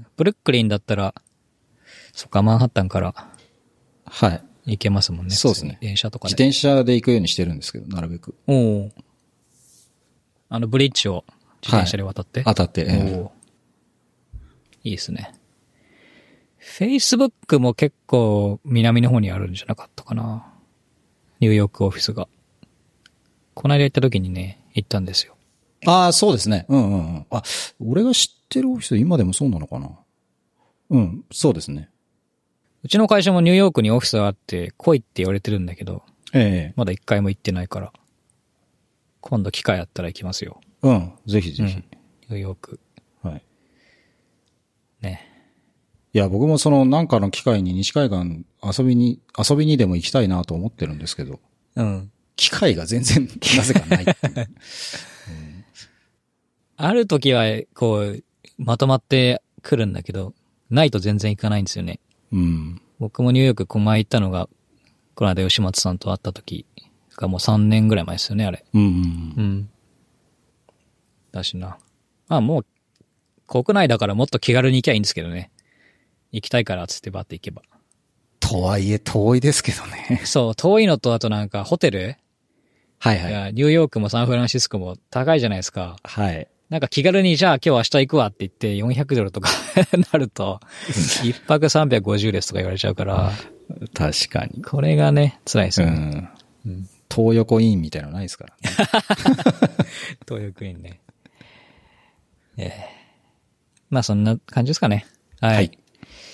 ブルックリンだったら、そっか、マンハッタンから。 はい。 行けますもんね。 そうですね。 電車とかで。 自転車で行くようにしてるんですけど、なるべく。 おお。あの、ブリッジを自転車で渡って。 はい、当たって。 おいいですね。Facebook も結構南の方にあるんじゃなかったかな。ニューヨークオフィスが。この間行った時にね、行ったんですよ。 ああ、そうですね。うんうんうん。あ、俺が知ってるオフィス今でもそうなのかな。うん、そうですね。 うちの会社もニューヨークにオフィスがあって来いって言われてるんだけど、 ええ、 まだ一回も行ってないから、今度機会あったら行きますよ。 うん、ぜひぜひ。うん、 ニューヨーク。 はい。 ね。 いや、僕もそのなんかの機会に西海岸遊びに、遊びにでも行きたいなと思ってるんですけど、 うん。 機会が全然なぜかないっていう、うん。 ある時は、こう、まとまってくるんだけど、ないと全然行かないんですよね。 うん、 僕もニューヨークこの前行ったのが、この間吉松さんと会った時がもうさんねんぐらい前ですよね、あれ。 うん、うん。 うん。だしな。まあもう、国内だからもっと気軽に行きゃいいんですけどね。行きたいからつってバッて行けば。 とはいえ遠いですけどね。 そう、遠いのとあとなんかホテルはいはい。 いや、ニューヨークもサンフランシスコも高いじゃないですか。 はい。 なんか気軽にじゃあ今日明日行くわって言ってよんひゃくドルとかなると、一泊さんびゃくごじゅうですとか言われちゃうから。 確かに。 これがね、辛いですよね。 うん。うん、東横インみたいなのないですからね。 東横インね。ええー。まあそんな感じですかね。はい。はい、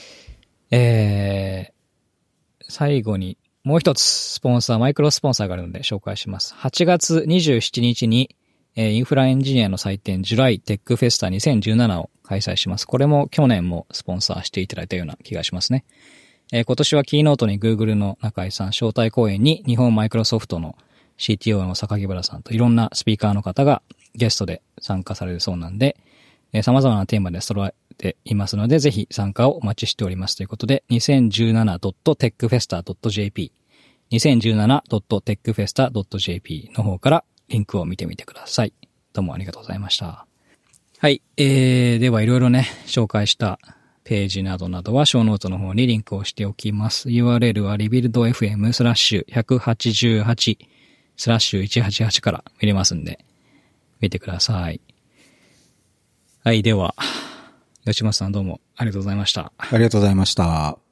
えー、最後にもう一つスポンサー、マイクロスポンサーがあるので紹介します。はちがつにじゅうしちにちにインフラエンジニアの祭典ジュライテックフェスタにせんじゅうななを開催します。これも去年もスポンサーしていただいたような気がしますね。えー、今年はキーノートに Google の中井さん、招待講演に日本マイクロソフトの シーティーオー の榊原さんといろんなスピーカーの方がゲストで参加されるそうなんで、 えー、様々なテーマで揃えていますので、ぜひ参加をお待ちしておりますということで、にせんじゅうななドットテックフェスタドットジェーピー、にせんじゅうななドットテックフェスタドットジェーピー の方からリンクを見てみてください。どうもありがとうございました。はい。えー、ではいろいろね、紹介したページなどなどはショーノートの方にリンクをしておきます。ユーアールエル は リビルドエフエム スラッシュひゃくはちじゅうはち スラッシュいちはちはちから見れますんで、見てください。はい。では、吉本さんどうもありがとうございました。 ありがとうございました。